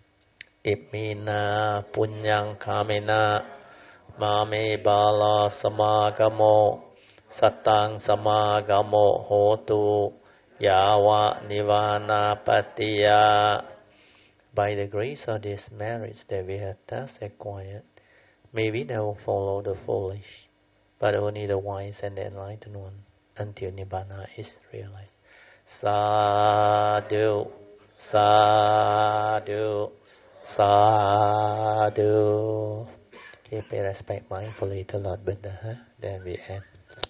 Imina punyang kamena mame bala samagamo satang samagamo hotu yawa nivana patiya. By the grace of this marriage that we have thus acquired, may we never follow the foolish, but only the wise and the enlightened one, until Nibbana is realized. Sadhu, sadhu, sadhu. Okay, pay respect mindfully to Lord Buddha. Then we end.